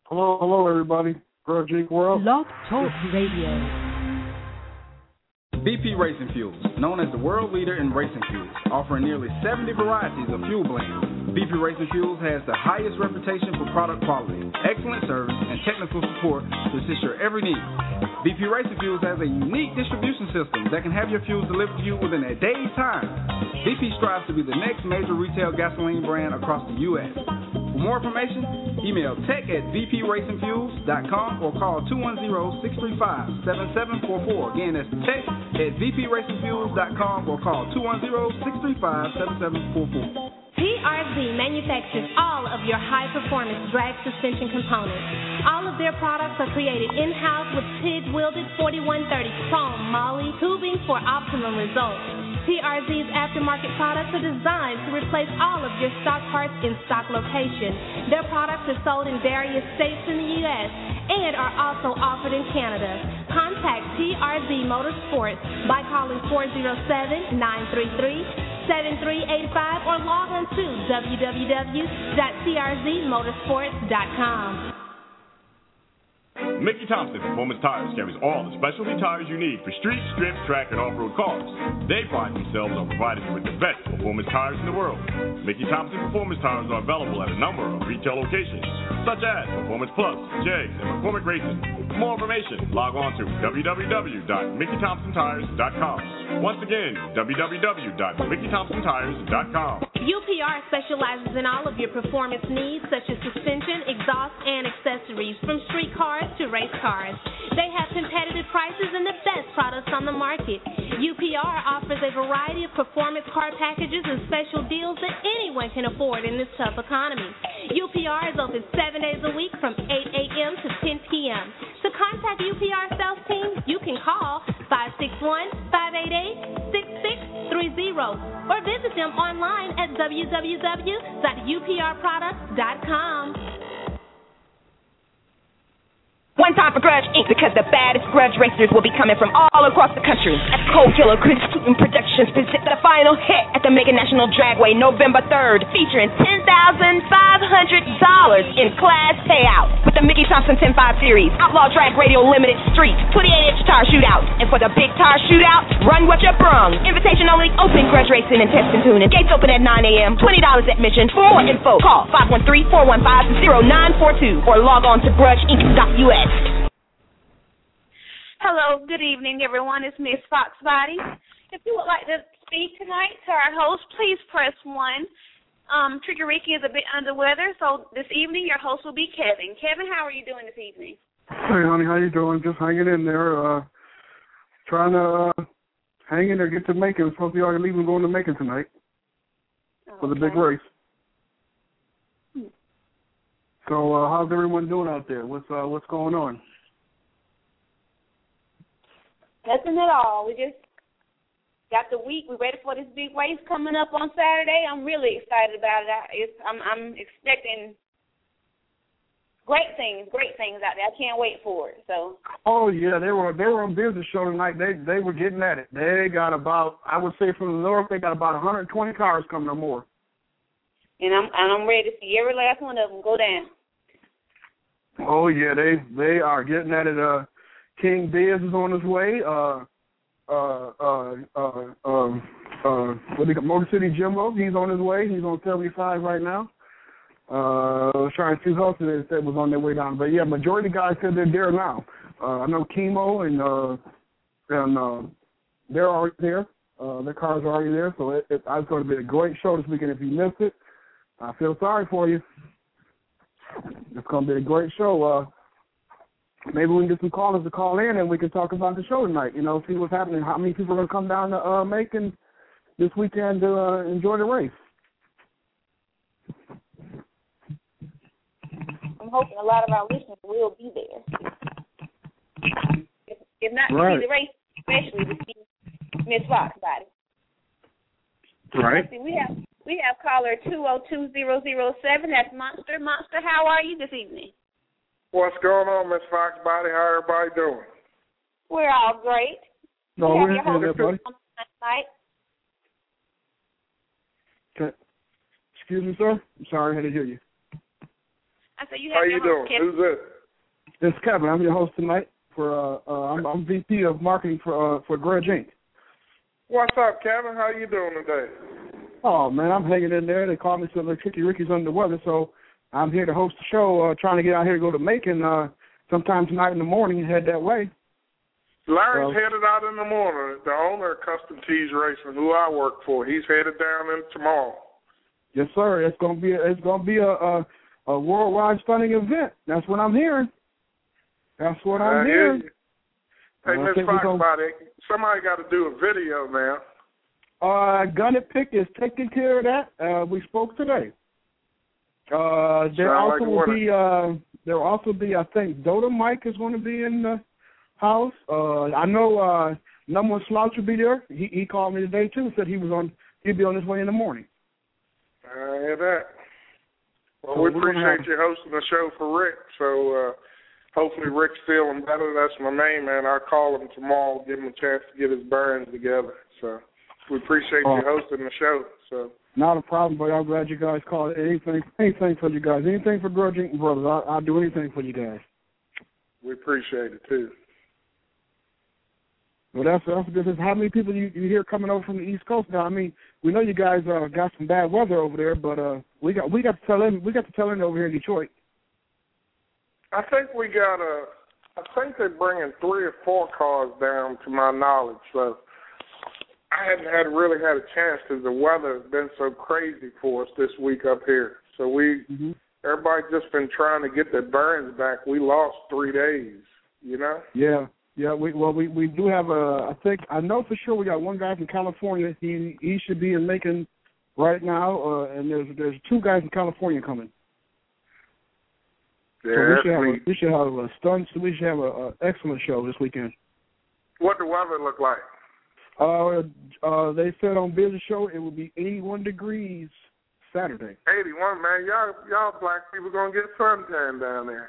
Hello, everybody. Grudge Inc. World. Blog Talk Radio. BP Racing Fuels, known as the world leader in racing fuels, offering nearly 70 varieties of fuel blends. BP Racing Fuels has the highest reputation for product quality, excellent service, and technical support to assist your every need. BP Racing Fuels has a unique distribution system that can have your fuels delivered to you within a day's time. BP strives to be the next major retail gasoline brand across the U.S. For more information, email tech@bpracingfuels.com or call 210-635-7744. Again, that's tech@bpracingfuels.com or call 210-635-7744. TRZ manufactures all of your high-performance drag suspension components. All of their products are created in-house with TIG-welded 4130 chrome moly tubing for optimum results. TRZ's aftermarket products are designed to replace all of your stock parts in stock location. Their products are sold in various states in the U.S. and are also offered in Canada. Contact TRZ Motorsports by calling 407-933-7385 or log on to www.trzmotorsports.com. Mickey Thompson Performance Tires carries all the specialty tires you need for street, strip, track, and off-road cars. They pride themselves on providing you with the best performance tires in the world. Mickey Thompson Performance Tires are available at a number of retail locations, such as Performance Plus, JEGS, and McCormick Racing. For more information, log on to www.MickeyThompsonTires.com. Once again, www.MickeyThompsonTires.com. UPR specializes in all of your performance needs, such as suspension, exhaust, and accessories, from street cars to race cars. They have competitive prices and the best products on the market. UPR offers a variety of performance car packages and special deals that anyone can afford in this tough economy. UPR is open 7 days a week from 8 a.m. to 10 p.m. To contact UPR sales team, you can call 561-588-6630 or visit them online at www.uprproducts.com. One time for Grudge Inc. because the baddest grudge racers will be coming from all across the country. As Cold Killer Chris Keaton Productions presents the final hit at the Mega National Dragway November 3rd, featuring $10,500 in class payout with the Mickey Thompson 10-5 Series, Outlaw Drag Radio Limited Street, 28-inch tire shootout. And for the big tire shootout, run what you brung. Invitation only, open grudge racing and test and tuning. Gates open at 9 a.m., $20 admission. For more info, call 513-415-0942 or log on to grudgeinc.us. Hello, good evening, everyone. It's Miss Foxbody. If you would like to speak tonight to our host, please press 1. Trigger Ricky is a bit under weather, so this evening your host will be Kevin. Kevin, how are you doing this evening? Hey, honey, how you doing? Just hanging in there. Trying to hang in there, get to Macon. We're supposed to be already leaving, going to Macon tonight for the big race. So how's everyone doing out there? What's going on? Nothing at all. We just got the week. We're ready for this big race coming up on Saturday. I'm really excited about it. I'm expecting great things out there. I can't wait for it. So. Oh yeah, they were on business show tonight. They were getting at it. They got about, I would say from the north, they got about 120 cars coming or more. And I'm ready to see every last one of them go down. Oh yeah, they are getting at it. King Biz is on his way. Motor City Jimbo, he's on his way. He's on 75 right now. I was trying to see who else they said was on their way down. But yeah, majority of the guys said they're there now. I know Chemo and they're already there. Their cars are already there. So it's going to be a great show this weekend. If you missed it, I feel sorry for you. It's going to be a great show. Maybe we can get some callers to call in and we can talk about the show tonight. You know, see what's happening, how many people are going to come down to Macon this weekend to enjoy the race. I'm hoping a lot of our listeners will be there. If not to see the race, especially to see Miss Foxbody. Right. See, we have caller 202007. That's Monster. Monster, how are you this evening? What's going on, Miss Foxbody? How everybody doing? We're all great. No, we're here, buddy. Okay. Excuse me, sir? I'm sorry, I had to hear you. I said you How have you your doing? host, Kevin. Who's this? It's Kevin. I'm your host tonight. I'm VP of marketing for Grudge Inc. What's up, Kevin? How you doing today? Oh man, I'm hanging in there. They call me so like Tricky Ricky's under the weather, so I'm here to host the show. Trying to get out here to go to Macon sometime tonight in the morning. Head that way. Larry's headed out in the morning. The owner of Custom Tees Racing, who I work for, he's headed down in tomorrow. Yes, sir. It's gonna be a worldwide stunning event. That's what I'm hearing. That's what I'm hearing. Hey, Miss Foxbody, somebody got to do a video now. Gun It Pick is taking care of that. We spoke today. There will also be, I think, Dota Mike is going to be in the house. I know Number One Slouch will be there. He called me today too. Said he'd be on his way in the morning. I hear that. Well, we appreciate you hosting the show for Rick. So hopefully Rick's feeling better. That's my main man. I'll call him tomorrow, give him a chance to get his bearings together. So we appreciate you hosting the show. So not a problem, but I'm glad you guys called. Anything for you guys. Anything for Grudge Inc. Brothers. I'll do anything for you guys. We appreciate it too. Well, that's good. How many people you hear coming over from the East Coast now? I mean, we know you guys got some bad weather over there, but we got to tell them over here in Detroit. I think they're bringing 3 or 4 cars down, to my knowledge. So I hadn't really had a chance because the weather has been so crazy for us this week up here. So everybody just been trying to get their bearings back. We lost 3 days, you know? Yeah. Yeah, we do have I know for sure we got one guy from California. He should be in Macon right now, and there's 2 guys in California coming. Yeah, so we should have a stunt. So we should have an excellent show this weekend. What the weather look like? They said on Business Show it will be 81 degrees Saturday. 81, man. Y'all black people gonna get suntan down there.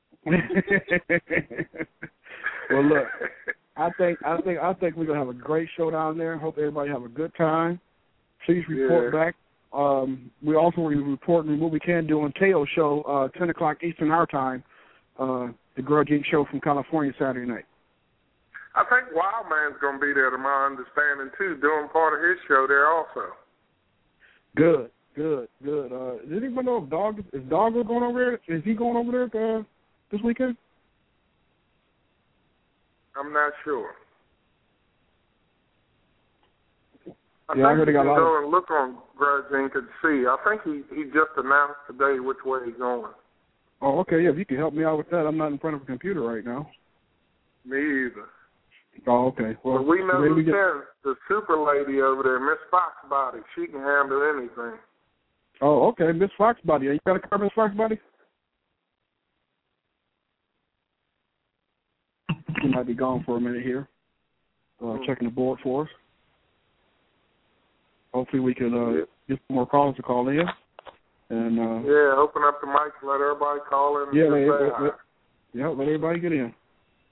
Well, look, I think we're gonna have a great show down there. Hope everybody have a good time. Please report back. We also will be reporting what we can do on Teo's show, 10 o'clock Eastern our time, the Grudge Inc. show from California Saturday night. I think Wildman's gonna be there, to my understanding too, doing part of his show there also. Good. Does anybody know if Doggo going over there? Is he going over there this weekend? I'm not sure. I heard think they got you can go and look on Grudge Inc. and see. I think he just announced today which way he's going. Oh, okay. Yeah, if you can help me out with that. I'm not in front of a computer right now. Me either. Oh, okay. Well, we know who can. The super lady over there, Miss Foxbody. She can handle anything. Oh, okay. Miss Foxbody. You got a car, Miss Foxbody? She might be gone for a minute here. Checking the board for us. Hopefully we can get some more callers to call in. And open up the mic and let everybody call in. Let everybody get in.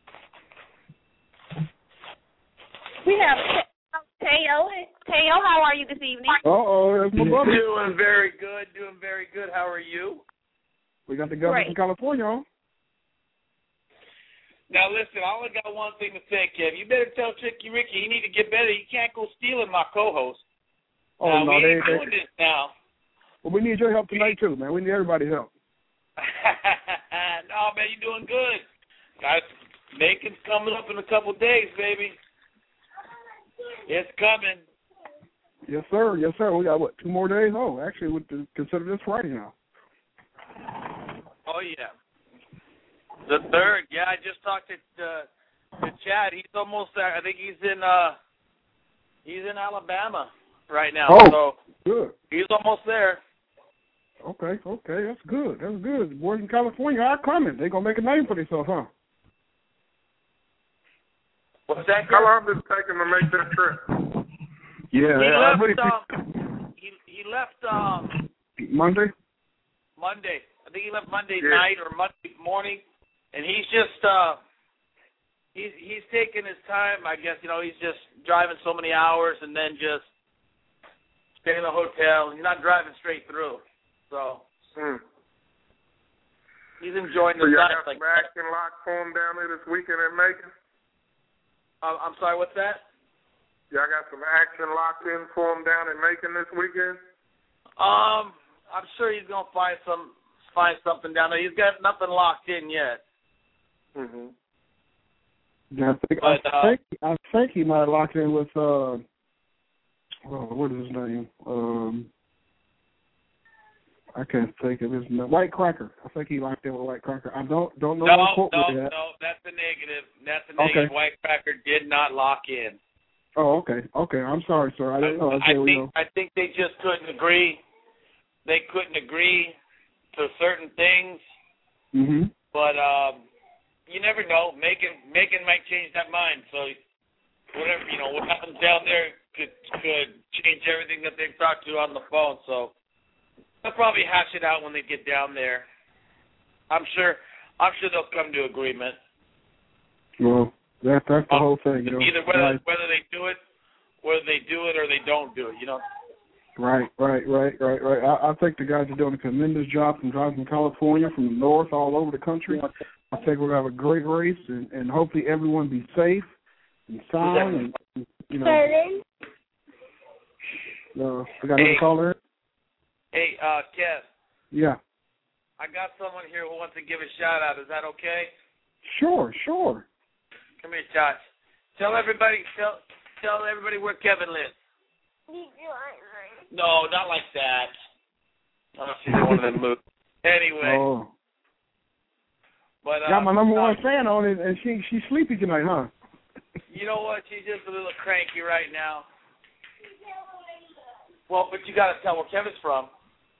We have Teo. Teo, how are you this evening? That's my brother. Doing very good. How are you? We got the governor from California on. Now, listen, I only got one thing to say, Kev. You better tell Tricky Ricky he need to get better. He can't go stealing my co-host. We ain't doing this now. Well, we need your help tonight, too, man. We need everybody's help. No, man, you're doing good. Guys, Macon's coming up in a couple days, baby. It's coming. Yes, sir. We got, 2 more days? Oh, actually, we consider this Friday now. Oh, yeah. The 3rd, I just talked to Chad. He's almost there. I think he's in Alabama right now. Oh, so good. He's almost there. Okay, that's good. The boys in California are coming. They're gonna make a name for themselves, huh? What's that? How long did it take him to make that trip? Yeah, he left Monday. I think he left Monday night or Monday morning. And he's just he's taking his time, I guess. He's just driving so many hours and then just staying in a hotel. He's not driving straight through. So He's enjoying the So y'all sun. got some action lock for him down there this weekend in Macon? I'm sorry, what's that? Y'all got some action locked in for him down in Macon this weekend? I'm sure he's gonna find something down there. He's got nothing locked in yet. Mhm. Yeah, I think he might have locked in with what is his name? I can't think of his name. White Cracker. I think he locked in with White Cracker. I don't know. No, that's a negative. That's a negative. Okay. White Cracker did not lock in. Oh, okay. Okay, I'm sorry, sir. I didn't know. I think they just couldn't agree. They couldn't agree to certain things. Mhm. But you never know. Macon might change that mind. So whatever, what happens down there could change everything that they've talked to on the phone. So they'll probably hash it out when they get down there. I'm sure they'll come to agreement. Well, that's the whole thing. Either whether they do it or they don't do it. Right. I think the guys are doing a tremendous job from driving from California, from the north, all over the country. I think we're going to have a great race, and hopefully everyone be safe and sound. And we got another caller? Hey, Kev. Yeah. I got someone here who wants to give a shout-out. Is that okay? Sure. Come here, Josh. Tell everybody where Kevin lives. No, not like that. Oh, she's one of them moves. Anyway. Oh. But, got my number one fan on it, and she's sleepy tonight, huh? You know what? She's just a little cranky right now. Well, but you got to tell where Kevin's from.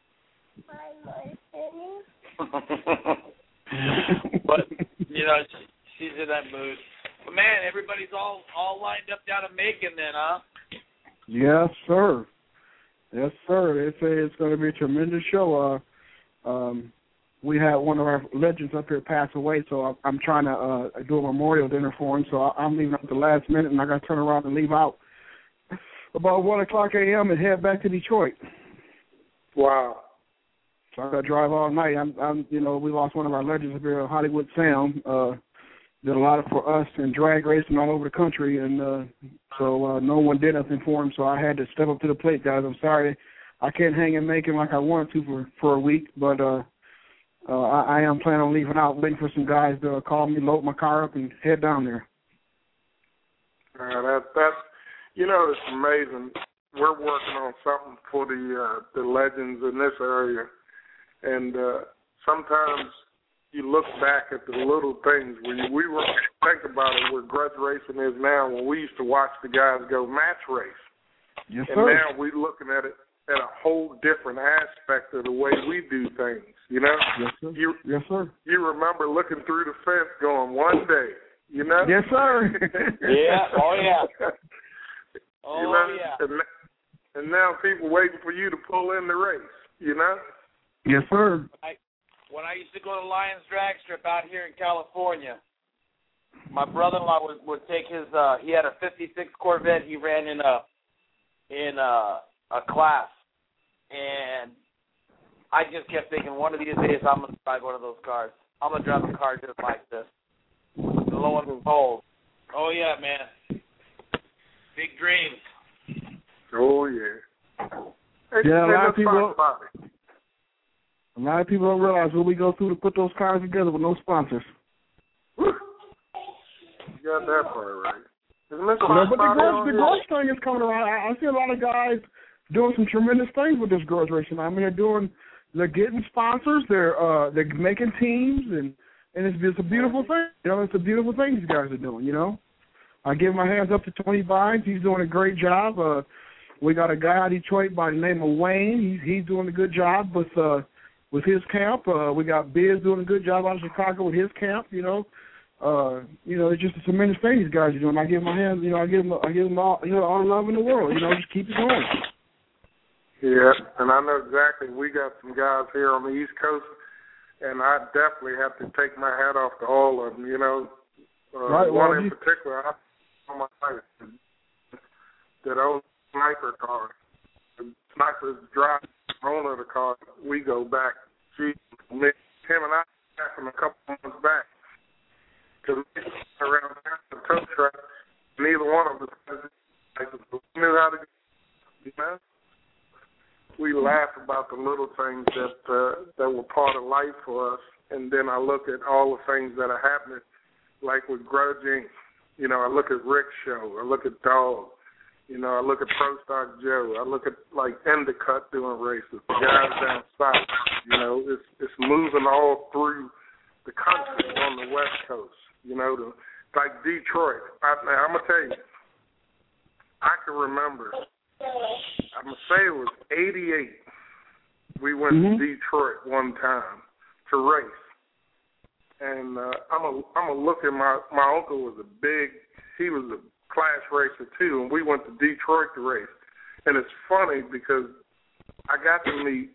But, she's in that mood. But, man, everybody's all lined up down in Macon then, huh? Yes, sir. They say it's going to be a tremendous show. We had one of our legends up here pass away, so I'm trying to do a memorial dinner for him. So I'm leaving at the last minute, and I got to turn around and leave out about 1:00 a.m. and head back to Detroit. Wow. So I got to drive all night. We lost one of our legends up here, Hollywood Sam. Did a lot for us in drag racing all over the country, and so no one did nothing for him. So I had to step up to the plate, guys. I'm sorry, I can't hang in Macon like I wanted to for a week, but I am planning on leaving out, waiting for some guys to call me, load my car up, and head down there. That's it's amazing. We're working on something for the legends in this area, and sometimes you look back at the little things. When we were think about it, where grudge racing is now, when we used to watch the guys go match race. Yes, and sir. now we're looking at it at a whole different aspect of the way we do things. Yes, sir. Yes, sir. You remember looking through the fence, going one day. Yes, sir. Yeah. Oh yeah. Yeah. And now people waiting for you to pull in the race. Yes, sir. When I used to go to Lions Drag Strip out here in California, my brother-in-law would take his. He had a '56 Corvette. He ran in a class, and I just kept thinking, one of these days I'm gonna drive one of those cars. I'm gonna drive a car just like this. Lo and behold, oh yeah, man, big dreams. Oh yeah. Yeah, a lot of people don't realize what we go through to put those cars together with no sponsors. You got that part right. But the grudge thing is coming around. I see a lot of guys doing some tremendous things with this grudge racing. I mean, they're getting sponsors. They're making teams, and it's a beautiful thing. It's a beautiful thing these guys are doing. I give my hands up to Tony Vines. He's doing a great job. We got a guy out of Detroit by the name of Wayne. He's doing a good job with his camp. We got Biz doing a good job out of Chicago with his camp. It's just a tremendous thing these guys are doing. I give my hands, I give them all, all the love in the world. Just keep it going. Yeah, and I know exactly. We got some guys here on the East Coast, and I definitely have to take my hat off to all of them. Right, one in particular, on my life, that old sniper car. The sniper's driving owner of the car. We go back. Him and I happened a couple months back. Because we were around the tow truck, neither one of us knew how to, you know. We laugh about the little things that were part of life for us, and then I look at all the things that are happening, like with Grudge Inc. You know, I look at Rick's show, I look at Dog, you know, I look at Pro Stock Joe, I look at like Endicott doing races, the guys down south. You know, it's moving all through the country on the West Coast. You know, like Detroit. I'm gonna tell you, I can remember. I'm gonna say it was '88. We went to Detroit one time to race, and I'm a look at my uncle was he was a class racer too, and we went to Detroit to race. And it's funny because I got to meet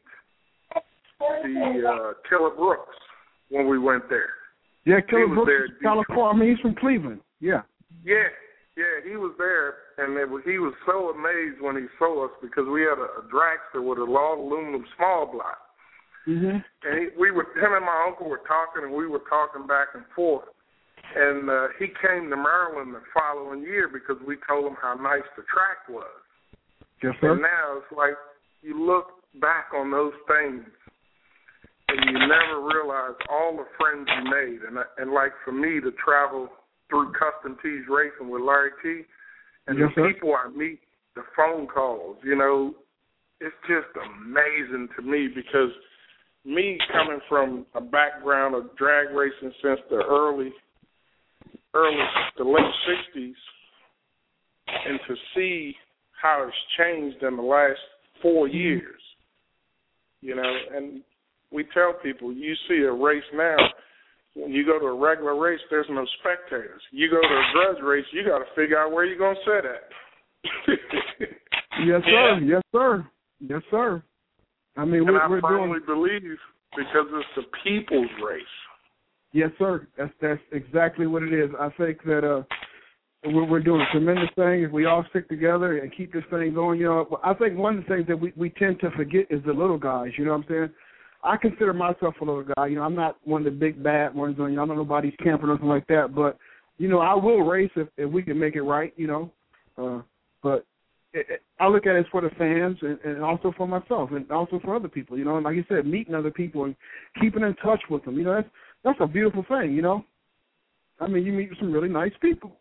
the Killer Brooks when we went there. Yeah, Killer Brooks is California. I mean, he's from Cleveland. Yeah. Yeah, he was there, and he was so amazed when he saw us because we had a dragster with a long aluminum small block. Mm-hmm. And him and my uncle were talking, and we were talking back and forth. And he came to Maryland the following year because we told him how nice the track was. Yes, sir. And now it's like you look back on those things, and you never realize all the friends you made. And like for me to travel through Custom Tees Racing with Larry T. And the people I meet, the phone calls, you know, it's just amazing to me because me coming from a background of drag racing since the late 60s, and to see how it's changed in the last 4 years, you know, and we tell people, you see a race now, when you go to a regular race, there's no spectators. You go to a grudge race, you got to figure out where you're going to sit at. Yes, sir. Yeah. Yes, sir. Yes, sir. I mean, I firmly believe because it's the people's race. Yes, sir. That's exactly what it is. I think that we're doing a tremendous thing if we all stick together and keep this thing going. You know, I think one of the things that we tend to forget is the little guys. You know what I'm saying? I consider myself a little guy. You know, I'm not one of the big bad ones. You know, I'm not nobody's camp or nothing like that. But, you know, I will race if we can make it right, you know. But I look at it for the fans and also for myself and also for other people, you know. And like you said, meeting other people and keeping in touch with them, you know, that's a beautiful thing, you know. I mean, you meet some really nice people.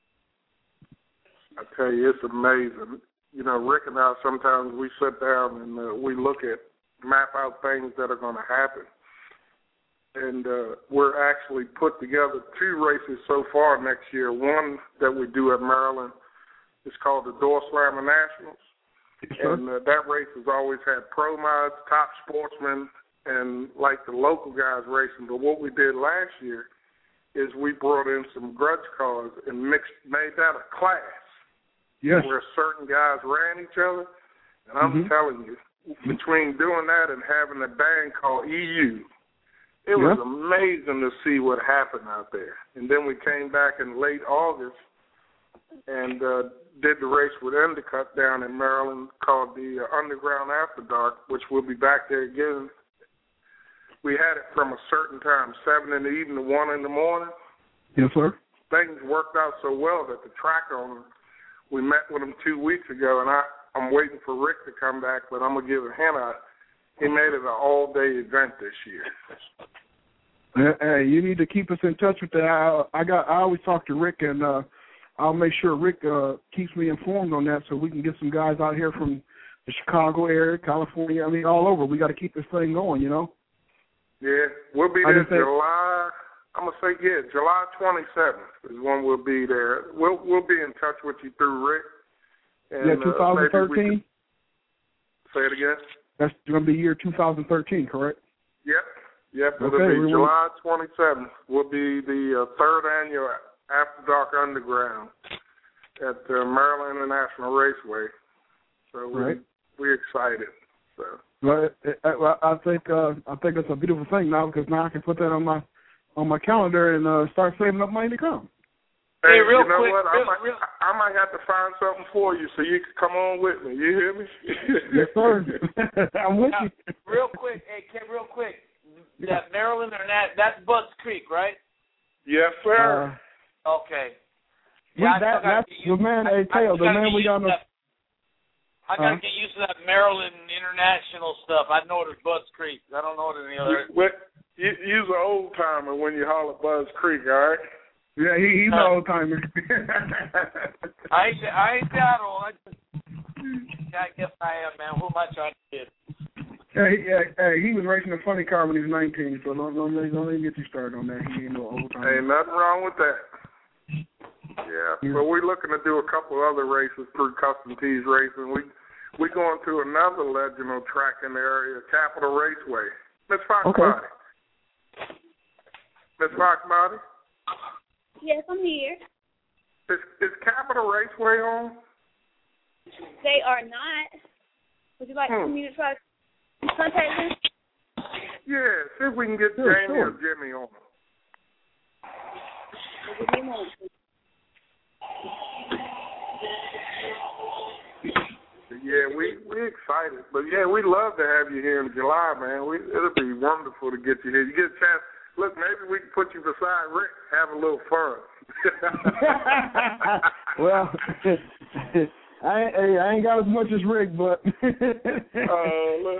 I tell you, it's amazing. You know, Rick and I, sometimes we sit down and we map out things that are going to happen. And we're actually put together 2 races so far next year. One that we do at Maryland is called the Door Slammer Nationals. And that race has always had pro mods, top sportsmen, and like the local guys racing. But what we did last year is we brought in some grudge cars and made that a class. Yes. Where certain guys ran each other. And I'm telling you, between doing that and having a band called EU, it was amazing to see what happened out there. And then we came back in late August and did the race with Endicott down in Maryland called the Underground After Dark, which we'll be back there again. We had it from a certain time, 7 in the evening to 1 in the morning. Yes, sir. Things worked out so well that the track owner, we met with him 2 weeks ago, and I'm waiting for Rick to come back, but I'm going to give a hint out. He made it an all-day event this year. Hey, you need to keep us in touch with that. I always talk to Rick, and I'll make sure Rick keeps me informed on that so we can get some guys out here from the Chicago area, California, I mean, all over. We got to keep this thing going, you know? Yeah, we'll be there July 27th is when we'll be there. We'll be in touch with you through Rick. And, 2013? Say it again? That's going to be year 2013, correct? Yep. It'll be July 27th. Will be the 3rd annual After Dark Underground at Maryland International Raceway. So we're excited. So. Well, I think it's a beautiful thing now because now I can put that on my calendar and start saving up money to come. Hey, you know what? I might have to find something for you so you can come on with me. You hear me? Yes, sir. I'm with you. Real quick, hey, Ken, real quick. that Maryland or that's Bud's Creek, right? Yes, sir. Okay. That's the man, Tail, the man we got. I got to get used to that Maryland international stuff. I know it as Bud's Creek. I don't know it any other. You's an old timer when you holler Bud's Creek, all right? Yeah, he's an old timer. I ain't that old. I guess I am, man. Who am I trying to kid? Hey, he was racing a funny car when he was 19, so don't even get you started on that. He ain't no old timer. Ain't nothing wrong with that. Yeah, so we're looking to do a couple other races through Custom Tees Racing. We going to another legendary track in the area, Capital Raceway. Miss Foxbody. Okay. Miss Foxbody? Yes, I'm here. Is Capital Raceway on? They are not. Would you like me to try to contact them? Yeah, see if we can get Jamie or Jimmy on. Give me a moment. Yeah, we excited. But, yeah, we'd love to have you here in July, man. It'll be wonderful to get you here. You get a chance. Look, maybe we can put you beside Rick, have a little fun. Well, I ain't got as much as Rick, but look,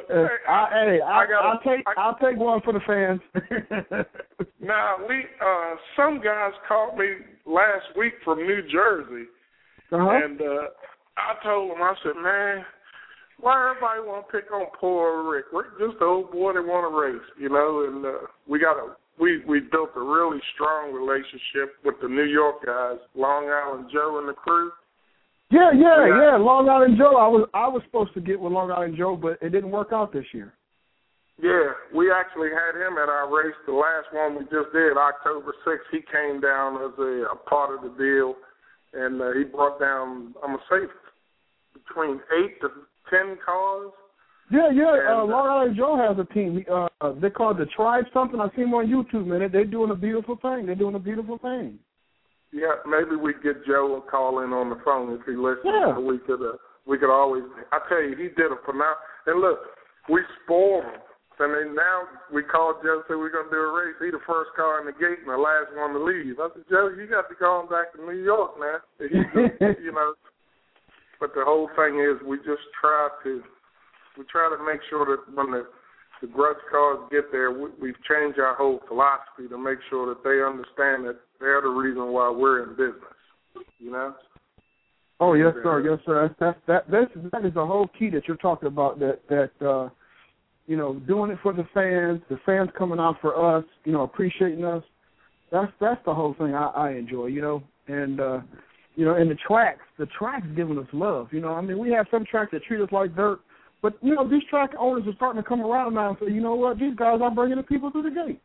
I'll take one for the fans. Now, some guys called me last week from New Jersey, and I told them, I said, man, why everybody want to pick on poor Rick? Rick just the old boy that want to race, you know. And we built a really strong relationship with the New York guys, Long Island Joe and the crew. Yeah. Long Island Joe. I was supposed to get with Long Island Joe, but it didn't work out this year. Yeah, we actually had him at our race. The last one we just did, October 6th, he came down as a part of the deal, and he brought down, I'm going to say, between 8 to 10 cars. Yeah. And, Long Island Joe has a team. They call it the Tribe something. I've seen them on YouTube, man. They're doing a beautiful thing. Yeah, maybe we get Joe a call in on the phone if he listens. Yeah. So we could always. I tell you, he did a phenomenal. And look, we spoiled him. And then now we called Joe, said we're going to do a race. He the first car in the gate and the last one to leave. I said, Joe, you got to go on back to New York, man. You know. But the whole thing is we try to make sure that when the grudge cars get there, we've changed our whole philosophy to make sure that they understand that they're the reason why we're in business, you know? Oh, yes, sir. That is the whole key that you're talking about, that you know, doing it for the fans coming out for us, you know, appreciating us. That's the whole thing I enjoy, you know. And, you know, and the tracks giving us love, you know. I mean, we have some tracks that treat us like dirt, but, you know, these track owners are starting to come around now and say, you know what, these guys are bringing the people through the gate.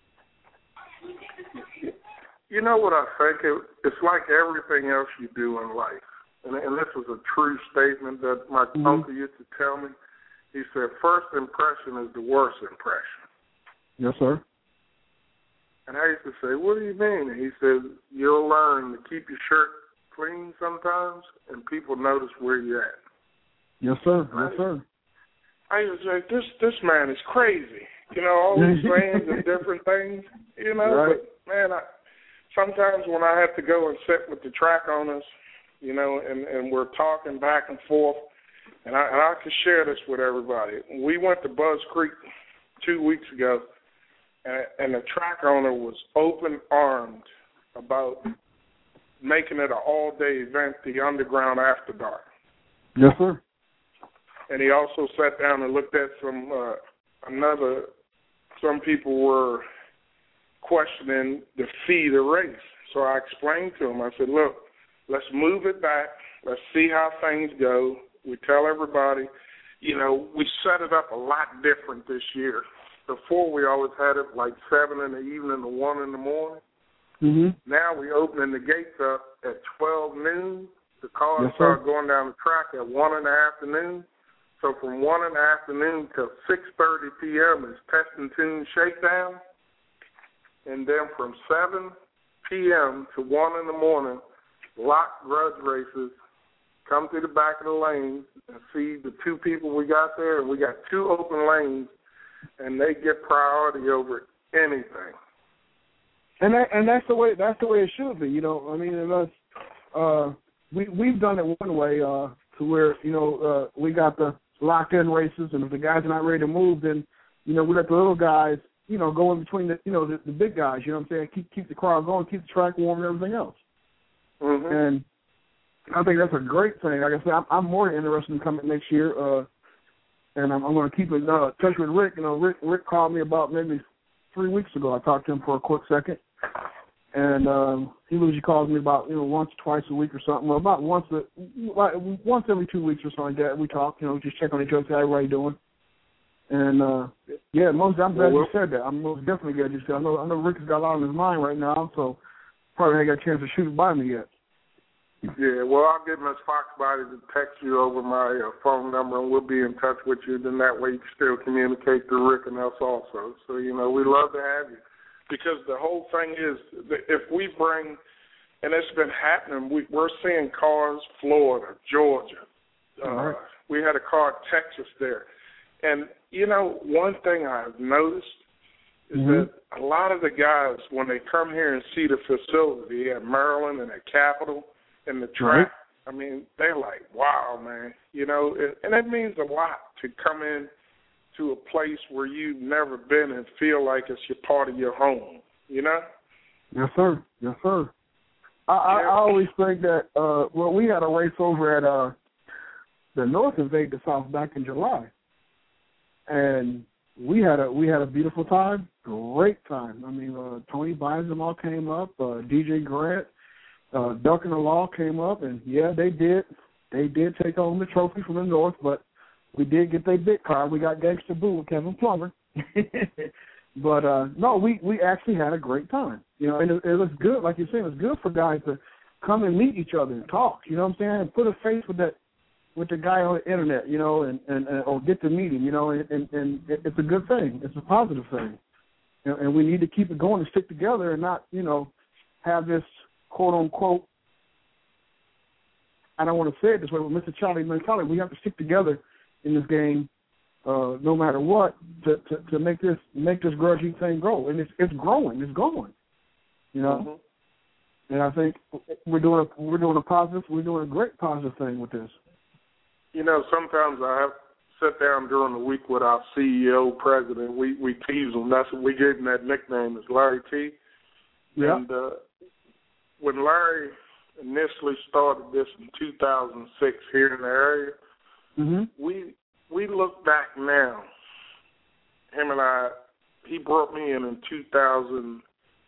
You know what I think? It's like everything else you do in life. And this was a true statement that my uncle used to tell me. He said, first impression is the worst impression. Yes, sir. And I used to say, what do you mean? And he said, you'll learn to keep your shirt clean sometimes, and people notice where you're at. Yes, sir. Yes, sir. I was like, this man is crazy. You know, all these sayings and different things, you know. Right. But, man, sometimes when I have to go and sit with the track owners, you know, and we're talking back and forth, and I can share this with everybody. We went to Bud's Creek 2 weeks ago, and the track owner was open-armed about making it an all-day event, the Underground After Dark. Yes, sir. And he also sat down and looked at some people were questioning the fee to race. So I explained to him, I said, look, let's move it back. Let's see how things go. We tell everybody, you know, we set it up a lot different this year. Before we always had it like 7 in the evening to 1 in the morning. Mm-hmm. Now we opening the gates up at 12 noon. The cars yes, start going down the track at 1 in the afternoon. So from 1 in the afternoon till 6:30 p.m. is test and tune shakedown. And then from 7 p.m. to 1 in the morning, lock grudge races, come to the back of the lane and see the 2 people we got there. And we got 2 open lanes and they get priority over anything. And that's the way it should be. You know, I mean, unless we've done it one way to where we got the locked in races, and if the guys are not ready to move, then we let the little guys go in between the big guys. You know what I'm saying? Keep the crowd going, keep the track warm, and everything else. Mm-hmm. And I think that's a great thing. Like I said, I'm more interested in coming next year, and I'm going to keep in touch with Rick. Rick called me about maybe 3 weeks ago. I talked to him for a quick second, and he usually calls me about once, twice a week or something. Well, about once every 2 weeks or something like that. We talk, just check on each other, see how everybody doing. And I'm glad you said that. I'm most definitely glad you said. I know Rick has got a lot on his mind right now, so probably ain't got a chance to shoot it by me yet. Yeah, well, I'll get Ms. Foxbody to text you over my phone number, and we'll be in touch with you. Then that way you can still communicate to Rick and us also. So, we love to have you. Because the whole thing is, if we bring, and it's been happening, we're seeing cars, Florida, Georgia. Right. We had a car, Texas there. And, one thing I've noticed is that a lot of the guys, when they come here and see the facility at Maryland and at Capitol and the track, I mean, they're like, wow, man. And it means a lot to come in to a place where you've never been and feel like it's your part of your home, Yes, sir. Yes, sir. I always think that, we had a race over at the North and the South back in July. And we had a beautiful time, great time. I mean, Tony Bison all came up, DJ Grant, Duncan the Law came up, and they did take home the trophy from the North, but we did get their big car. We got Gangsta Boo with Kevin Plummer. But no, we actually had a great time. And it was good, like you're saying, it was good for guys to come and meet each other and talk. You know what I'm saying? And put a face with the guy on the internet, and or get to meet him, and it's a good thing. It's a positive thing. And we need to keep it going and stick together and not, have this quote-unquote, I don't want to say it this way, but Mr. Charlie mentality, we have to stick together in this game no matter what to make this grudging thing grow. And it's growing. It's going, Mm-hmm. And I think we're doing a great positive thing with this. Sometimes I have to sit down during the week with our CEO, president. We tease him. That's what we gave him that nickname is Larry T. Yeah. And when Larry initially started this in 2006 here in the area, we look back now. Him and I, he brought me in 2007.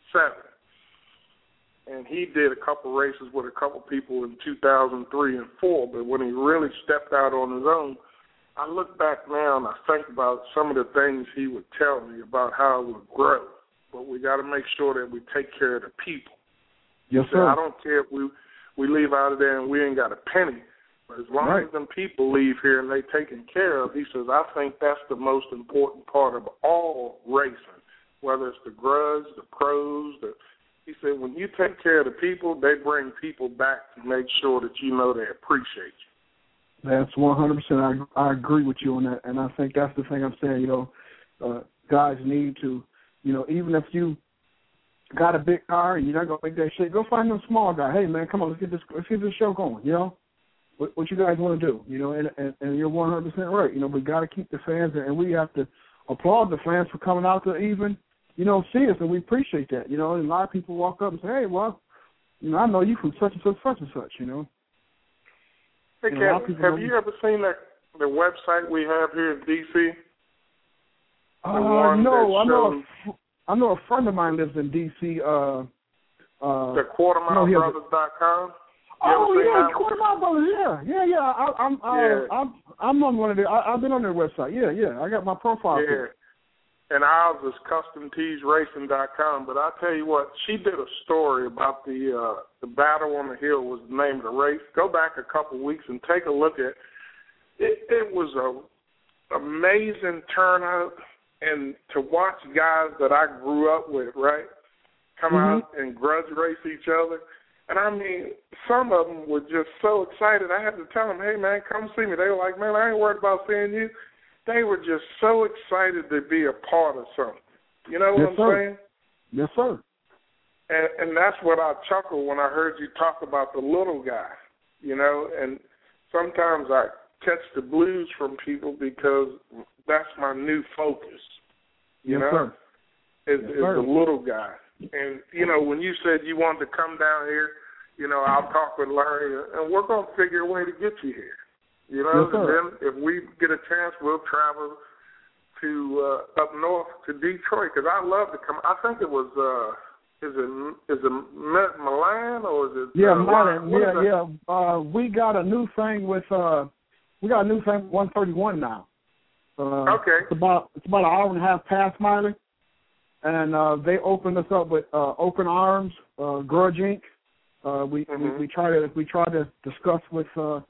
And he did a couple races with a couple people in 2003 and 2004. But when he really stepped out on his own, I look back now and I think about some of the things he would tell me about how it would grow. But we got to make sure that we take care of the people. Yes, sir. I don't care if we leave out of there and we ain't got a penny. But as long as them people leave here and they taken care of, he says, I think that's the most important part of all racing, whether it's the grudge, the pros, he said, when you take care of the people, they bring people back to make sure that they appreciate you. That's 100%. I agree with you on that, and I think that's the thing I'm saying. Guys need to, even if you got a big car and you're not gonna make that shit, go find a small guy. Hey man, come on, let's get this show going. What you guys want to do? And you're 100% right. We got to keep the fans, and we have to applaud the fans for coming out to even. See us, and we appreciate that, and a lot of people walk up and say, hey, well, I know you from such and such, Hey, Kevin, have you ever seen the website we have here in D.C.? No, I know a friend of mine lives in D.C. The QuarterMileBrothers.com? Quarter Mile Brothers, yeah. I'm on one of their, I've been on their website, yeah. I got my profile there. And ours is CustomTeesRacing.com. But I tell you what, she did a story about the Battle on the Hill was the name of the race. Go back a couple weeks and take a look at it. It was a amazing turnout, and to watch guys that I grew up with, come out and grudge race each other. And I mean, some of them were just so excited. I had to tell them, hey, man, come see me. They were like, man, I ain't worried about seeing you. they were just so excited to be a part of something. You know what I'm saying? Yes, sir. And that's what I chuckled when I heard you talk about the little guy, you know, and sometimes I catch the blues from people because that's my new focus, you know, is the little guy. And, you know, when you said you wanted to come down here, you know, I'll talk with Larry, and we're going to figure a way to get you here, you know, and then if we get a chance, we'll travel to up north to Detroit, because I love to come. I think it was... Is it Milan or is it? Yeah, Milan. We got a new thing with 131 now. Okay. It's about an hour and a half past Milan, and they opened us up with Open Arms, Grudge Inc. We tried to discuss with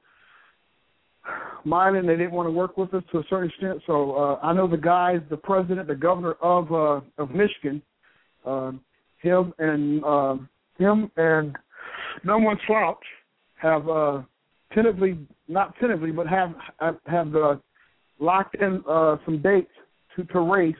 Milan. They didn't want to work with us to a certain extent. So I know the guys, the president, the governor of Michigan. Him and No One Slouch have not tentatively, but have locked in some dates to race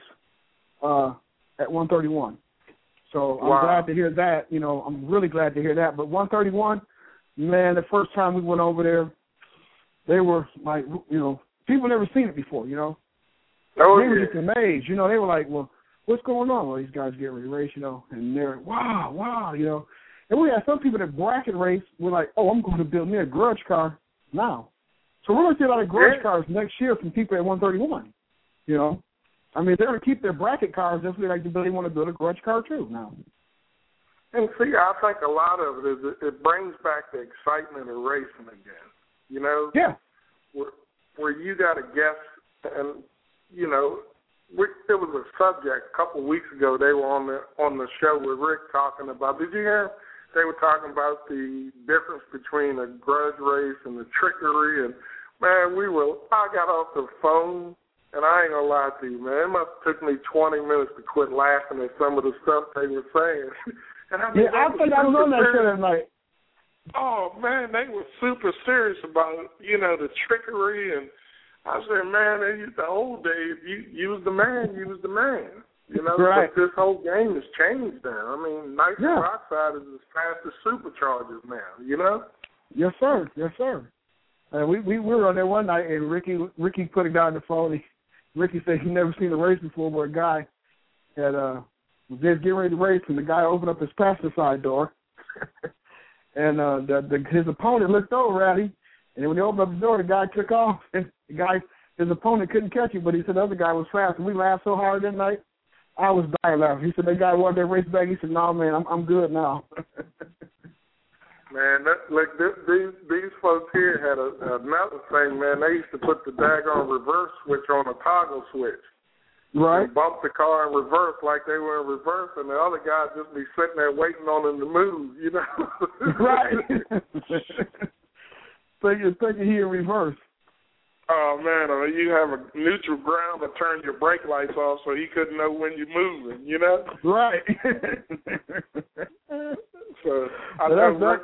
at 131. So I'm glad to hear that. You know, I'm really glad to hear that. But 131, man, the first time we went over there, they were like, you know, people never seen it before. You know, they were just amazed. You know, they were like, well, what's going on? Well, these guys get ready to race, you know, and they're, wow, you know. And we had some people that bracket race were like, oh, I'm going to build me a grudge car now. So we're going to see a lot of grudge cars next year from people at 131, you know. I mean, they're going to keep their bracket cars just like they want to build a grudge car too now. And see, I think a lot of it is it brings back the excitement of racing again, you know. Yeah. Where you got a guess and, you know, it was a subject a couple of weeks ago. They were on the show with Rick talking about. Did you hear? They were talking about the difference between a grudge race and the trickery. And man, I got off the phone, and I ain't gonna lie to you, man. It must have took me 20 minutes to quit laughing at some of the stuff they were saying. And I think I was on that show that night. Oh man, they were super serious about, you know, the trickery. And I said, man, the old days, you was the man, you know. Right. But this whole game has changed now. I mean, nitrous oxide is as fast as superchargers now, you know. Yes, sir. We were on there one night, and Ricky put it down on the phone. Ricky said he'd never seen a race before where a guy had was just getting ready to race, and the guy opened up his passenger side door, and his opponent looked over at him. And when he opened up the door, the guy took off, and his opponent couldn't catch him, but he said the other guy was fast. And we laughed so hard that night, I was dying laughing. He said that guy wanted that race back. He said, "No, man, I'm good now." Man, these folks here had another thing, man. They used to put the daggone reverse switch on a toggle switch. Right. And bump the car in reverse like they were in reverse, and the other guy just be sitting there waiting on him to move, you know. Right. Thinking he in reverse. Oh, man, or you have a neutral ground to turn your brake lights off so he couldn't know when you're moving, you know? Right. So I told Rick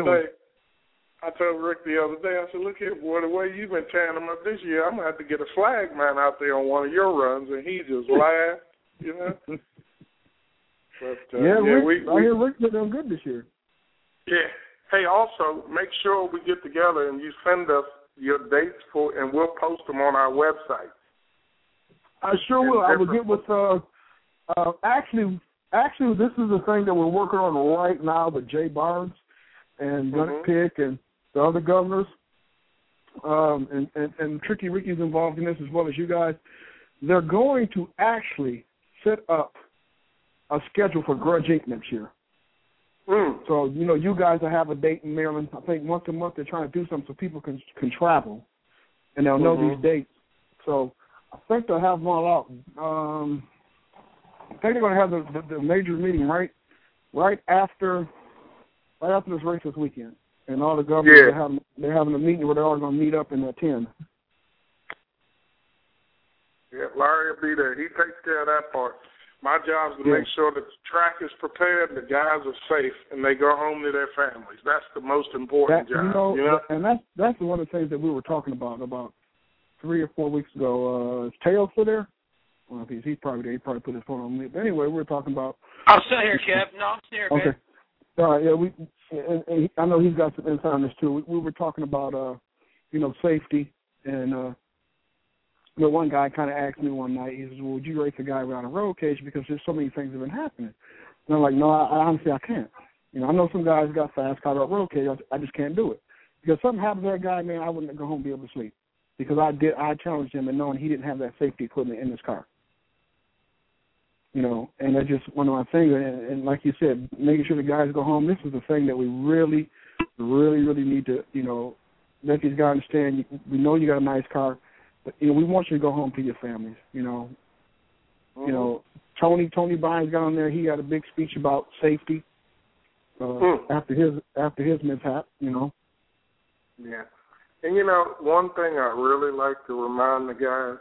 the other day, I said, look here, boy, the way you've been tearing them up this year, I'm going to have to get a flag man out there on one of your runs, and he just laughed, you know? But, I hear Rick's been doing good this year. Yeah. Hey, also, make sure we get together and you send us your dates and we'll post them on our website. I sure will. I will get with, actually, this is the thing that we're working on right now with Jay Barnes and Gunner Pick and the other governors. And Tricky Ricky's involved in this as well as you guys. They're going to actually set up a schedule for Grudge Inc. next year. So, you know, you guys will have a date in Maryland. I think once a month they're trying to do something so people can travel, and they'll know these dates. So I think they'll have them all out. I think they're going to have the major meeting right after this race this weekend. And all the governors, they're having a meeting where they're all going to meet up and attend. Yeah, Larry will be there. He takes care of that part. My job is to make sure that the track is prepared, the guys are safe, and they go home to their families. That's the most important job. You know? And that's one of the things that we were talking about 3 or 4 weeks ago. Is Teo still there? Well, he's probably there. He probably put his phone on mute. But anyway, we were talking about. I'm still here, Kev. No, I'm still here, man. Okay. All right. Yeah, and I know he's got some insight on this too. We were talking about safety, and one guy kind of asked me one night. He says, "Well, would you race a guy around a roll cage because there's so many things that have been happening?" And I'm like, "No, I honestly I can't. I know some guys got fast caught up roll cage. I just can't do it because something happens to that guy, man. I wouldn't go home and be able to sleep because I challenged him and knowing he didn't have that safety equipment in his car." And that's just one of my things. And like you said, making sure the guys go home, this is the thing that we really, really, really need to, let these guys understand. We know you got a nice car, but, we want you to go home to your families, Tony Bynes got on there. He had a big speech about safety after his mishap, Yeah. And, one thing I really like to remind the guys,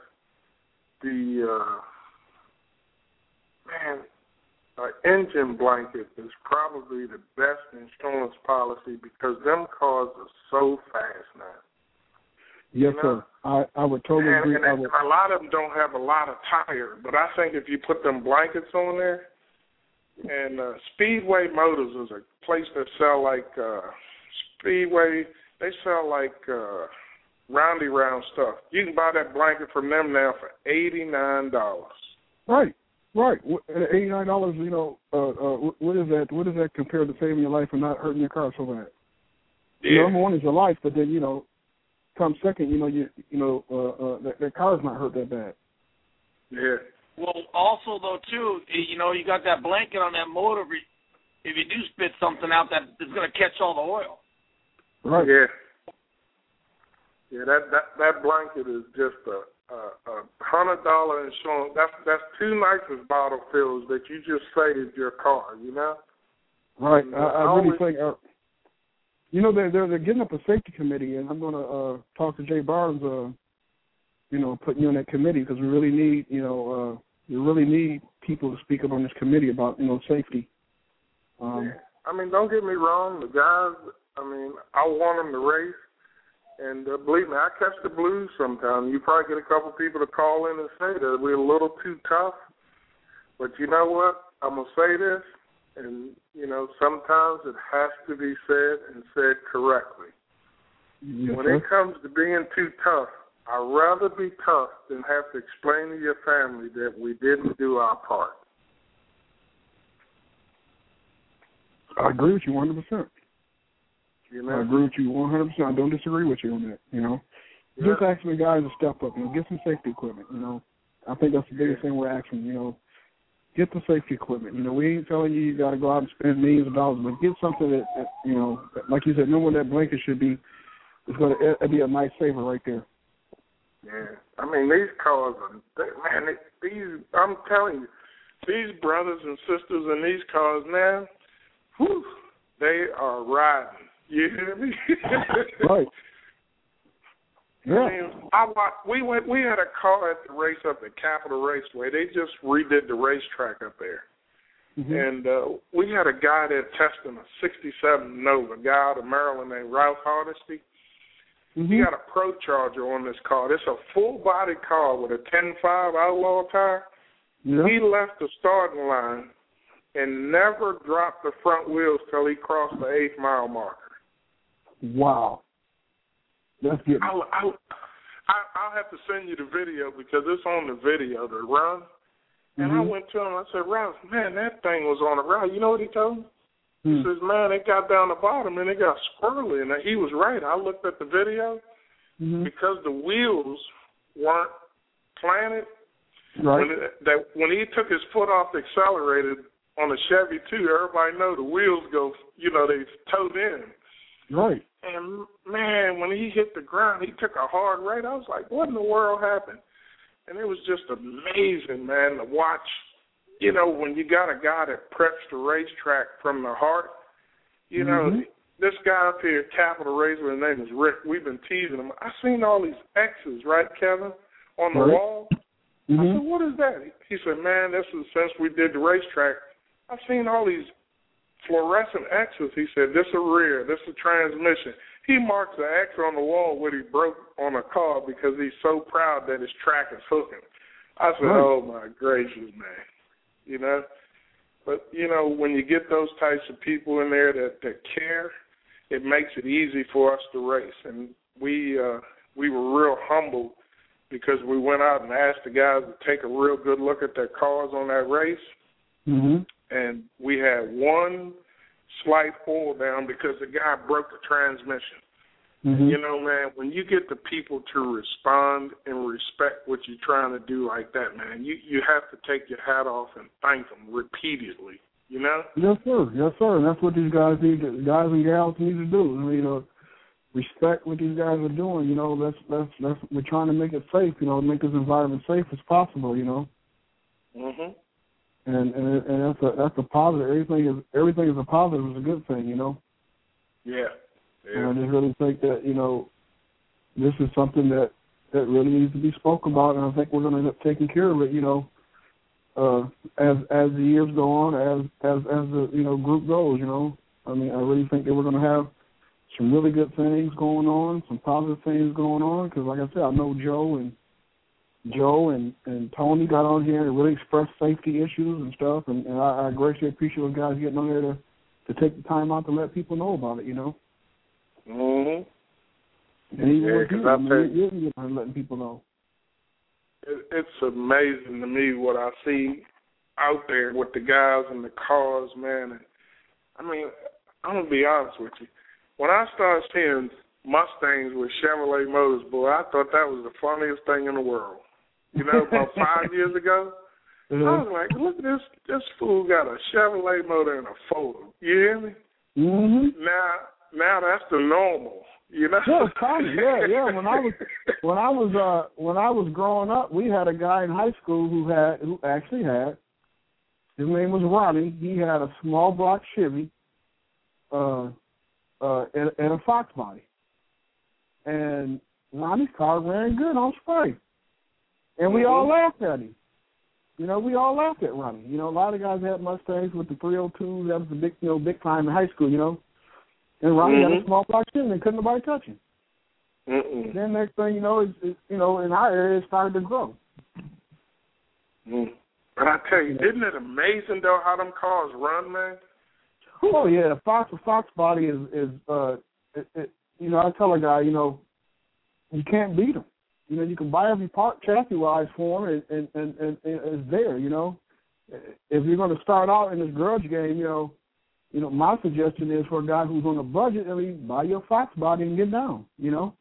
engine blanket is probably the best insurance policy because them cars are so fast now. Yes, sir. I would totally agree. And a lot of them don't have a lot of tire, but I think if you put them blankets on there, and Speedway Motors is a place that sell like Speedway, they sell like roundy round stuff. You can buy that blanket from them now for $89. Right. $89, what is that? What does that compare to saving your life and not hurting your car so bad? Yeah. Number one is your life, but then come second, that car's not hurt that bad. Yeah. Well, also though too, you got that blanket on that motor. If you do spit something out, that is going to catch all the oil. Right. Yeah. Yeah. That blanket is just a $100 insurance. That's 2 nicest bottle fills that you just saved your car. Right. I really think. They're getting up a safety committee, and I'm going to talk to Jay Barnes. Putting you on that committee because we really need people to speak up on this committee about safety. Don't get me wrong. The guys. I want them to race. And believe me, I catch the blues sometimes. You probably get a couple people to call in and say that we're a little too tough. But you know what? I'm going to say this, and, sometimes it has to be said and said correctly. Yes, when sir. it comes to being too tough, I'd rather be tough than have to explain to your family that we didn't do our part. I agree with you 100%. I agree with you 100%. I don't disagree with you on that, Just asking the guys to step up, get some safety equipment, I think that's the biggest thing we're asking, get the safety equipment. We ain't telling you got to go out and spend millions of dollars, but get something that like you said, know where that blanket should be. It's going to be a nice saver right there. Yeah. These cars are, I'm telling you, these brothers and sisters in these cars now, they are riding. You hear me? Right. Yeah. We had a car at the race up at Capitol Raceway. They just redid the racetrack up there. Mm-hmm. And we had a guy there testing a 67 Nova, a guy out of Maryland named Ralph Hardesty. Mm-hmm. He got a Pro Charger on this car. It's a full-body car with a 10.5 Outlaw tire. Yeah. He left the starting line and never dropped the front wheels till he crossed the 8th mile marker. Wow. That's good. I'll have to send you the video because it's on the video, the run. And I went to him, I said, Ralph, man, that thing was on the run. You know what he told me? He says, man, it got down the bottom and it got squirrely. And he was right. I looked at the video because the wheels weren't planted. Right. When he took his foot off the accelerator on the Chevy 2, everybody know the wheels go, they towed in. Right. And, man, when he hit the ground, he took a hard right. I was like, what in the world happened? And it was just amazing, man, to watch. When you got a guy that preps the racetrack from the heart, this guy up here at Capitol Raceway, his name is Rick. We've been teasing him. I seen all these X's, right, Kevin, on the wall. I said, what is that? He said, man, this is since we did the racetrack. I've seen all these fluorescent X's. He said, this is a rear, this is a transmission. he marks an X on the wall where he broke on a car because he's so proud that his track is hooking. I said, oh, my gracious, man. You know? But, you know, when you get those types of people in there that care, it makes it easy for us to race. And we were real humbled because we went out and asked the guys to take a real good look at their cars on that race. Mm-hmm. And we had one slight oil down because the guy broke the transmission. Mm-hmm. You know, man, when you get the people to respond and respect what you're trying to do like that, man, you have to take your hat off and thank them repeatedly, you know? Yes, sir. Yes, sir. And that's what these guys and gals need to do. I mean, you know, respect what these guys are doing. You know, let's we're trying to make it safe. You know, make this environment safe as possible. You know. Mhm. And that's a positive. Everything is a positive. Is a good thing. You know. Yeah. And I just really think that, you know, this is something that really needs to be spoken about, and I think we're going to end up taking care of it, you know, as the years go on, as the, you know, group goes, you know. I mean, I really think that we're going to have some really good things going on, some positive things going on, because like I said, I know Joe and Tony got on here and really expressed safety issues and stuff, and I greatly appreciate those guys getting on there to take the time out to let people know about it, you know. Mm-hmm. And even with you, you're letting people know. It's amazing to me what I see out there with the guys and the cars, man. And, I mean, I'm going to be honest with you. When I started seeing Mustangs with Chevrolet motors, boy, I thought that was the funniest thing in the world. You know, about 5 years ago, I was like, look at this fool got a Chevrolet motor and a Ford. You hear me? Mm-hmm. Now that's the normal, you know. Yeah, yeah. When I was growing up, we had a guy in high school who actually had. His name was Ronnie. He had a small block Chevy, and a Fox body. And Ronnie's car ran good on spray, and we all laughed at him. You know, we all laughed at Ronnie. You know, a lot of guys had Mustangs with the 302s. That was the big time in high school. You know. And Ronnie had a small block Chevy and couldn't nobody touch him. Mm-mm. Then next thing you know, in our area, it started to grow. Mm. But I tell you, isn't it amazing though how them cars run, man? Oh yeah, the Fox body is you know, I tell a guy, you know, you can't beat them. You know, you can buy every part chassis wise for them, and it's there. You know, if you're going to start out in this grudge game, you know, my suggestion is for a guy who's on a budget, I mean, buy your Fox body and get down, you know.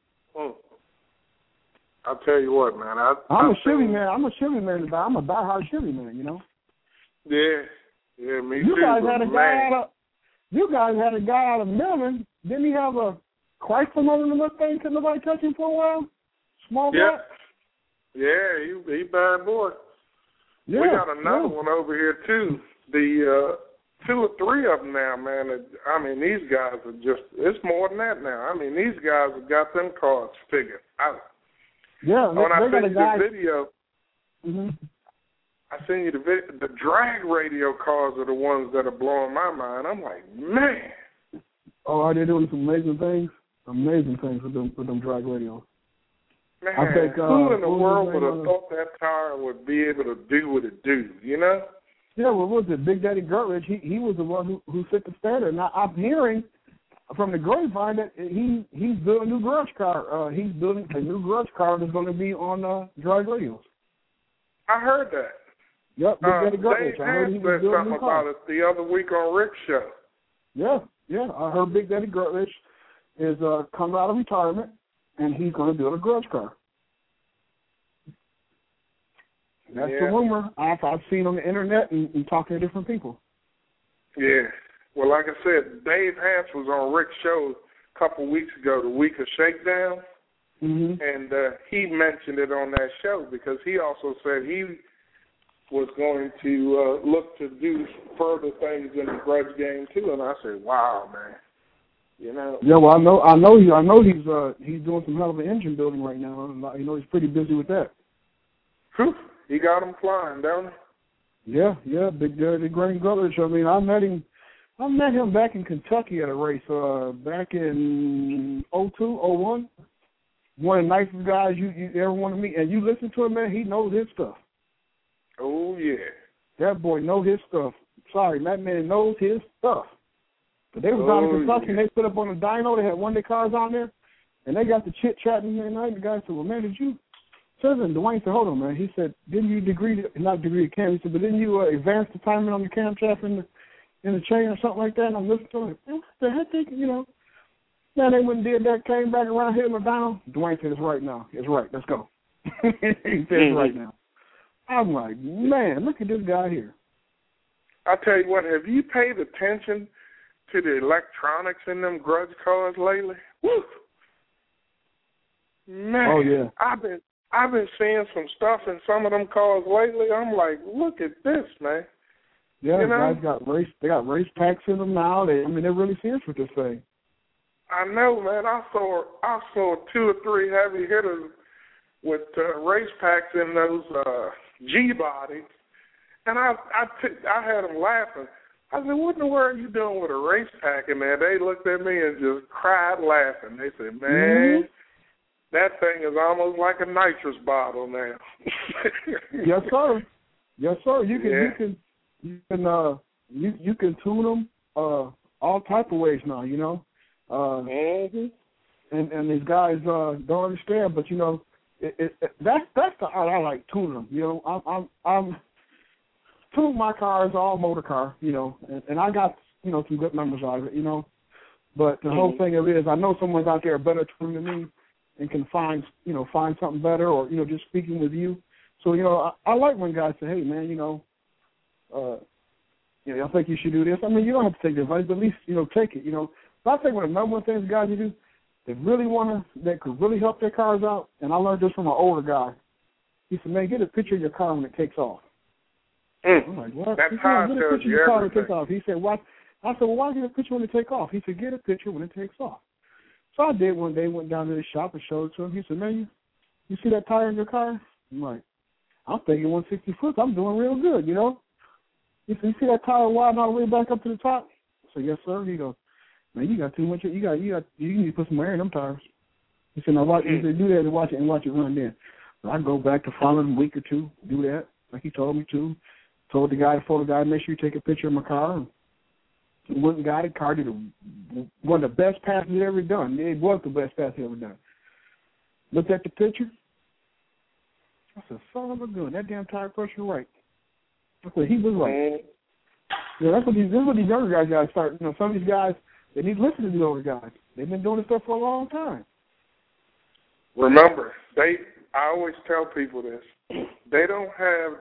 I'll tell you what, man. I'm a Chevy man. I'm a diehard Chevy man, you know. Yeah, me you too. You guys had a guy out of Melbourne. Didn't he have a Chrysler motor in the Mustang? Couldn't nobody touch him for a while? Small block? Yeah, he bad boy. Yeah, we got another one over here, too. The 2 or 3 of them now, man. I mean, these guys are just, it's more than that now. I mean, these guys have got them cars figured out. Yeah, when I sent you the video, mm-hmm. I sent you the video, the drag radio cars are the ones that are blowing my mind. I'm like, man. Oh, are they doing some amazing things? Amazing things with them drag radios. Man, I think, who in the world would have thought that tire would be able to do what it do, you know? Yeah, well, what was it? Big Daddy Gurtridge, he was the one who set the standard. Now, I'm hearing from the grapevine that he's building a new garage car. He's building a new garage car that's going to be on drag radios. I heard that. Yep, Big Daddy Gurtridge. I heard he was building something about it the other week on Rick's show. Yeah. I heard Big Daddy Gurtridge is coming out of retirement, and he's going to build a garage car. That's the rumor I've seen on the internet and talking to different people. Yeah. Well, like I said, Dave Hance was on Rick's show a couple weeks ago, the week of Shakedown, and he mentioned it on that show because he also said he was going to look to do further things in the grudge game too. And I said, "Wow, man." You know. Yeah, well, I know he's doing some hell of an engine building right now. You know, he's pretty busy with that. Whew. He got him flying, don't he? Yeah, Big Daddy Gurtridge. I mean, I met him I met him back in Kentucky at a race back in 02, 01. One of the nicest guys you ever want to meet. And you listen to him, man, he knows his stuff. Oh, yeah. That boy knows his stuff. Sorry, that man knows his stuff. But they was down in Kentucky, and they put up on the dyno. They had one of their cars on there, and they got to chit-chatting that night. The guy said, well, man, did you? And Dwayne said, hold on, man. He said, didn't you not degree the cam? He said, but didn't you advance the timing on your camshaft in the chain or something like that? And I'm listening to him, what the heck, you know. Man, they went and did that, came back around here in McDonald. Dwayne said, it's right now. It's right. Let's go. He said, it's right now. I'm like, man, look at this guy here. I tell you what, have you paid attention to the electronics in them grudge cars lately? Woo! Man, oh, yeah. I've been seeing some stuff in some of them cars lately. I'm like, look at this, man. Yeah, you know? Guys got race packs in them now. They're really serious with this thing. I know, man. I saw 2 or 3 heavy hitters with race packs in those G bodies, and I had them laughing. I said, what in the world are you doing with a race pack in there? They looked at me and just cried laughing. They said, man, that thing is almost like a nitrous bottle now. Yes, sir. Yes, sir. You can tune them all type of ways now, you know. And these guys don't understand, but you know, that's the art I like, tuning them. You know, I'm tune my cars, all motor car, you know, and I got, you know, some good numbers out of it, you know. But the whole thing of it is, I know someone's out there better tuning than me and can find something better, or, you know, just speaking with you. So, you know, I like when guys say, hey, man, you know, I think you should do this. I mean, you don't have to take the advice, but at least, you know, take it, you know. But I think one of the number one things guys do, that could really help their cars out, and I learned this from an older guy. He said, man, get a picture of your car when it takes off. I'm like, what? That's how get a picture of your car when it takes off. He said, what? I said, well, why get a picture when it takes off? He said, get a picture when it takes off. So I did one day, went down to the shop and showed it to him. He said, man, you see that tire in your car? I'm like, I'm thinking 160 foot. I'm doing real good, you know. He said, you see that tire wide all the way back up to the top? I said, yes, sir. He goes, man, you got too much. You need to put some air in them tires. He said, now watch. He said, do that and watch it run then. So I go back the following week or two, do that like he told me to. Told the photo guy, make sure you take a picture of my car. And went and got it. Car did one of the best passes he'd ever done. It was the best pass he'd ever done. Looked at the picture. I said, son of a gun, that damn tire pressure right. I said, he was right. Yeah, that's what these younger guys got to start. You know, some of these guys, they need to listen to the older guys. They've been doing this stuff for a long time. Remember, I always tell people this. They don't have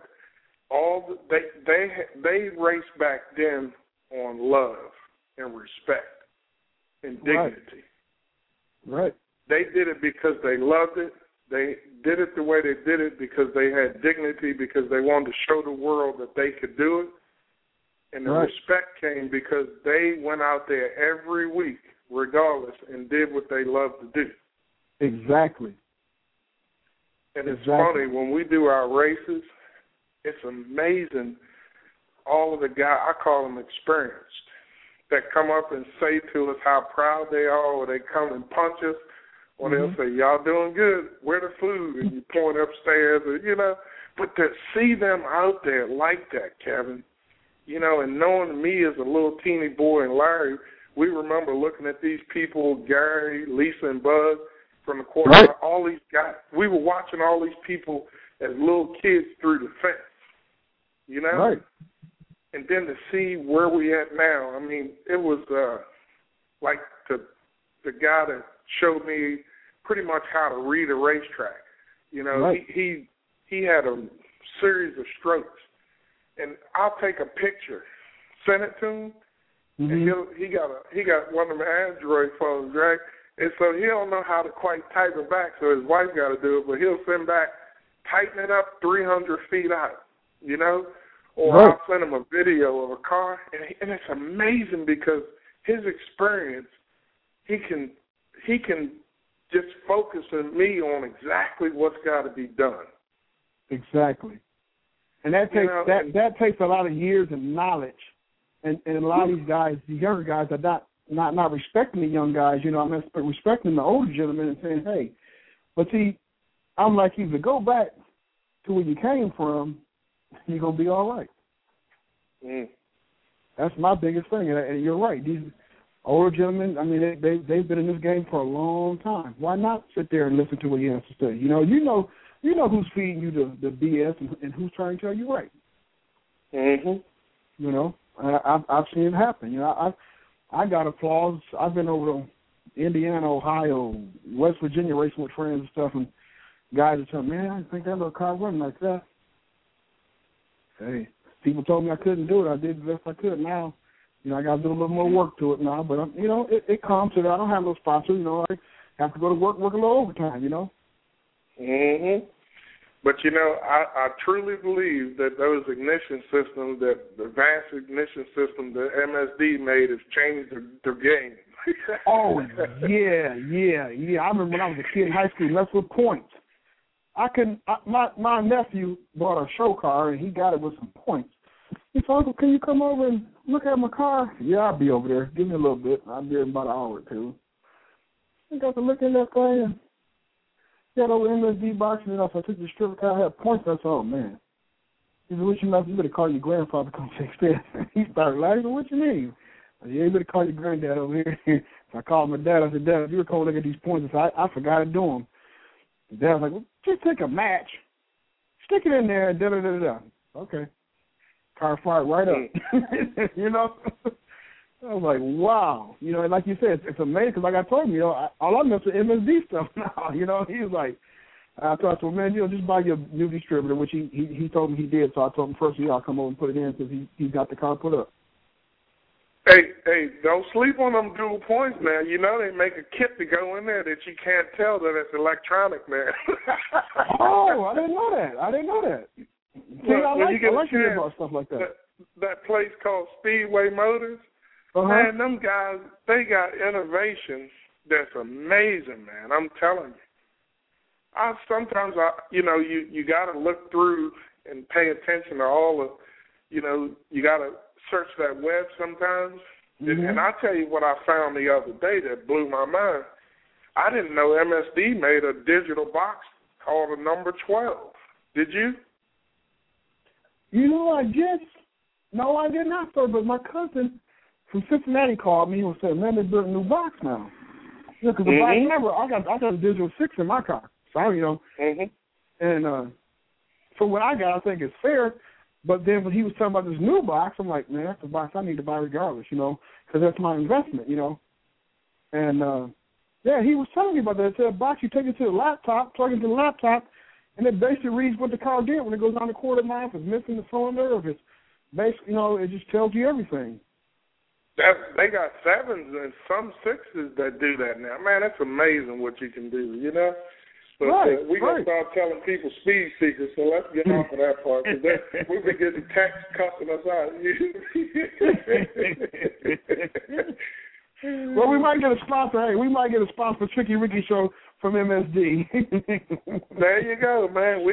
they race back then on love and respect and dignity. Right. They did it because they loved it. They did it the way they did it because they had dignity, because they wanted to show the world that they could do it. And the respect came because they went out there every week, regardless, and did what they loved to do. Exactly. And it's funny, when we do our races, it's amazing, all of the guys, I call them experienced, that come up and say to us how proud they are, or they come and punch us, or they'll say, y'all doing good, where the food? And you point upstairs, or, you know. But to see them out there like that, Kevin, you know, and knowing me as a little teeny boy and Larry, we remember looking at these people, Gary, Lisa, and Bud, from the quarter, all these guys. We were watching all these people as little kids through the fence, you know? Right. And then to see where we at now, I mean, it was like the guy that showed me pretty much how to read a racetrack. You know, he had a series of strokes, and I'll take a picture, send it to him, and he got one of the Android phones, right? And so he don't know how to quite type it back, so his wife got to do it, but he'll send back, tighten it up 300 feet out, you know? Or I'll send him a video of a car, and it's amazing because his experience, he can just focus on me on exactly what's got to be done. Exactly. And that takes that takes a lot of years of knowledge and a lot of these guys, the younger guys, are not respecting the young guys. You know, I'm respecting the older gentlemen and saying, hey, but see, I'm like, either go back to where you came from, you're gonna be all right. That's my biggest thing, and you're right. These older gentlemen, I mean, they've been in this game for a long time. Why not sit there and listen to what you have to say? You know who's feeding you the BS and who's trying to tell you right. You know, I've seen it happen. You know, I got applause. I've been over to Indiana, Ohio, West Virginia racing with friends and stuff, and guys are telling me, man, I didn't think that little car running like that. Hey, people told me I couldn't do it. I did the best I could. Now, you know, I got to do a little more work to it now, but, you know, it comes to that. I don't have no sponsor. You know, I have to go to work a little overtime, you know. But, you know, I truly believe that those ignition systems, that the advanced ignition system that MSD made has changed their game. Oh, yeah. I remember when I was a kid in high school, that's with points. My nephew bought a show car, and he got it with some points. He said, Uncle, can you come over and look at my car? Yeah, I'll be over there. Give me a little bit. I'll be there in about an hour or two. I got to look in that thing and got over MSD box, and I took the strip car. I had points. I said, oh, man. He said, what you mean? You better call your grandfather to come fix that. He started laughing. What you mean? I said, yeah, you better call your granddad over here. So I called my dad. I said, Dad, if you were coming look at these points, I forgot to do them. And Dad was like, well, just take a match. Stick it in there and da-da-da-da. Okay. Car fired right up. You know? I was like, wow. You know, and like you said, it's amazing because like I told him, you know, all I mess with MSD stuff now. You know, he was like, I told him, man, you know, just buy your new distributor, which he told me he did. So I told him first, I'll come over and put it in because he got the car put up. Hey, don't sleep on them dual points, man. You know they make a kit to go in there that you can't tell that it's electronic, man. Oh, I didn't know that. See, I like to hear about stuff like that. That place called Speedway Motors, man, them guys, they got innovations that's amazing, man. I'm telling you. Sometimes you know, you got to look through and pay attention to all the, you know, you got to search that web sometimes. And I'll tell you what I found the other day that blew my mind. I didn't know MSD made a digital box called a number 12. Did you? You know, no, I did not, sir, but my cousin from Cincinnati called me and said, man, they built a new box now. Yeah, because the box number, I got a digital 6 in my car. So, you know, and for what I got, I think it's fair. But then when he was talking about this new box, I'm like, man, that's the box I need to buy regardless, you know, because that's my investment, you know. And, yeah, he was telling me about that. It said a box, you take it to the laptop, plug it into the laptop, and it basically reads what the car did when it goes down the quarter mile, if it's missing the cylinder, if it's basically, you know, it just tells you everything. They got 7s and some 6s that do that now. Man, that's amazing what you can do, you know. But we're going to start telling people speed secrets, so let's get off of that part, because we've been getting texts cussing us out. Well, we might get a sponsor. Hey, we might get a sponsor for Tricky Ricky Show from MSD. There you go, man.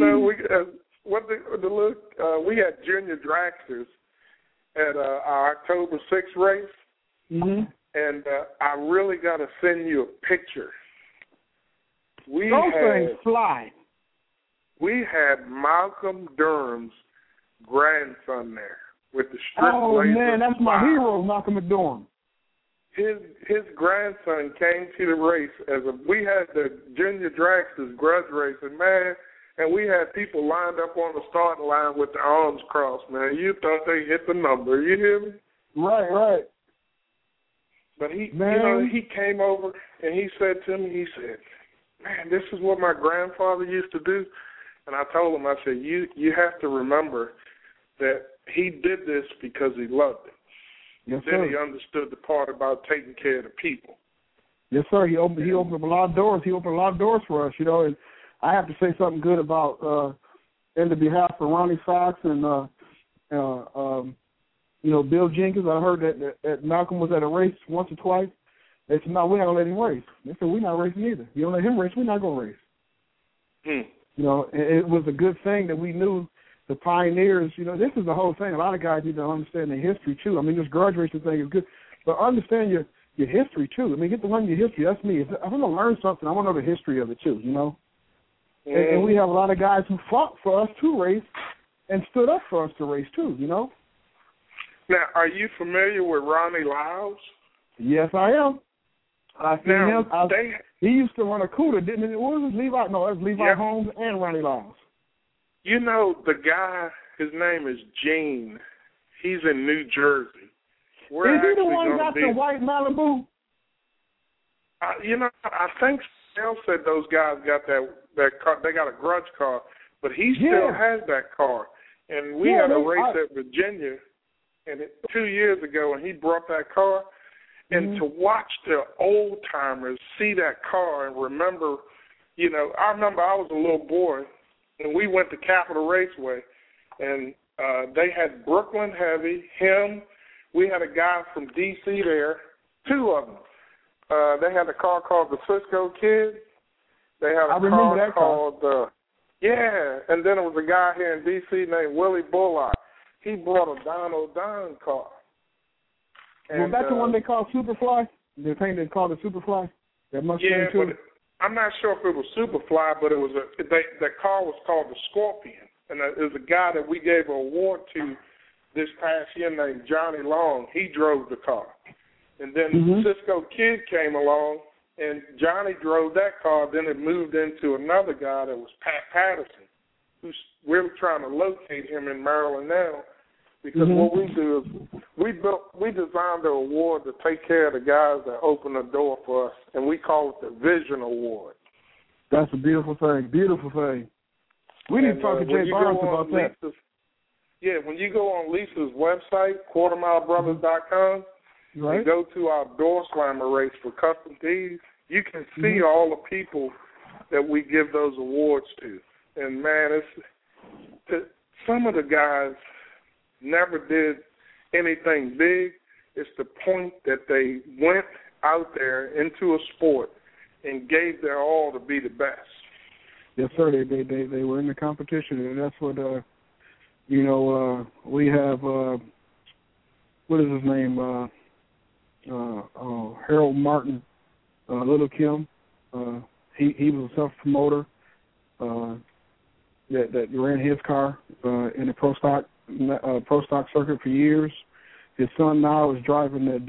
We had junior dragsters at our October 6th race, and I really got to send you a picture. Those things fly. We had Malcolm Durham's grandson there with the strip laser. Oh, man, that's my hero, Malcolm McDorm. His grandson came to the race we had the junior dragsters grudge racing, man, and we had people lined up on the starting line with their arms crossed, man. You thought they hit the number, you hear me? Right. But you know, he came over and he said to me, man, this is what my grandfather used to do. And I told him, I said, you have to remember that he did this because he loved it. Yes, then sir. he understood the part about taking care of the people. Yes, sir. He opened up a lot of doors. He opened a lot of doors for us, you know. And I have to say something good about, in the behalf of Ronnie Fox and, you know, Bill Jenkins. I heard that Malcolm was at a race once or twice. They said, no, we're not going to let him race. They said, we're not racing either. You don't let him race, we're not going to race. You know, it was a good thing that we knew the pioneers. You know, this is the whole thing. A lot of guys need to understand the history too. I mean, this grudge racing thing is good, but understand your history too. I mean, get to learn your history. That's me. If I'm going to learn something, I want to know the history of it too. You know, and we have a lot of guys who fought for us to race and stood up for us to race too. You know. Now, are you familiar with Ronnie Lyles? Yes, I am. I seen him. He used to run a Cuda, didn't it? What was it, Levi? No, it was Levi Holmes and Ronnie Lyles. You know, the guy, his name is Gene. He's in New Jersey. Is he the one who got the white Malibu? You know, I think Snell said those guys got that car. They got a grudge car, but he still has that car. And we had a race at Virginia 2 years ago, and he brought that car. And to watch the old timers see that car and remember, you know, I remember I was a little boy, and we went to Capitol Raceway, and they had Brooklyn Heavy, him. We had a guy from D.C. there, two of them. They had a car called the Cisco Kid. They had a car called, and then there was a guy here in D.C. named Willie Bullock. He brought a Donald Don car. Was that the one they called Superfly? The thing they called it Superfly? That Mustang too? But I'm not sure if it was Superfly, but it was that car was called the Scorpion, and it was a guy that we gave an award to this past year named Johnny Long. He drove the car, and then Cisco Kid came along, and Johnny drove that car. Then it moved into another guy that was Pat Patterson, who's we're trying to locate him in Maryland now. Because what we do is we designed the award to take care of the guys that open the door for us, and we call it the Vision Award. That's a beautiful thing. Beautiful thing. We need to talk to Jay Barnes about that. When you go on Lisa's website, quartermilebrothers.com, and go to our door slammer race for custom tees, you can see all the people that we give those awards to. And man, some of the guys never did anything big. It's the point that they went out there into a sport and gave their all to be the best. Yes, sir. They were in the competition, and that's what we have. What is his name? Harold Martin, Little Kim. He was a self-promoter that ran his car in the pro stock circuit for years. His son now is driving the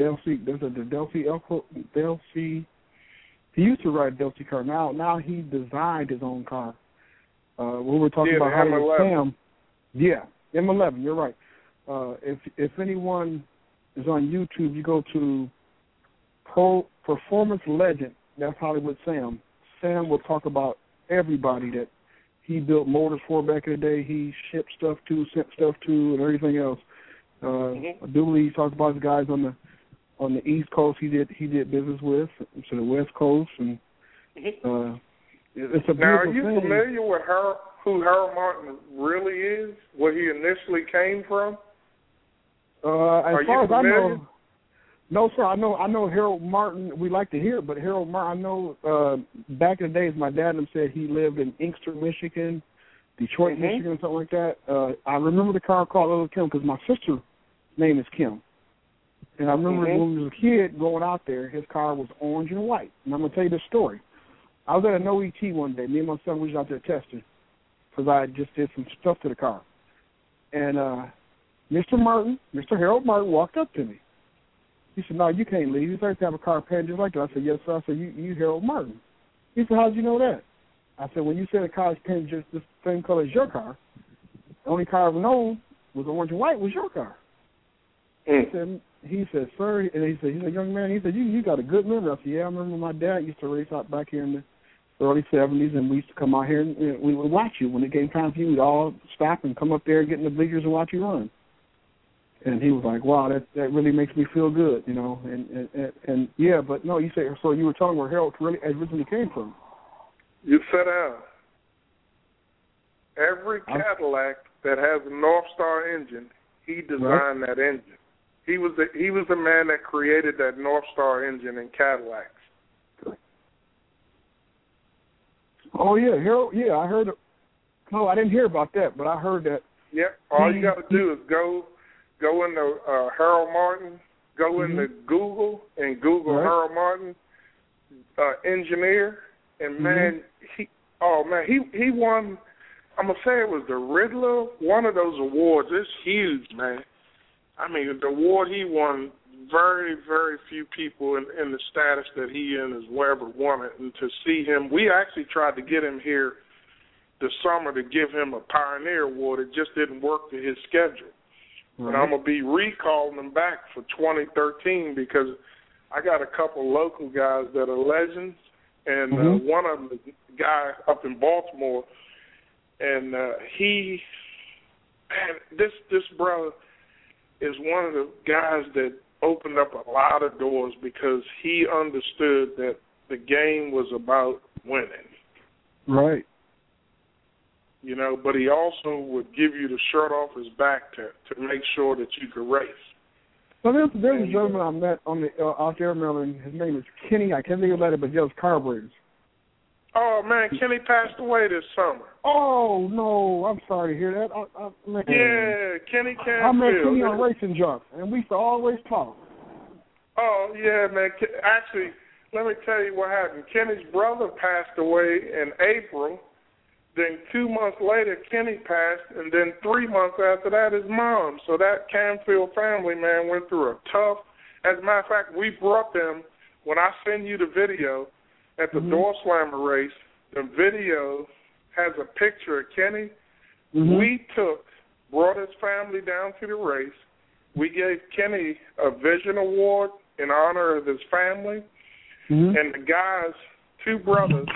Delphi. He used to ride a Delphi car. Now he designed his own car. We were talking about Hollywood Sam. Yeah, M11. You're right. If anyone is on YouTube, you go to Performance Legend. That's Hollywood Sam. Sam will talk about everybody that he built motors for back in the day. He shipped stuff to, sent stuff to, and everything else. Dooley talked about the guys on the East Coast. He did business with, to the West Coast, and it's a beautiful thing. Now, are you familiar with who Harold Martin really is? Where he initially came from? As far as I know, no, sir. I know Harold Martin. We like to hear it, but Harold Martin, I know back in the days, my dad said he lived in Inkster, Michigan, Detroit, Michigan, something like that. I remember the car called Little Kim because my sister's name is Kim. And I remember when we was a kid going out there, his car was orange and white. And I'm going to tell you this story. I was at a no-ET one day. Me and my son was out there testing because I just did some stuff to the car. And Mr. Harold Martin walked up to me. He said, "No, you can't leave. You have to have a car painted just like that." I said, "Yes, sir." I said, you Harold Martin. He said, "How did you know that?" I said, "When you said the car is painted just the same color as your car, the only car I've known was orange and white was your car." He said, "Sir," and he said, "Young man," he said, you got a good memory." I said, "Yeah, I remember my dad used to race out back here in the early 70s, and we used to come out here and we would watch you. When it came time for you, we'd all stop and come up there and get in the bleachers and watch you run." And he was like, "Wow, that really makes me feel good, you know." And yeah, but no, you say, so you were telling where Harold really originally came from. You sit down. Every Cadillac that has a North Star engine, he designed that engine. He was the man that created that North Star engine in Cadillacs. Oh yeah, Harold. Yeah, I heard. No, I didn't hear about that, but I heard that Yep. All you got to do is go into Harold Martin, go into Google and Google Harold Martin engineer, and man, he won. I'm gonna say it was the Riddler, one of those awards. It's huge, man. I mean, the award he won, very, very few people in the status that he in has ever won it. And to see him, we actually tried to get him here this summer to give him a Pioneer Award. It just didn't work to his schedule. But I'm going to be recalling him back for 2013 because I got a couple local guys that are legends, and one of them is a guy up in Baltimore, and this brother is one of the guys that opened up a lot of doors because he understood that the game was about winning. Right. You know, but he also would give you the shirt off his back to make sure that you could race. So there's a gentleman I met on the out there in Maryland. His name is Kenny. I can't think about it, but he does carburetors. Oh, man, Kenny passed away this summer. Oh, no, I'm sorry to hear that. Yeah, Kenny Canfield. I met Kenny on Racing Junk, and we used to always talk. Oh, yeah, man. Actually, let me tell you what happened. Kenny's brother passed away in April. Then 2 months later, Kenny passed, and then 3 months after that, his mom. So that Canfield family, man, went through a tough. As a matter of fact, we brought them, when I send you the video at the Door Slammer race, the video has a picture of Kenny. We brought his family down to the race. We gave Kenny a Vision Award in honor of his family. And the guys, two brothers,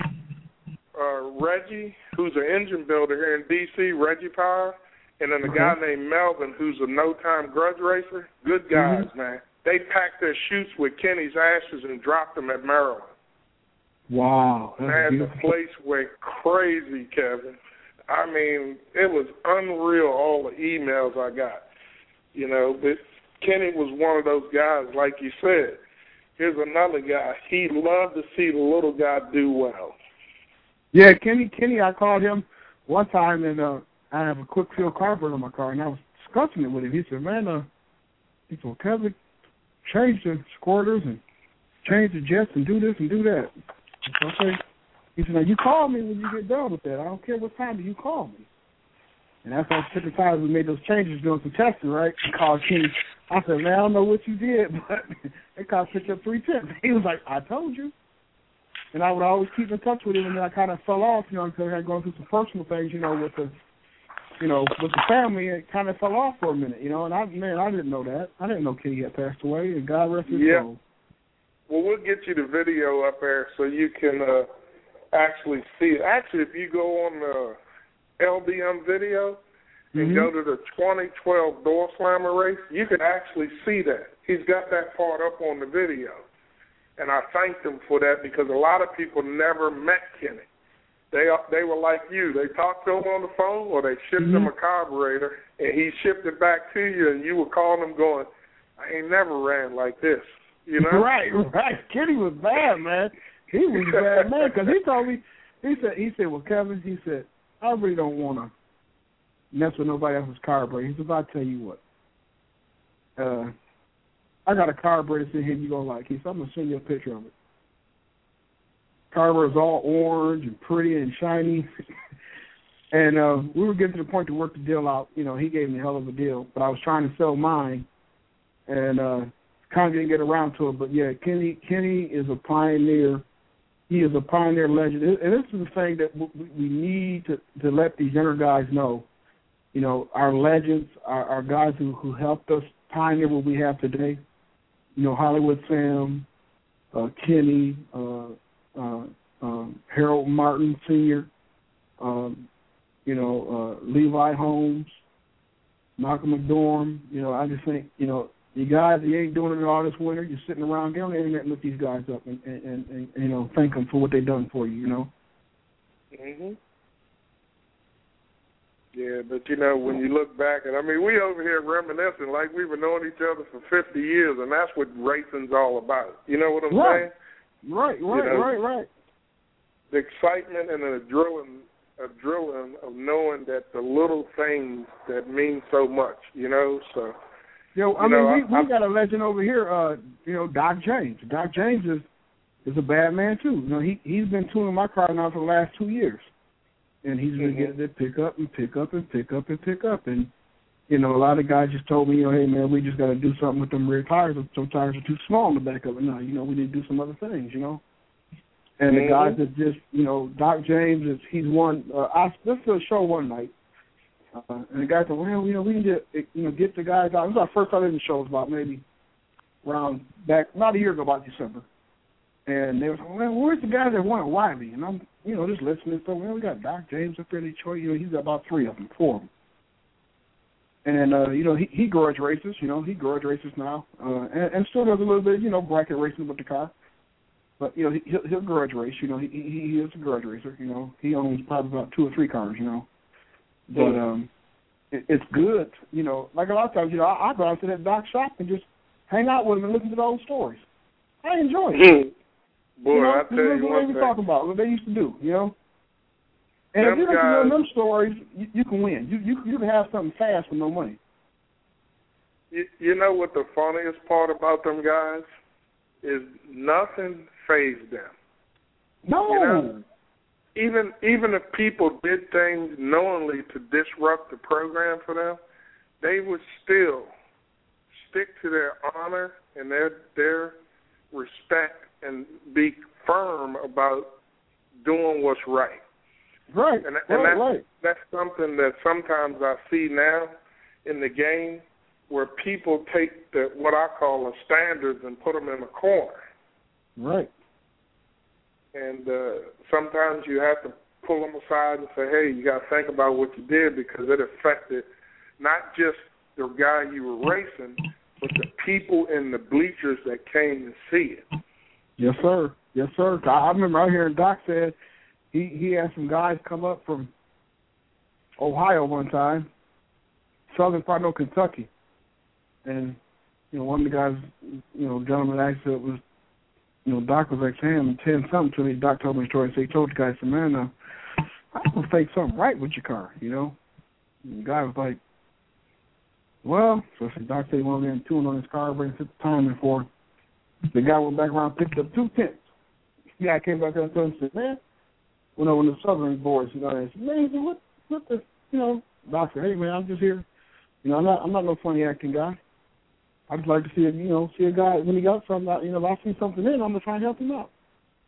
Reggie, who's an engine builder here in D.C., Reggie Power, and then a guy named Melvin, who's a no-time grudge racer. Good guys, man. They packed their chutes with Kenny's ashes and dropped them at Maryland. Wow. Man, the place went crazy, Kevin. I mean, it was unreal, all the emails I got. You know, but Kenny was one of those guys, like you said. Here's another guy. He loved to see the little guy do well. Yeah, Kenny, I called him one time, and I have a quick field carburetor in my car, and I was discussing it with him. He said, man, well, Kevin, change the squirters and change the jets and do this and do that. I said, okay. He said, now you call me when you get done with that. I don't care what time you call me. And after I took the time we made those changes doing some testing, right, I called Kenny. I said, man, I don't know what you did, but it cost me up 3 tips. He was like, I told you. And I would always keep in touch with him, and then I kind of fell off, because I had gone through some personal things, with the family. It kind of fell off for a minute, and I didn't know that. I didn't know Kenny had passed away, and God rest his soul. Well, we'll get you the video up there so you can actually see it. Actually, if you go on the LBM video and go to the 2012 Door Slammer race, you can actually see that. He's got that part up on the video. And I thanked him for that because a lot of people never met Kenny. They were like you. They talked to him on the phone or they shipped him a carburetor, and he shipped it back to you, and you were calling him going, I ain't never ran like this, Right. Kenny was bad, man. He was a bad man because he told me, he said, well, Kevin, he said, I really don't want to mess with nobody else's carburetor. He said, I'll tell you what. I got a carburetor sitting here you're going to like. He said, I'm going to send you a picture of it. Carburetor's all orange and pretty and shiny. And we were getting to the point to work the deal out. He gave me a hell of a deal, but I was trying to sell mine and kind of didn't get around to it. But, yeah, Kenny is a pioneer. He is a pioneer legend. And this is the thing that we need to let these younger guys know. Our legends, our guys who helped us pioneer what we have today. Hollywood Sam, Kenny, Harold Martin Sr., Levi Holmes, Malcolm McDorm. I just think, you guys, you ain't doing it all this winter. You're sitting around, get on the internet and look these guys up and thank them for what they've done for you, Yeah, but, when you look back, and we over here reminiscing like we've been knowing each other for 50 years, and that's what racing's all about. You know what I'm saying? Right. The excitement and the adrenaline of knowing that the little things that mean so much, you know. So, we got a legend over here. Doc James. Doc James is a bad man too. He's been tuning my car now for the last 2 years, and he's been getting it pick up and pick up and pick up and pick up. And a lot of guys just told me, hey man, we just got to do something with them rear tires. Some tires are too small in the back of it now. We need to do some other things. And the guys that just, Doc James he's won. I listened to a show one night, and the guy said, well, we need to, get the guys out. This was our first time in the show. It was about maybe around back, not a year ago, about December. And they were saying, well, where's the guys that won at Wiley? And I'm, just listening. So, we got Doc James up there in Detroit. He's got about 4 of them. And, he garage races. He garage races now. And still does a little bit, bracket racing with the car. But, he'll garage race. He is a garage racer. He owns probably about 2 or 3 cars, But it's good. Like a lot of times, I go out to that Doc shop and just hang out with him and listen to the old stories. I enjoy it. Boy, I tell you what they talking about, what they used to do, And if you listen to them stories, you can win. You can have something fast with no money. You know what the funniest part about them guys is? Nothing fazed them. No. Even if people did things knowingly to disrupt the program for them, they would still stick to their honor and their respect and be firm about doing what's right. Right. And right. That's something that sometimes I see now in the game, where people take what I call the standards and put them in a corner. Right. And sometimes you have to pull them aside and say, hey, you got to think about what you did, because it affected not just the guy you were racing, but the people in the bleachers that came to see it. Yes, sir. Yes, sir. I remember out here, and Doc said he had some guys come up from Ohio one time, southern part of Kentucky. And, one of the guys, gentleman actually was, Doc was like saying 10-something to me. Doc told me a story. So he told the guy, said, man, I don't think something right with your car, And the guy was like, well, so Doc said he went over there and tuned on his car, bring the timing for. The guy went back around, picked up 2 tenths. The guy came back there and told him, said, man, when the Southern boys, they said, man, what the, Doc said, hey, man, I'm just here. I'm not no funny acting guy. I'd just like to see a guy, when he got something, if I see something in, I'm going to try and help him out.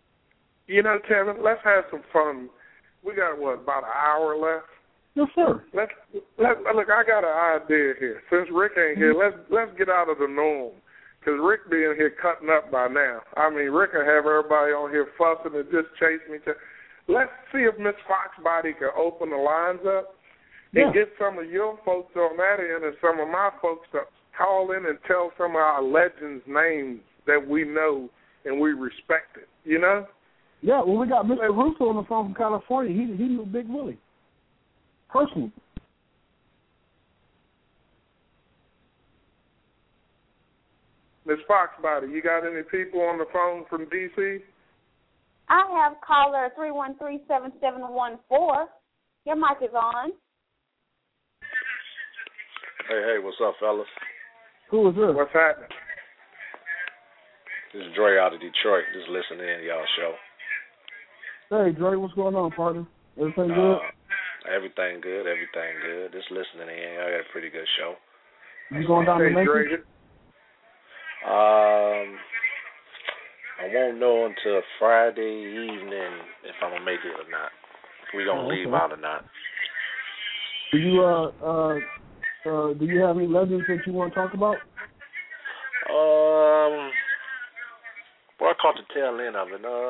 Kevin, let's have some fun. We got, about an hour left? Yes, sir. Look, I got an idea here. Since Rick ain't here, let's get out of the norm. Because Rick being here cutting up by now. I mean, Rick will have everybody on here fussing and just chasing each other. Let's see if Miss Foxbody can open the lines up and get some of your folks on that end and some of my folks to call in and tell some of our legends' names that we know and we respect it, Yeah, well, we got Mr. Russo on the phone from California. He knew Big Willie. Personally. Ms. Foxbody, you got any people on the phone from D.C.? I have caller 313-7714. Your mic is on. Hey, what's up, fellas? Who is this? What's happening? This is Dre out of Detroit. Just listening in to y'all show. Hey, Dre, what's going on, partner? Everything good? Everything good. Just listening in. I got a pretty good show. You going down to Memphis? I won't know until Friday evening if I'm gonna make it or not. If we gonna leave out or not. Do you have any legends that you want to talk about? Well, I caught the tail end of it. Do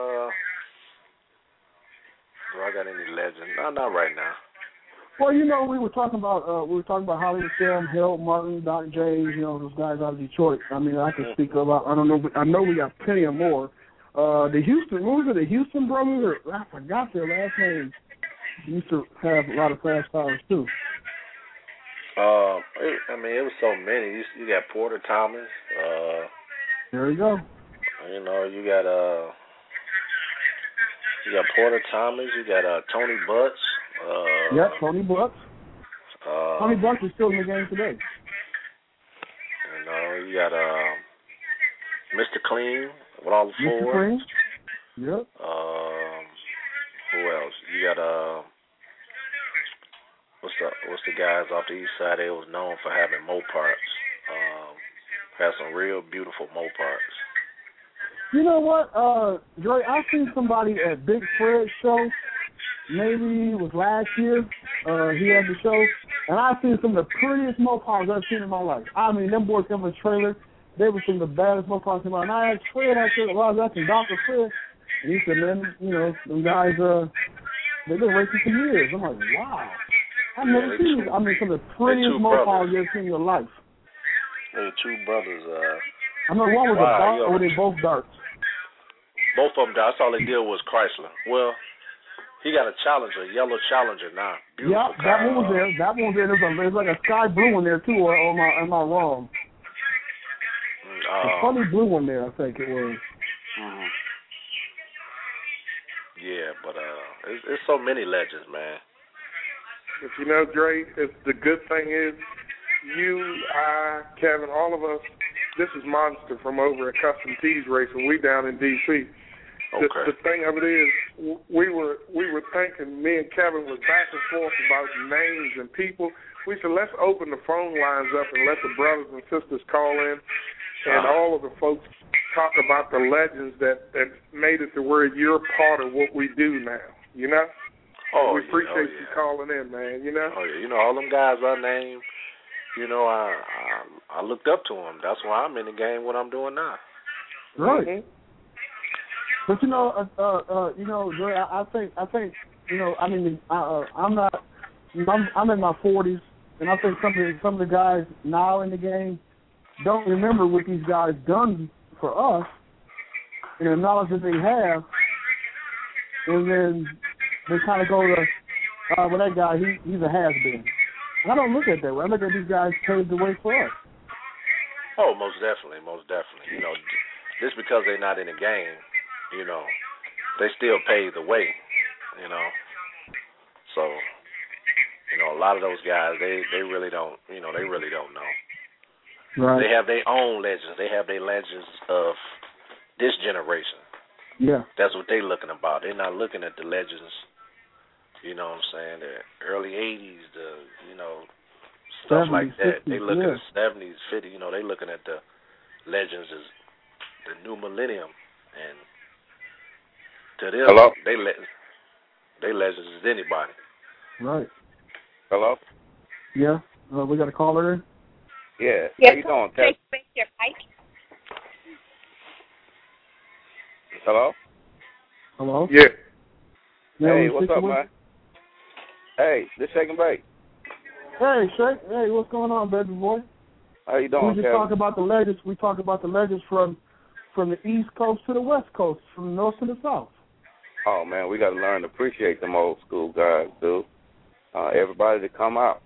I got any legends? No, not right now. Well, we were talking about Hollywood Film, Harold Martin, Doc James, those guys out of Detroit. I mean, I can speak about. I don't know, but I know we got plenty of more. The Houston brothers? I forgot their last names. They used to have a lot of fast cars too. It was so many. You got Porter Thomas. There you go. You got Porter Thomas. You got Tony Butts. Yep, Tony Bucks. Tony Bucks is still in the game today. You know, you got Mr. Clean with all the Mr. fours. Clean. Yep. Who else? You got what's the guys off the east side? They was known for having Mopars. Had some real beautiful Mopars. You know what, Dre? I seen somebody at Big Fred's show. Maybe it was last year. He had the show, and I seen some of the prettiest Mopars I've seen in my life. I mean, them boys come in a trailer. They were some of the baddest Mopars in my life. And I asked Fred, I said, well, I was asking Dr. Fred, and he said, man, you know, them guys, they've been racing for years. I'm like, wow. I've never seen these. I mean, some of the prettiest Mopars you've ever seen in your life. They're two brothers. I know one was a dart, or they both darts. Both of them darts. That's all they did was Chrysler. Well, he got a Challenger, yellow Challenger now. Beautiful yeah, car. that one was there. That one was there. There's like a sky blue one there, too, or am I wrong? A funny blue one there, I think it was. Mm-hmm. Yeah, but it's so many legends, man. But you know, Dre, the good thing is, you, I, Kevin, all of us, this is Monster from over at Custom Tees Racing. We down in D.C. Okay. The thing of it is, we were thinking, me and Kevin was back and forth about names and people. We said, let's open the phone lines up and let the brothers and sisters call in, and all of the folks talk about the legends that made it to where you're part of what we do now, you know? Oh, we appreciate you calling in, man, you know? Oh, yeah. You know, all them guys I named, you know, I looked up to them. That's why I'm in the game, what I'm doing now. Right. Mm-hmm. But, you know, Dre, I think, you know, I mean, I'm in my 40s, and I think some of the guys now in the game don't remember what these guys done for us and the knowledge that they have, and then they kind of go to, well, that guy, he's a has-been. I don't look at it that way. I look at these guys paved the way for us. Oh, most definitely. You know, just because they're not in the game, you know, they still pave the way, you know. So, you know, a lot of those guys, they really don't, you know, they really don't know. Right. They have their own legends. They have their legends of this generation. Yeah. That's what they're looking about. They're not looking at the legends, you know what I'm saying, the early 80s, you know, stuff 70s, like that. 60s, They looking yeah. at 70s, 50s, you know, they looking at the legends as the new millennium. And to them, hello? they legends as anybody. Right. Hello? Yeah. We got a caller in? Yeah. Yes, How you doing, Ted? your mic. Hello? Hello? Yeah. Hey, what's up, man? Hey, this Shake and Bake. Hey, Shake. Hey, what's going on, baby boy? How you doing, We just Kevin? talk about the legends. We talk about the legends from the East Coast to the West Coast, from the North to the South. Oh, man, we got to learn to appreciate them old school guys, dude. Everybody to come out.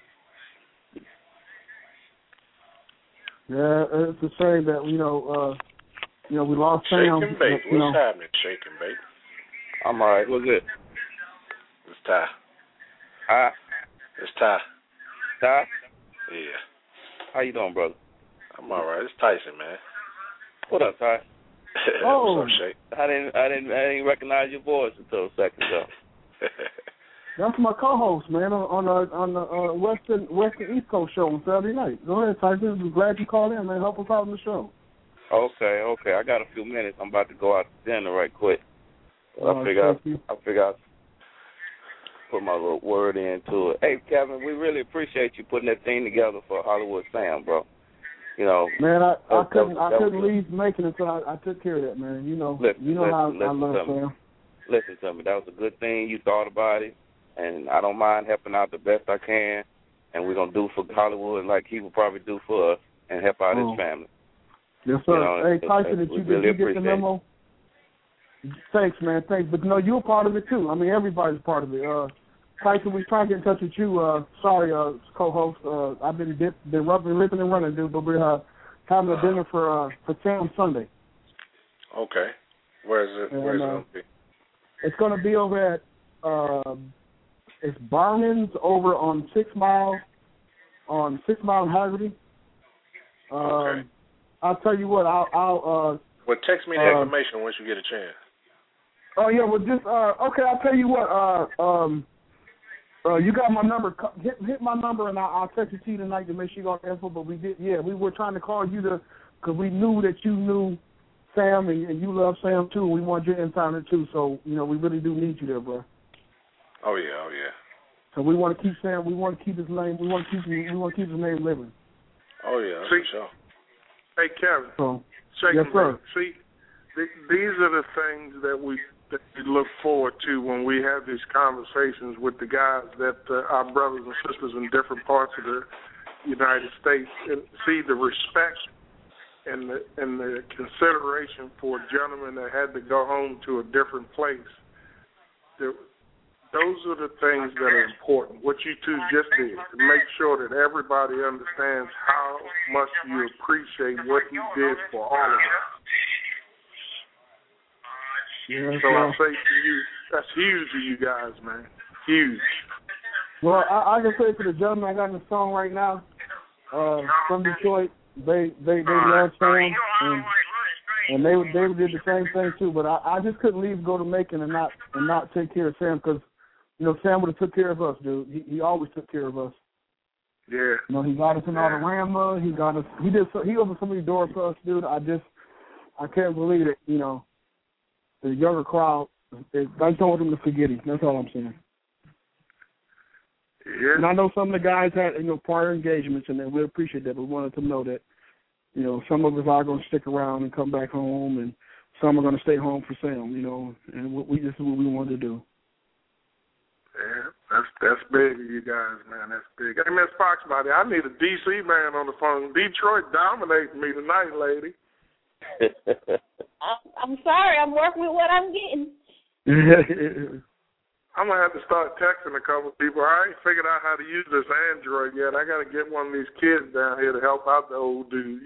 Yeah, it's a shame that, we lost Sam. Shake and Bake. What's happening, Shake and Bake? I'm all right. What's it? It's Ty. Hi. It's Ty. Ty? Yeah. How you doing, brother? I'm all right. It's Tyson, man. What up, Ty? Oh. What's up, Shake? I didn't recognize your voice until a second ago. That's my co-host, man, on the Western East Coast show on Saturday night. Go ahead, Tyson. I'm glad you called in, man. Help us out on the show. Okay. I got a few minutes. I'm about to go out to dinner right quick. I figure I'll put my little word into it. Hey, Kevin, we really appreciate you putting that thing together for Hollywood Sam, bro. You know, man, I couldn't leave making it until I took care of that, man. You know how I love Sam. Listen to me. That was a good thing. You thought about it, and I don't mind helping out the best I can. And we're gonna do for Hollywood like he will probably do for us, and help out his family. Yes, sir. You know, hey, Tyson, did you get the memo? Thanks, man. Thanks. But no, you're part of it too. I mean, everybody's part of it. Tyson, we trying to get in touch with you. Sorry, co-host. I've been ripping and running, dude. But we're having a dinner for Sam Sunday. Okay. Where's it going to be? It's going to be over at It's Barnum's over on 6 Mile and Haggerty. Okay. I'll tell you what. I'll well, text me the information once you get a chance. Oh yeah, well just okay. I'll tell you what. You got my number. Hit my number, and I'll text it to you tonight to make sure you got the info. But we did. Yeah, we were trying to call you because we knew that you knew Sam and you love Sam too. We want your insider too. So we really do need you there, bro. Oh yeah. So we want to keep Sam. We want to keep his name. We want to keep his name living. Oh yeah, for sure. Hey Kevin. So, yes, sir. See, these are the things that we look forward to when we have these conversations with the guys that our brothers and sisters in different parts of the United States, and see the respect and the consideration for gentlemen that had to go home to a different place. Those are the things that are important. What you two just did, to make sure that everybody understands how much you appreciate what you did for all of us. Yeah, so I say to you, that's huge to you guys, man. Huge. Well, I can say to the gentleman I got in the song right now, from Detroit, they love Sam, and they did the same thing too. But I just couldn't leave, go to Macon, and not take care of Sam, because Sam would have took care of us, dude. He always took care of us. Yeah. He got us in Autorama. He opened so many doors for us, dude. I can't believe it. The younger crowd, I told them to forget him. That's all I'm saying. Yeah. And I know some of the guys had prior engagements, and we appreciate that. But we wanted to know that some of us are going to stick around and come back home, and some are going to stay home for Sam. And this is what we wanted to do. Yeah, that's big of you guys, man. That's big. Hey, Miss Foxbody, I need a D.C. man on the phone. Detroit dominating me tonight, lady. I'm sorry. I'm working with what I'm getting. I'm going to have to start texting a couple of people. I ain't figured out how to use this Android yet. I got to get one of these kids down here to help out the old dude,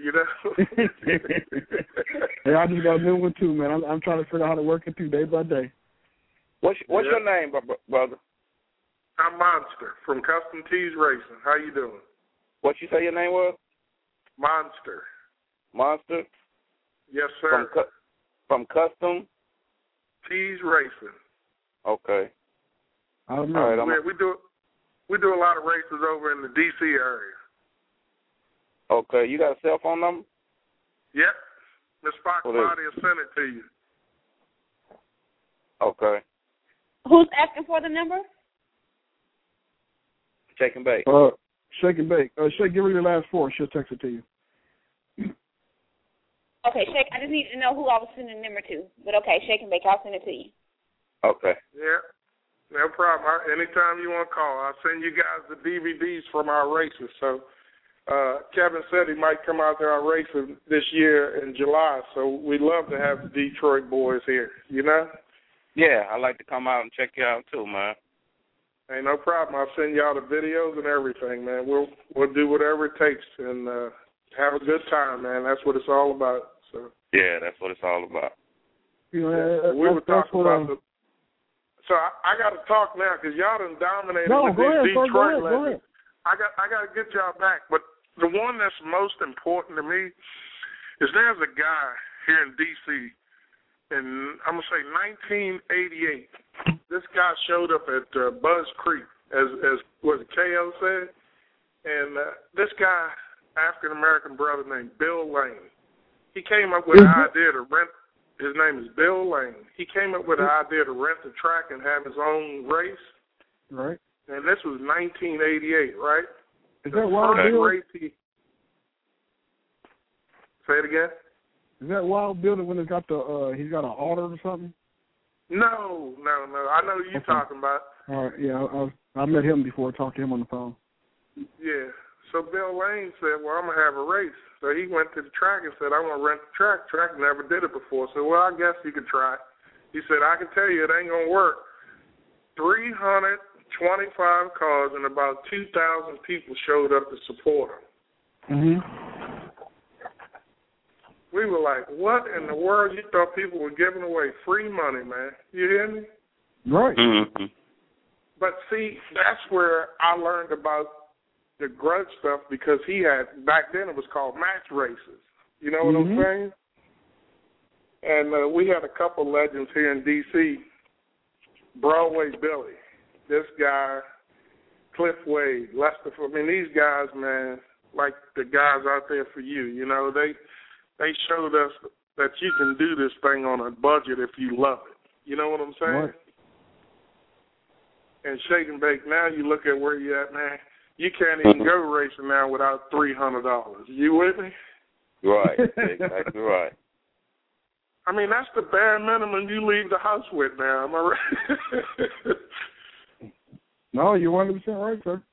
Hey, I just got a new one, too, man. I'm trying to figure out how to work it through day by day. What's your name, brother? I'm Monster from Custom Tees Racing. How you doing? What you say your name was? Monster. Monster? Yes, sir. From Custom Tees Racing. Okay. I don't know. All right, we do a lot of races over in the D.C. area. Okay. You got a cell phone number? Yep. Miss Foxbody will send it to you. Okay. Who's asking for the number? Shake and Bake. Shake and Bake. Shake, give her your last four. She'll text it to you. Okay, Shake, I just need to know who I was sending the number to. But okay, Shake and Bake, I'll send it to you. Okay. Yeah, no problem. Anytime you want to call, I'll send you guys the DVDs from our races. So Kevin said he might come out there on racing this year in July. So we'd love to have the Detroit boys here, Yeah, I'd like to come out and check you out too, man. Ain't no problem. I'll send y'all the videos and everything, man. We'll do whatever it takes and have a good time, man. That's what it's all about. So yeah, that's what it's all about. We were talking about So I got to talk now because y'all done dominated with these Detroit legends. I got to get y'all back, but the one that's most important to me is there's a guy here in D.C. in, I'm going to say 1988. This guy showed up at Buzz Creek, as what K.O. said, and this guy, African-American brother named Bill Lane, he came up with an idea to rent. His name is Bill Lane. He came up with an idea to rent the track and have his own race. Right. And this was 1988, right? Is that Wild Bill? Say it again? Is that Wild Bill when he's got he's got an order or something? No. I know who you're talking about. All right, yeah, I met him before. I talked to him on the phone. Yeah. So Bill Lane said, well, I'm going to have a race. So he went to the track and said, I want to rent the track. Track never did it before. So, well, I guess you could try it. He said, I can tell you it ain't going to work. 325 cars and about 2,000 people showed up to support him. We were like, what in the world? You thought people were giving away free money, man. You hear me? Right. But see, that's where I learned about the grudge stuff because he had, back then it was called match races. You know what I'm saying? And we had a couple legends here in D.C., Broadway Billy, this guy, Cliff Wade, Lester. I mean, these guys, man, like the guys out there for you, you know, they showed us that you can do this thing on a budget if you love it. You know what I'm saying? Right. And Shake and Bake, now you look at where you're at, man, you can't even go racing now without $300. You with me? Right, exactly right. I mean, that's the bare minimum you leave the house with now. Am I right? No, you're 100% right, sir.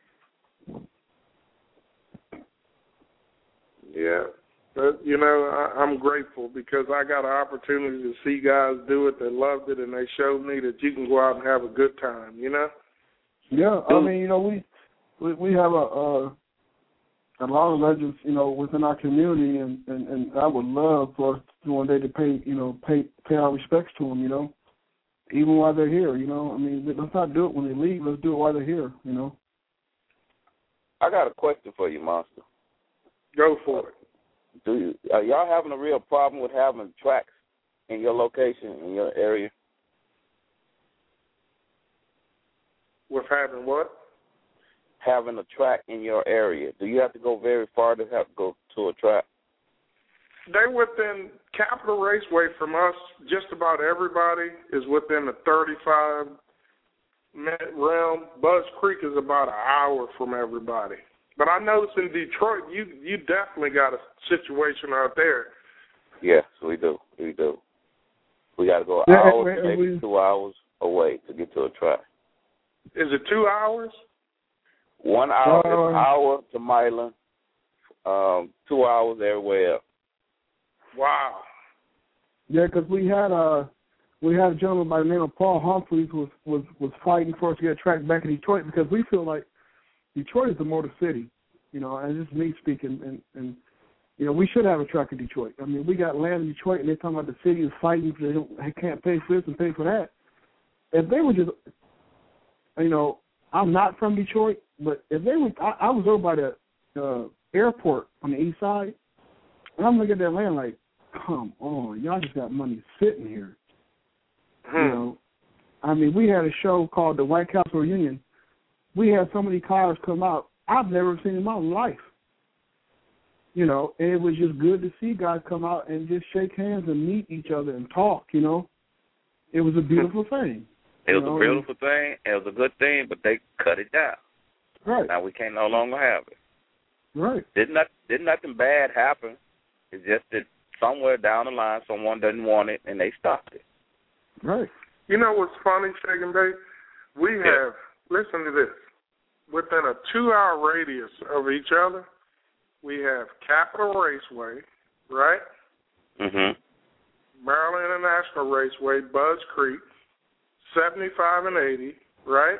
Yeah. But, you know, I'm grateful because I got an opportunity to see guys do it that loved it, and they showed me that you can go out and have a good time, you know? Yeah, I mean, you know, we have a lot of legends, you know, within our community, and I would love for us one day to pay our respects to them, you know, even while they're here, you know. I mean, let's not do it when they leave. Let's do it while they're here, you know. I got a question for you, Monster. Go for it. Are y'all having a real problem with having tracks in your location, in your area? With having what? Having a track in your area. Do you have to go very far to have to go to a track? They're within Capitol Raceway from us. Just about everybody is within the 35-minute realm. Buzz Creek is about an hour from everybody. But I noticed in Detroit, you definitely got a situation out there. Yes, we do. We got to go an hour, maybe 2 hours away to get to a track. Is it 2 hours? 1 hour, an hour to Milan, 2 hours everywhere else. Wow. Yeah, because we had a gentleman by the name of Paul Humphreys was fighting for us to get a track back in Detroit because we feel like Detroit is the Motor City, you know, and this is me speaking, and you know, we should have a track in Detroit. I mean, we got land in Detroit, and they're talking about the city is fighting for they can't pay for this and pay for that. If they were just, you know, I'm not from Detroit, but if they were, I was over by the airport on the east side, and I'm looking at that land like, come on, y'all just got money sitting here. You know, I mean, we had a show called the White Castle Reunion. We had so many cars come out I've never seen in my life. You know, and it was just good to see guys come out and just shake hands and meet each other and talk, you know. It was a beautiful thing. It was a beautiful thing. It was a good thing, but they cut it down. Right. Now we can no longer have it. Right. Did nothing bad happen. It's just that somewhere down the line someone doesn't want it and they stopped it. Right. You know what's funny, Shagan Bay? We have, listen to this, within a 2-hour radius of each other, we have Capitol Raceway, right? Mm-hmm. Maryland International Raceway, Buzz Creek, 75 and 80, right?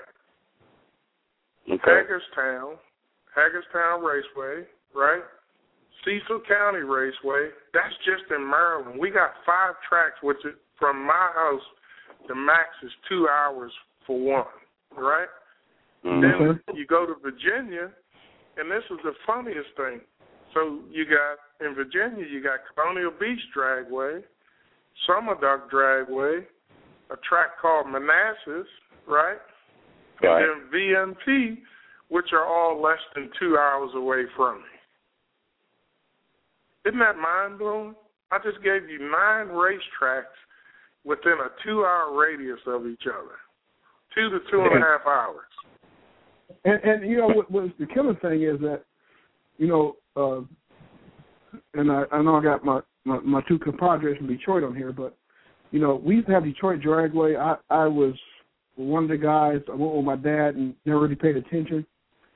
Okay. Hagerstown Raceway, right? Cecil County Raceway. That's just in Maryland. We got 5 tracks, which is, from my house, the max is 2 hours for one, right? Mm-hmm. Then you go to Virginia, and this is the funniest thing. So you got, in Virginia, you got Colonial Beach Dragway, Summer Dock Dragway, a track called Manassas, right? Right. And then VMP, which are all less than 2 hours away from me. Isn't that mind-blowing? I just gave you 9 racetracks within a 2-hour radius of each other, 2 to 2.5 hours. And you know what the killer thing is that, you know, and I know I got my 2 compadres from Detroit on here, but you know, we used to have Detroit Dragway. I was one of the guys. I went with my dad and never really paid attention.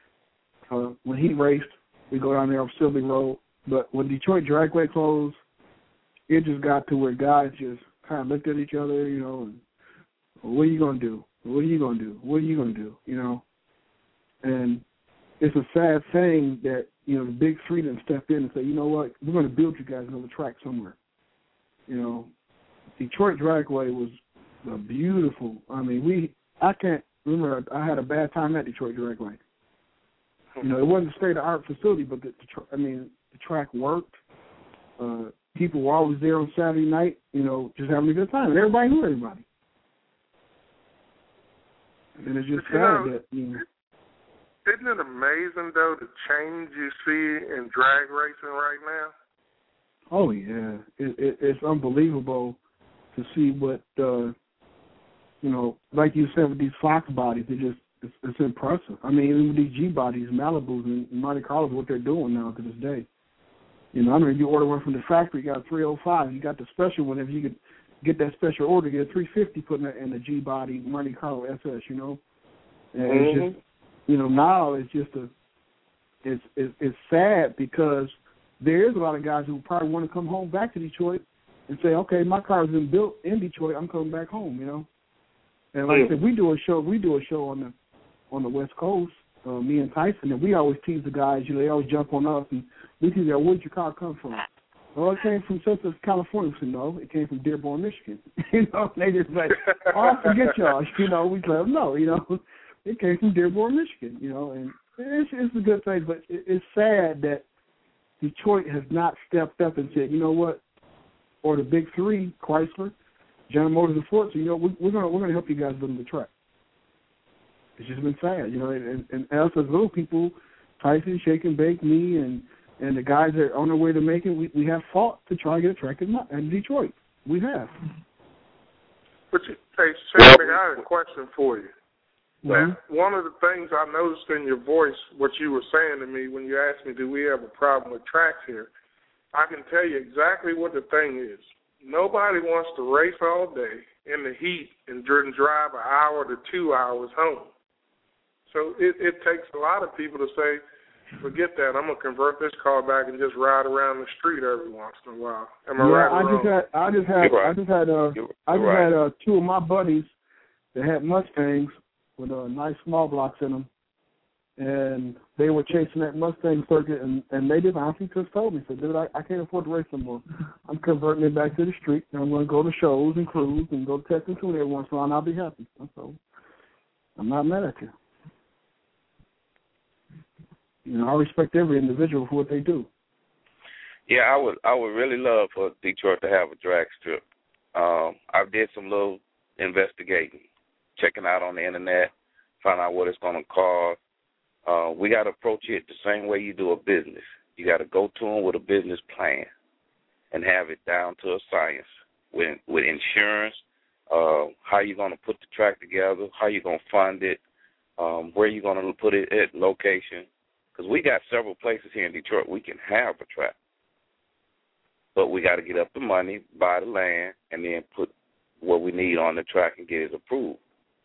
When he raced, we go down there on Sibley Road. But when Detroit Dragway closed, it just got to where guys just kind of looked at each other, you know, and what are you going to do? What are you going to do? What are you going to do? You know? And it's a sad thing that, you know, the big three didn't step in and say, you know what, we're going to build you guys another track somewhere. You know, Detroit Dragway was beautiful. I mean, I can't remember, I had a bad time at Detroit Direct Lane. You know, it wasn't a state-of-the-art facility, but the track worked. People were always there on Saturday night, you know, just having a good time. And everybody knew everybody. And it's just sad that, you know. Isn't it amazing, though, the change you see in drag racing right now? Oh, yeah. It's unbelievable to see what, you know, like you said with these Fox bodies, it's impressive. I mean, even with these G bodies, Malibus and Monte Carlos, what they're doing now to this day. You know, I mean, you order one from the factory, you got a 305. You got the special one. If you could get that special order, get a 350 put in the G body Monte Carlo SS, you know. And it's just, you know, now it's just it's sad because there is a lot of guys who probably want to come home back to Detroit and say, okay, my car's been built in Detroit, I'm coming back home, you know. And like I said, we do a show on the West Coast, me and Tyson, and we always tease the guys, you know, they always jump on us and we tease them, where'd your car come from? Well, it came from Central California. We said, no, it came from Dearborn, Michigan. You know, they just like, oh, forget y'all. You know, we tell them, no, you know, it came from Dearborn, Michigan, you know, and it's a good thing, but it's sad that Detroit has not stepped up and said, you know what, or the big three, Chrysler, General Motors, and Ford, so, you know, we're gonna help you guys build the track. It's just been sad, you know, and us as little people, Tyson, Shake and Bake, me, and the guys that are on their way to make it, we have fought to try to get a track in Detroit. We have. But hey, Sammy, I have a question for you. Mm-hmm. One of the things I noticed in your voice, what you were saying to me when you asked me, do we have a problem with tracks here? I can tell you exactly what the thing is. Nobody wants to race all day in the heat and drive an hour to 2 hours home. So it takes a lot of people to say, forget that, I'm going to convert this car back and just ride around the street every once in a while. Am I right or wrong? I just had two of my buddies that had Mustangs with nice small blocks in them, and they were chasing that Mustang circuit, and they just honestly just told me, said, dude, I can't afford to race no more. I'm converting it back to the street, and I'm going to go to shows and cruise and go test and tune every once in a while, and I'll be happy. So I'm not mad at you. You know, I respect every individual for what they do. Yeah, I would really love for Detroit to have a drag strip. I did some little investigating, checking out on the internet, find out what it's going to cost. We got to approach it the same way you do a business. You got to go to them with a business plan and have it down to a science with insurance, how you're going to put the track together, how you're going to fund it, where you're going to put it at location. Because we got several places here in Detroit we can have a track. But we got to get up the money, buy the land, and then put what we need on the track and get it approved.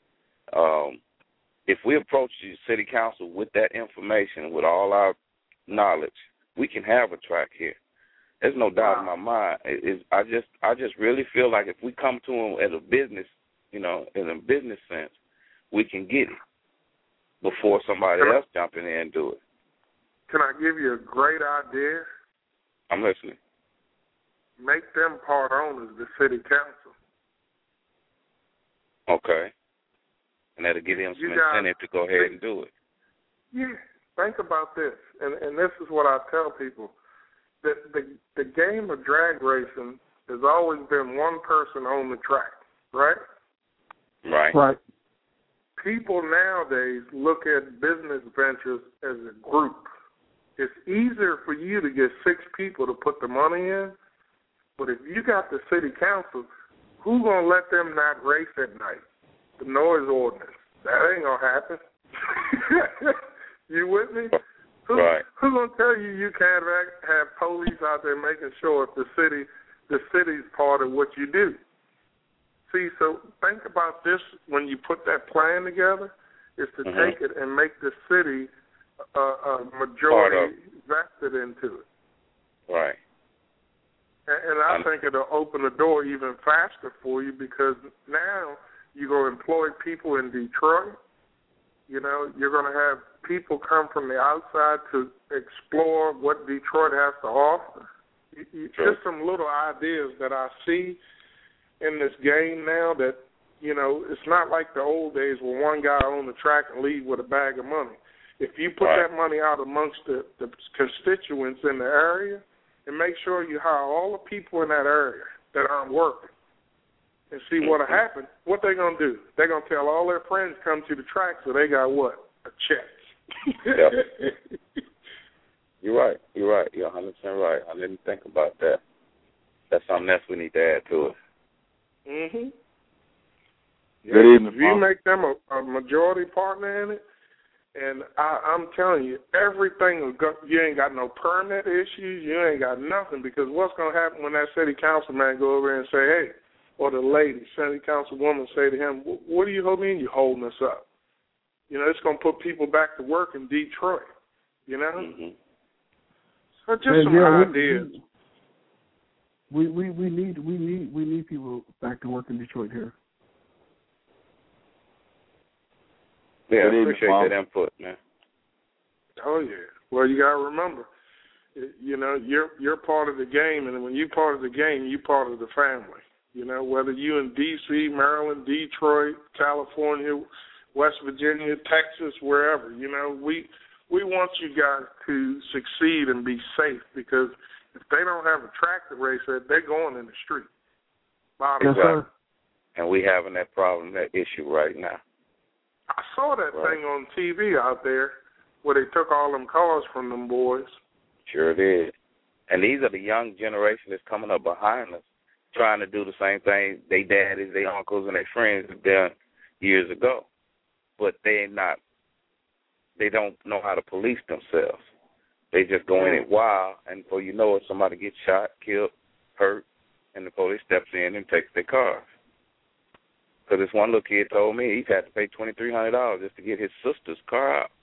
If we approach the city council with that information, with all our knowledge, we can have a track here. There's no doubt in my mind. I just really feel like if we come to them as a business, you know, in a business sense, we can get it before somebody else jump in there and do it. Can I give you a great idea? I'm listening. Make them part owners, the city council. Okay. And that'll give them some incentive to go ahead and do it. Yeah. Think about this, and this is what I tell people. The game of drag racing has always been one person on the track, right? Right. People nowadays look at business ventures as a group. It's easier for you to get 6 people to put the money in, but if you got the city council, who's going to let them not race at night? The noise ordinance. That ain't going to happen. You with me? Who's going to tell you can't have police out there making sure if the city's part of what you do? See, so think about this when you put that plan together, is to take it and make the city a majority vested into it. Right. And I think it'll open the door even faster for you because now you're going to employ people in Detroit. You know, you're going to have people come from the outside to explore what Detroit has to offer. Just some little ideas that I see in this game now that, You know, it's not like the old days where one guy owned the track and leave with a bag of money. If you put that money out amongst the constituents in the area, and make sure you hire all the people in that area that aren't working, and see what'll happen, what they going to do? They're going to tell all their friends come to the track, so they got what? A check. Yep. You're right. You're 100% right. I didn't think about that. That's something else we need to add to it. Mm-hmm. Good evening, if you make them a majority partner in it, and I'm telling you, everything will go, you ain't got no permit issues, you ain't got nothing, because what's going to happen when that city councilman go over and say, hey, or the lady, city councilwoman say to him, what do you mean you holding us up? You know, it's going to put people back to work in Detroit, you know? Mm-hmm. So just some ideas. We need people back to work in Detroit here. Yeah, I appreciate that input, man. Oh yeah. Well, you gotta remember, you know, you're part of the game, and when you're part of the game, you're part of the family. You know, whether you in D.C., Maryland, Detroit, California, West Virginia, Texas, wherever. You know, we want you guys to succeed and be safe, because if they don't have a track to race at, they're going in the street. Exactly. And we having that problem, that issue right now. I saw that thing on TV out there where they took all them cars from them boys. Sure did. And these are the young generation that's coming up behind us, trying to do the same thing they daddies, their uncles, and their friends have done years ago. But they don't know how to police themselves. They just go in it wild, and before you know it, somebody gets shot, killed, hurt, and the police steps in and takes their cars. Because this one little kid told me he's had to pay $2,300 just to get his sister's car out.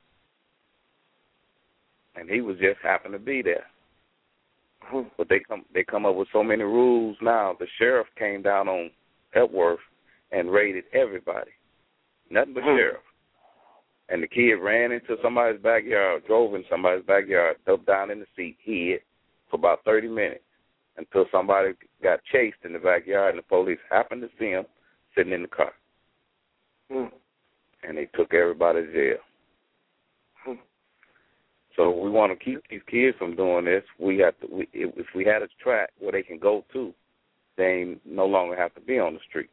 And he was just happened to be there. But they come up with so many rules now. The sheriff came down on Epworth and raided everybody. Nothing but sheriff. And the kid ran into somebody's backyard, drove in somebody's backyard, dove down in the seat, hid for about 30 minutes until somebody got chased in the backyard, and the police happened to see him sitting in the car. And they took everybody to jail. So we want to keep these kids from doing this. If we had a track where they can go to, they no longer have to be on the streets.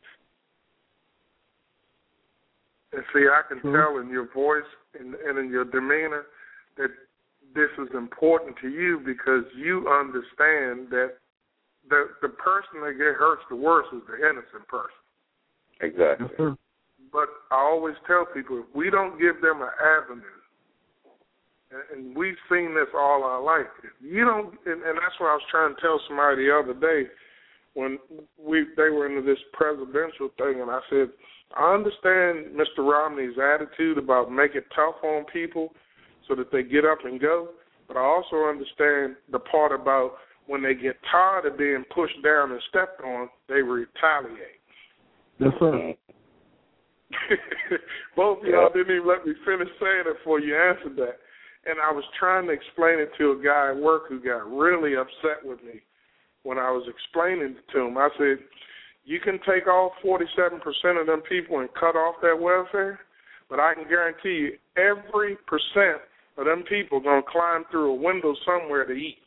And see, I can tell in your voice and in your demeanor that this is important to you, because you understand that the person that gets hurt the worst is the innocent person. Exactly. Yes, but I always tell people, if we don't give them an avenue, and we've seen this all our life, if you don't, and that's what I was trying to tell somebody the other day when they were into this presidential thing, and I said, I understand Mr. Romney's attitude about making it tough on people so that they get up and go, but I also understand the part about when they get tired of being pushed down and stepped on, they retaliate. Yes, sir. Both of y'all didn't even let me finish saying it before you answered that. And I was trying to explain it to a guy at work who got really upset with me when I was explaining it to him. I said, you can take all 47% of them people and cut off their welfare, but I can guarantee you every percent of them people going to climb through a window somewhere to eat.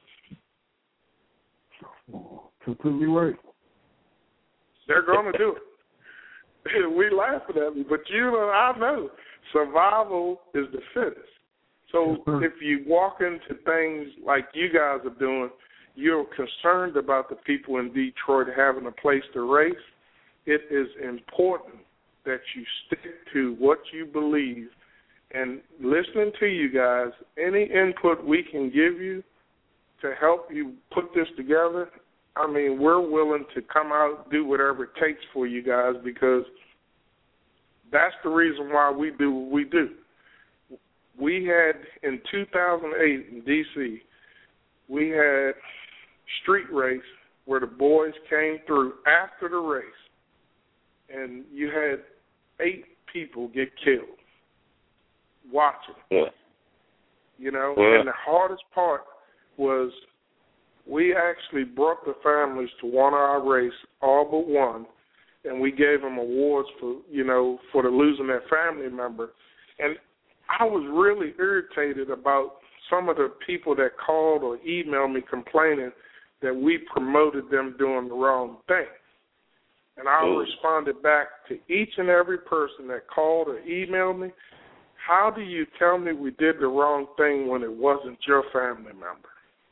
Completely right. They're going to do it. We laughing at me, but I know survival is the fittest. So if you walk into things like you guys are doing, you're concerned about the people in Detroit having a place to race, it is important that you stick to what you believe. And listening to you guys, any input we can give you to help you put this together, I mean, we're willing to come out, do whatever it takes for you guys, because that's the reason why we do what we do. We had, in 2008 in D.C., we had street race where the boys came through after the race, and you had 8 people get killed watching. You know, and the hardest part was we actually brought the families to one of our race, all but one, and we gave them awards for, for the losing their family member. And I was really irritated about some of the people that called or emailed me complaining that we promoted them doing the wrong thing. And I responded back to each and every person that called or emailed me, how do you tell me we did the wrong thing when it wasn't your family member?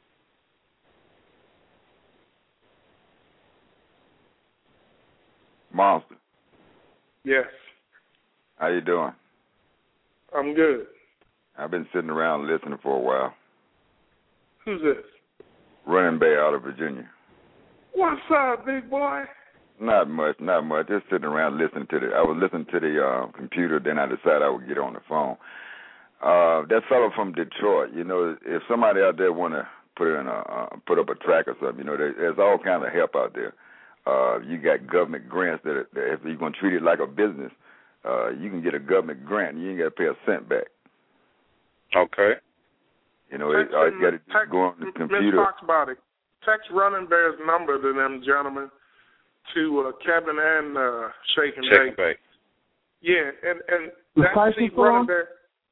Monster. Yes. How you doing? I'm good. I've been sitting around listening for a while. Who's this? Running Bay out of Virginia. What's up, big boy? Not much. Just sitting around listening to I was listening to the computer, then I decided I would get on the phone. That fellow from Detroit, if somebody out there want to put up a track or something, there's all kinds of help out there. You got government grants that if you're going to treat it like a business, you can get a government grant and you ain't got to pay a cent back. Okay. You got to go on the computer. Ms. Foxbody, text Running Bear's number to them gentlemen, to Kevin and Shake and Bake. Yeah, and that seat Running Bear.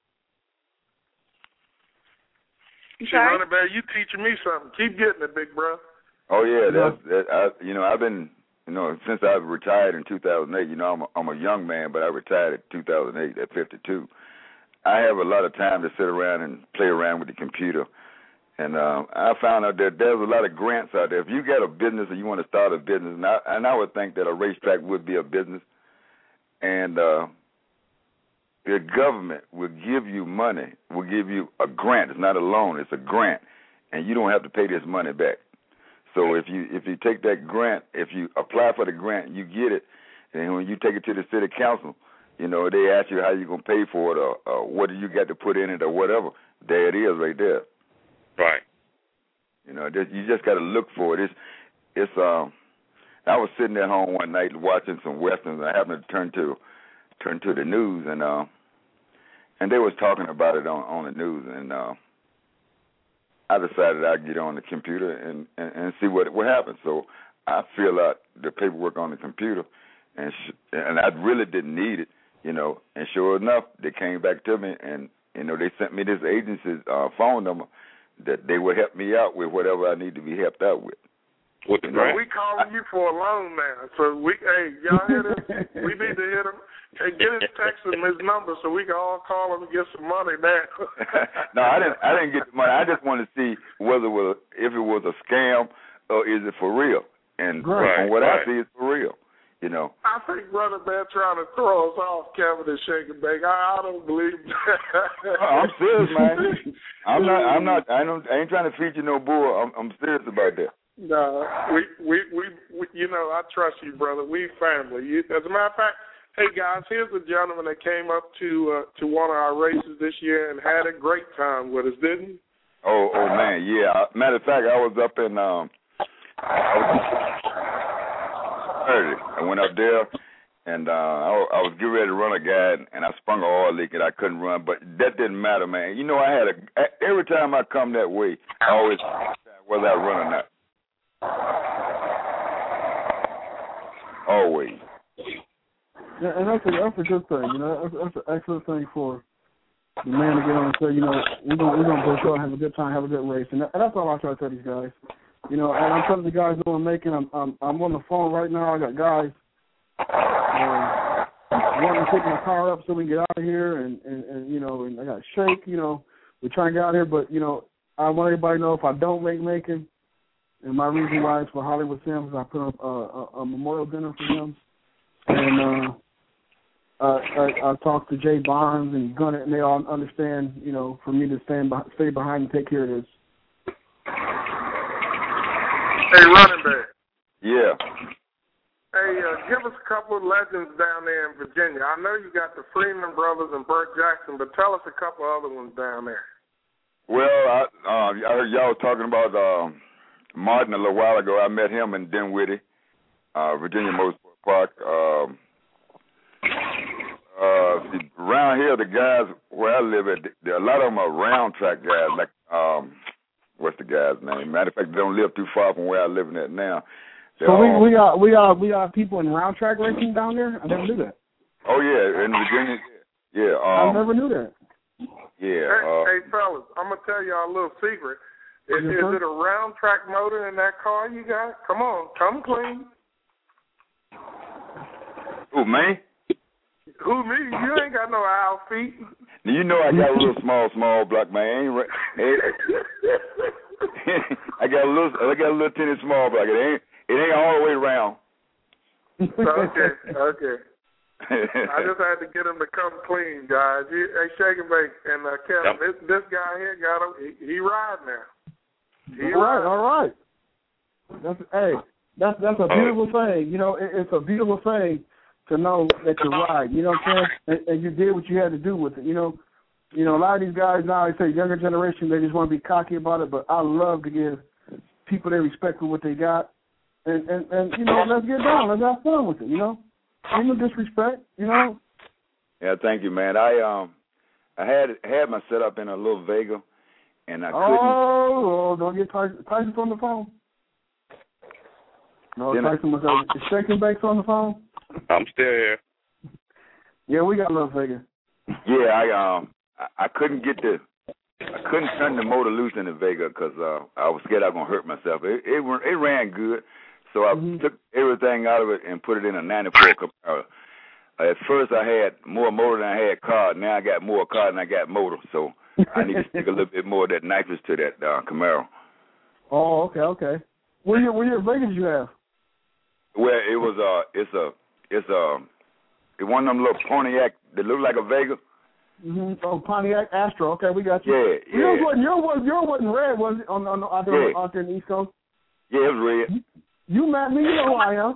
Running Bear, you teaching me something. Keep getting it, big bro. Oh yeah, I've been, since I retired in 2008. I'm a young man, but I retired in 2008 at 52. I have a lot of time to sit around and play around with the computer. And I found out that there's a lot of grants out there. If you got a business or you want to start a business, and I would think that a racetrack would be a business, and the government will give you money, will give you a grant. It's not a loan, it's a grant, and you don't have to pay this money back. So if you take that grant, if you apply for the grant, you get it, and when you take it to the city council, they ask you how you're going to pay for it or what do you got to put in it or whatever. There it is right there. Right. You just got to look for it. I was sitting at home one night watching some westerns. I happened to turn to the news, and they was talking about it on the news, and I decided I'd get on the computer and see what happens. So I fill out the paperwork on the computer, and I really didn't need it, And sure enough, they came back to me, and they sent me this agency's phone number that they would help me out with whatever I need to be helped out with. With the grant? We calling you for a loan now. So y'all hear this? We need to hit him. Hey, get his text and his number so we can all call him and get some money now. No, I didn't get the money. I just wanted to see if it was a scam or is it for real. And from what I see, it's for real. I think Brother Bear trying to throw us off, Kevin and Shake and Bake. I don't believe that. I'm serious, man. I ain't trying to feed you no bull. I'm serious about that. No, we I trust you, brother. We family. As a matter of fact, hey guys, here's a gentleman that came up to one of our races this year and had a great time with us, didn't he? Oh man, yeah. Matter of fact, I was up in I went up there, and I was getting ready to run a guy, and I sprung an oil leak, and I couldn't run. But that didn't matter, man. Every time I come that way, I always whether I run or not. Always. Yeah, and that's a good thing. That's an excellent thing for the man to get on and say, we're gonna go show, have a good time, have a good race, and that's all I try to tell these guys. And I'm telling the guys what I'm making. I'm on the phone right now. I got guys wanting to pick my car up so we can get out of here, and I got Shake. We're trying to get out of here, but I want everybody to know if I don't make it, and my reason why is for Hollywood Sims. I put up a memorial dinner for him, and I talked to Jay Barnes and Gunner, and they all understand. For me to stay behind and take care of this. Hey, Running Bear. Yeah. Hey, give us a couple of legends down there in Virginia. I know you got the Freeman brothers and Burt Jackson, but tell us a couple other ones down there. Well, I heard y'all talking about Martin a little while ago. I met him in Dinwiddie, Virginia Motorsport Park. Around here, the guys where I live at, a lot of them are round track guys, like what's the guy's name? Matter of fact, they don't live too far from where I live at now. So we got people in round track racing down there. I never knew that. Oh yeah, in Virginia. Yeah. I never knew that. Yeah. Hey fellas, I'm gonna tell y'all a little secret. Is it a round track motor in that car you got? Come on, come clean. Who, me? Who, me? You ain't got no owl feet. You know I got a little small block, man. I got a little teeny small block. It ain't all the way around. Okay. I just had to get him to come clean, guys. Hey, Shake and Bake and Kevin, this guy here got him. He riding now. All right. That's a beautiful thing. You know, it's a beautiful thing to know that you're right. You know what I'm saying? And you did what you had to do with it. You know, a lot of these guys now, they say younger generation, they just want to be cocky about it. But I love to give people their respect for what they got, and you know, let's get down, let's have fun with it. You know, ain't no disrespect. You know. Yeah, thank you, man. I had my setup in a little Vega, and I couldn't. Oh, don't get Tyson on the phone. No, Tyson was Shaking Bakes on the phone. I'm still here. Yeah, we got a little Vega. Yeah, I couldn't turn the motor loose in the Vega because I was scared I was gonna hurt myself. It ran good, so I took everything out of it and put it in a '94 Camaro. At first, I had more motor than I had car. Now I got more car than I got motor, so I need to stick a little bit more of that nitrous to that Camaro. Oh, okay. What year Vega did you have? Well, it was it's one of them little Pontiac that look like a Vega. Mm-hmm. Oh, Pontiac Astro. Okay, we got you. Yeah. Yours wasn't red, was it? Out there in the East Coast. Yeah, it was red. You met me. You know who I am.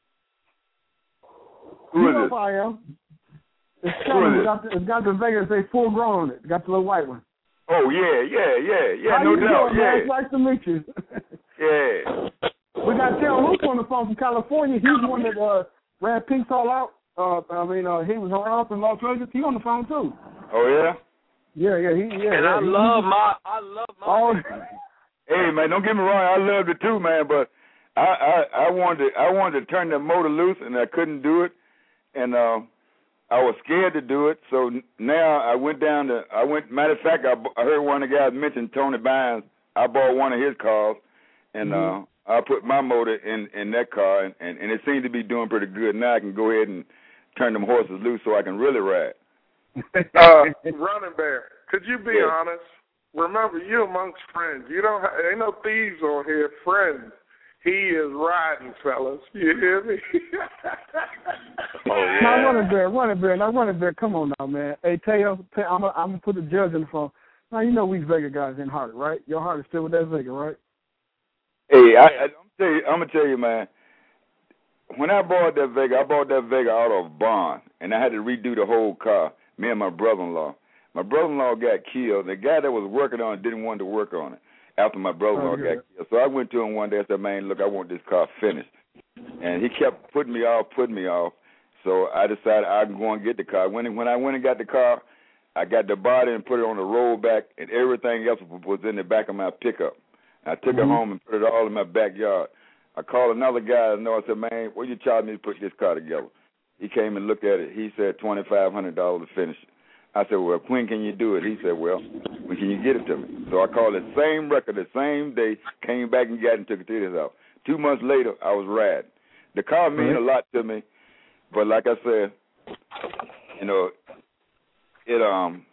Who is who I am. It's got the Vega say full grown on it. Got the little white one. Oh yeah. How No you doubt. doing, man? It's nice to meet you. Yeah. We got Tim Luke on the phone from California. He's the one that ran Pink's All Out. He was around in Las Vegas. He on the phone too. Oh yeah. Yeah. And I love my. Hey man, don't get me wrong. I loved it too, man. But I wanted to turn the motor loose, and I couldn't do it, and I was scared to do it. So now I went down to. Matter of fact, I heard one of the guys mention Tony Bynes. I bought one of his cars, and I put my motor in that car, and it seemed to be doing pretty good. Now I can go ahead and turn them horses loose so I can really ride. Running Bear, could you be honest? Remember, you're amongst friends. You don't ain't no thieves on here. Friends. He is riding, fellas. You hear me? Oh yeah. Now running bear. Come on now, man. Hey, Teo, I'm gonna put the judge in the phone. Now you know we Vega guys in heart, right? Your heart is still with that Vega, right? Hey, I'm gonna tell you, man. When I bought that Vega out of bond, and I had to redo the whole car. Me and my brother-in-law. My brother-in-law got killed. The guy that was working on it didn't want to work on it after my brother-in-law got killed. So I went to him one day and said, man, look, I want this car finished. And he kept putting me off. So I decided I'd go and get the car. When I went and got the car, I got the body and put it on the rollback, and everything else was in the back of my pickup. I took it home and put it all in my backyard. I called another guy I know. I said, man, what you charge me to put this car together? He came and looked at it. He said $2,500 to finish it. I said, well, when can you do it? He said, well, when can you get it to me? So I called the same record the same day, came back and got it and took it to his house. 2 months later, I was riding. The car mean a lot to me, but like I said, you know, it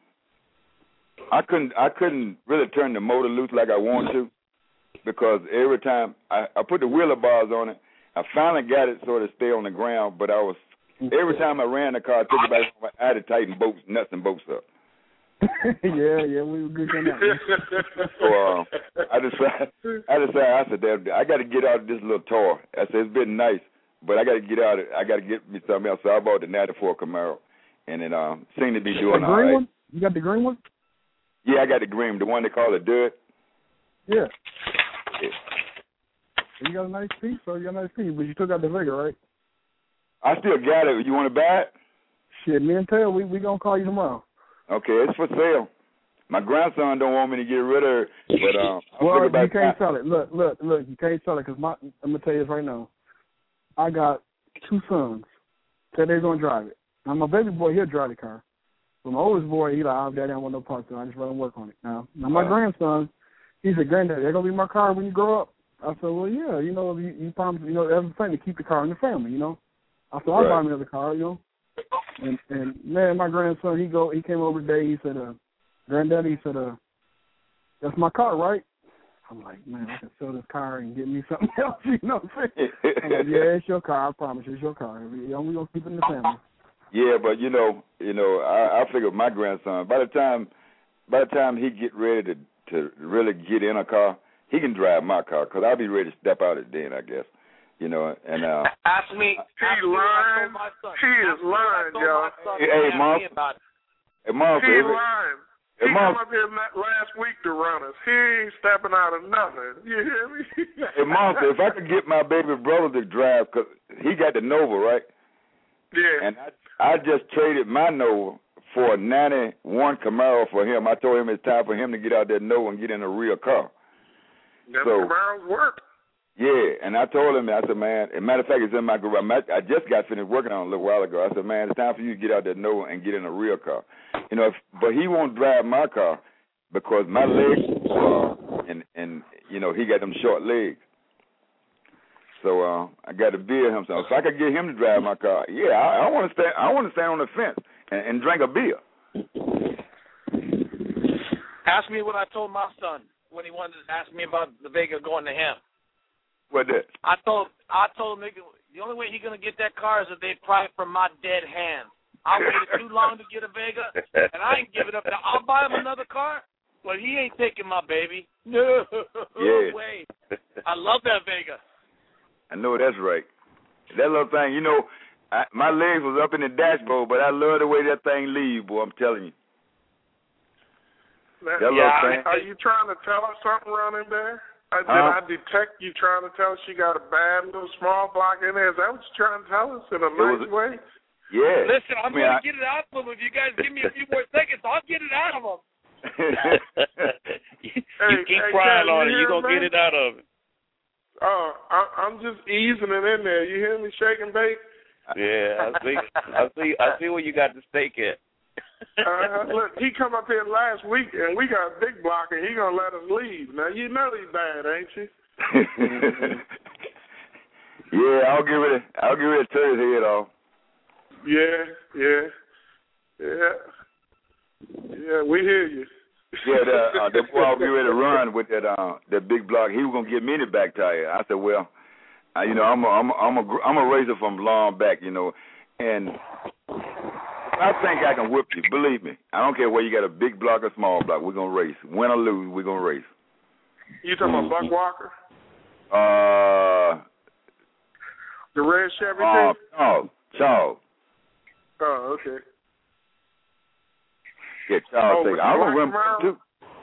I couldn't really turn the motor loose like I wanted to, because every time I put the wheeler bars on it, I finally got it so to stay on the ground, but every time I ran the car, I took it back, I had to tighten nuts and bolts up. yeah, we were good on that. So I said, I got to get out of this little toy. I said, it's been nice, but I got to get out of it. I got to get me something else. So I bought the 94 Camaro, and it seemed to be doing all right. One? You got the green one? Yeah, I got the green, the one they call it Dud. Yeah. You got a nice piece, but you still got the Vega, right? I still got it. You want to buy it? Shit, me and Taylor, we gonna call you tomorrow. Okay, it's for sale. My grandson don't want me to get rid of it, but well, you can't sell it. Look, you can't sell it because I'm gonna tell you this right now. I got 2 sons. Said they're going to drive it. Now, my baby boy, he'll drive the car. But my oldest boy, he's like, oh, Daddy, I don't want no parts. I just let him work on it. Now my grandson, he said, Granddaddy, they're going to be my car when you grow up. I said, well, yeah, you know, you promised, you know, that's the thing, to keep the car in the family, you know. I said, I'll buy me another car, you know. And man, my grandson, he came over today, he said, Granddaddy, he said, that's my car, right? I'm like, man, I can sell this car and get me something else, you know what I'm saying? I'm like, yeah, it's your car, I promise you, it's your car. We're going to keep it in the family. Yeah, but you know, I figure my grandson, by the time he get ready to really get in a car, he can drive my car, because I'll be ready to step out it then, I guess. You know, and ask me. He lying. He is lying, y'all. Hey, Mom. Hey, Mom. He lying. He came up here last week to run us. He ain't stepping out of nothing. You hear me? Hey, Mom, if I could get my baby brother to drive, because he got the Nova, right? Yeah. And I just traded my Nova for a 91 Camaro for him. I told him it's time for him to get out that Nova and get in a real car. Them Camaros work. Yeah, and I told him, I said, man, as a matter of fact, it's in my garage. I just got finished working on it a little while ago. I said, man, it's time for you to get out that Nova and get in a real car. You know, but he won't drive my car because my legs and you know, he got them short legs. So I got to beer him something. If I could get him to drive my car, yeah, I want to stand on the fence and drink a beer. Ask me what I told my son when he wanted to ask me about the Vega going to him. What that? I told him the only way he's gonna get that car is if they pry it from my dead hand. I waited too long to get a Vega, and I ain't giving up. Now, I'll buy him another car, but he ain't taking my baby. No way. I love that Vega. I know that's right. That little thing, you know, my legs was up in the dashboard, but I love the way that thing leaves, boy. I'm telling you. That little thing. Are you trying to tell us something running there? Did I detect you trying to tell us she got a bad little small block in there? Is that what you're trying to tell us in a nice way? Yeah. Listen, I'm going to get it out of him. If you guys give me a few more seconds, I'll get it out of him. You keep crying on it. You're going to get it out of him. Oh, I'm just easing it in there. You hear me shake and bake? Yeah, I see where you got the steak at. Look, he come up here last week, and we got a big block, and he gonna let us leave. Now you know he's bad, ain't you? Yeah, I'll give it a turn head off. Yeah. We hear you. Yeah, the boy I'll be ready to run with that big block. He was gonna give me the back tire. I said, well, you know, I'm a racer from long back, you know, and I think I can whip you. Believe me. I don't care whether you got a big block or small block. We're going to race. Win or lose, we're going to race. You talking about Buck Walker? The red Chevy thing? Charles. Oh, okay. Yeah, Charles. I'm going to run too.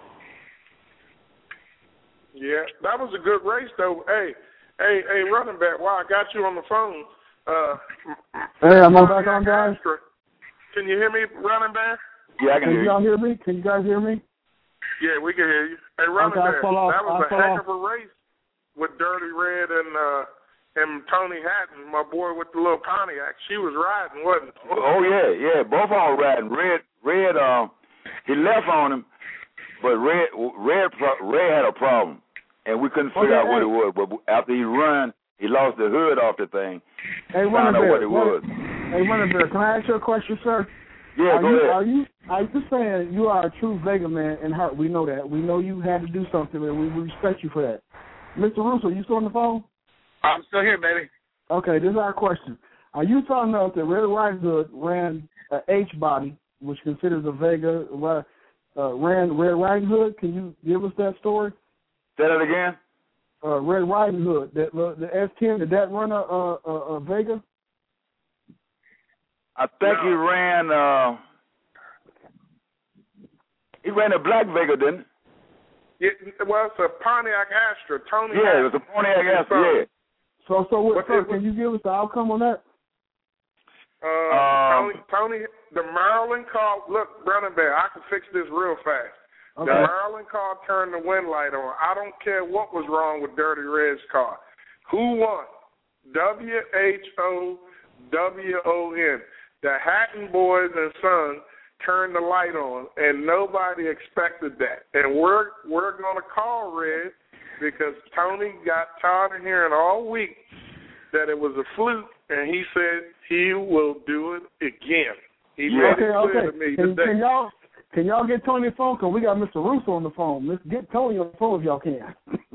Yeah, that was a good race, though. Hey, running back, while I got you on the phone. Hey, I'm back on, guys. Can you hear me, running back? Yeah, I can hear you. Can y'all hear me? Can you guys hear me? Yeah, we can hear you. Hey, running back, that was a heck of a race with Dirty Red and Tony Hatton, my boy with the little Pontiac. She was riding, wasn't she? Oh, yeah. Both of them riding. Red, he left on him, but Red had a problem, and we couldn't figure out what it was. But after he run, he lost the hood off the thing. Hey, found out what it was. Hey, Running Bear, can I ask you a question, sir? Yeah, go ahead. Are you saying you are a true Vega man in heart? We know that. We know you had to do something, and we respect you for that. Mr. Russo, you still on the phone? I'm still here, baby. Okay, this is our question. Are you telling us that Red Riding Hood ran an H body, which considers a Vega, ran Red Riding Hood? Can you give us that story? Say that again? Red Riding Hood, the S10, did that run a Vega? I think he ran a black Vega, didn't he? Well, it's a Pontiac Astra. Tony. Yeah, it was a Pontiac Astra, yeah. So can you give us the outcome on that? Tony, the Maryland car, look, Running Bear, I can fix this real fast. Okay. The Maryland car turned the wind light on. I don't care what was wrong with Dirty Red's car. Who won? WHOWON. The Hatton Boys and Sons turned the light on, and nobody expected that. And we're going to call Red because Tony got tired of hearing all week that it was a fluke, and he said he will do it again. He made it clear to me today. Can y'all get Tony on the phone? Because we got Mr. Russo on the phone. Let's get Tony on the phone if y'all can.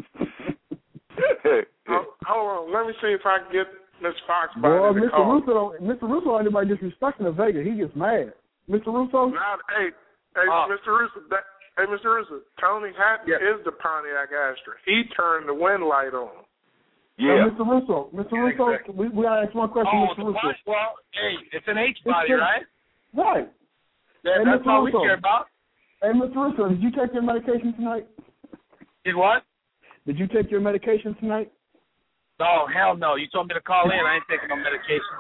Hold on. Let me see if I can get Miss Fox by the call. Mr. Russo, anybody disrespecting the Vega, he gets mad. Mr. Russo? Mr. Russo. Mr. Russo, Tony Hatton is the Pontiac Astra. He turned the wind light on. Yeah. Mr. Russo, we got to ask one question, Mr. Russo. Well, hey, it's an H-body, right? Right. Yeah, that's all we care about. Hey, Mr. Russo, did you take your medication tonight? Did what? Did you take your medication tonight? No, hell no. You told me to call in. I ain't taking no medication.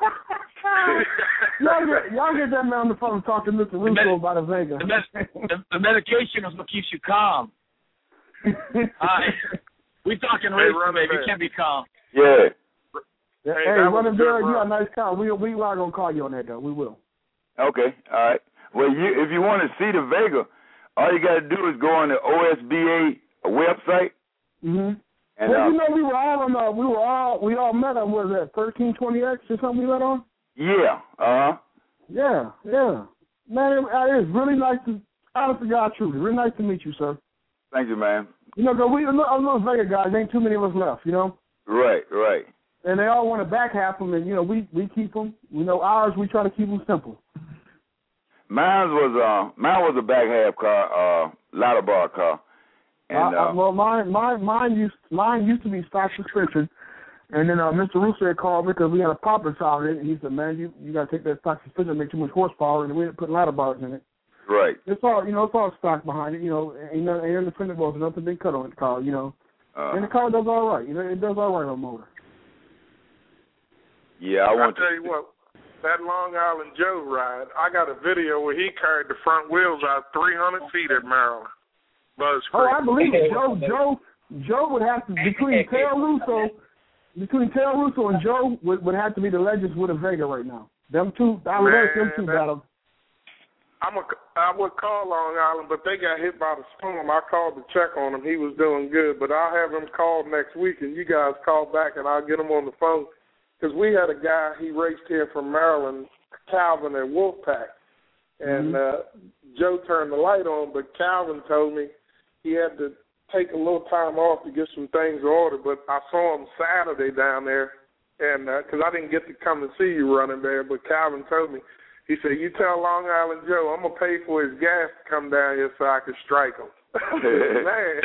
y'all get that man on the phone and talk to Mr. Russo about a Vega. The medication is what keeps you calm. We talking race, baby. You can't be calm. Yeah. Hey, Running Bear, you got a nice car. We are going to call you on that, though. We will. Okay, all right. Well, if you want to see the Vega, all you got to do is go on the OSBA website. Mm-hmm. And, well, we were all met on, what is that, 1320X or something we met on? Yeah, Yeah. Man, it is really nice to, honest to God, truly, really nice to meet you, sir. Thank you, man. Because we little Vega guys, ain't too many of us left, Right. And they all want to back half them, and, we keep them. Ours, we try to keep them simple. Mine was a back half car, ladder bar car. And, well, mine used to be stock suspension, and then Mr. Russo called me because we had a popper solve in it, and he said, "Man, you got to take that stock suspension, make too much horsepower, and we didn't put ladder bars in it." Right. It's all it's all stock behind it. Ain't independent balls, nothing been cut on the car. And the car does all right. It does all right on motor. Yeah, I'll tell you what. That Long Island Joe ride, I got a video where he carried the front wheels out 300 feet at Maryland. Buzz Creek. I believe it. Joe would have to, between Tail Russo and Joe would have to be the legends with a Vega right now. Them two, I would let them two battle. I would call Long Island, but they got hit by the storm. I called to check on him. He was doing good, but I'll have him call next week, and you guys call back, and I'll get him on the phone. Because we had a guy, he raced here from Maryland, Calvin at Wolfpack, and Joe turned the light on, but Calvin told me he had to take a little time off to get some things ordered, but I saw him Saturday down there, and because I didn't get to come and see you running there, but Calvin told me, he said, you tell Long Island Joe I'm going to pay for his gas to come down here so I can strike him. Man.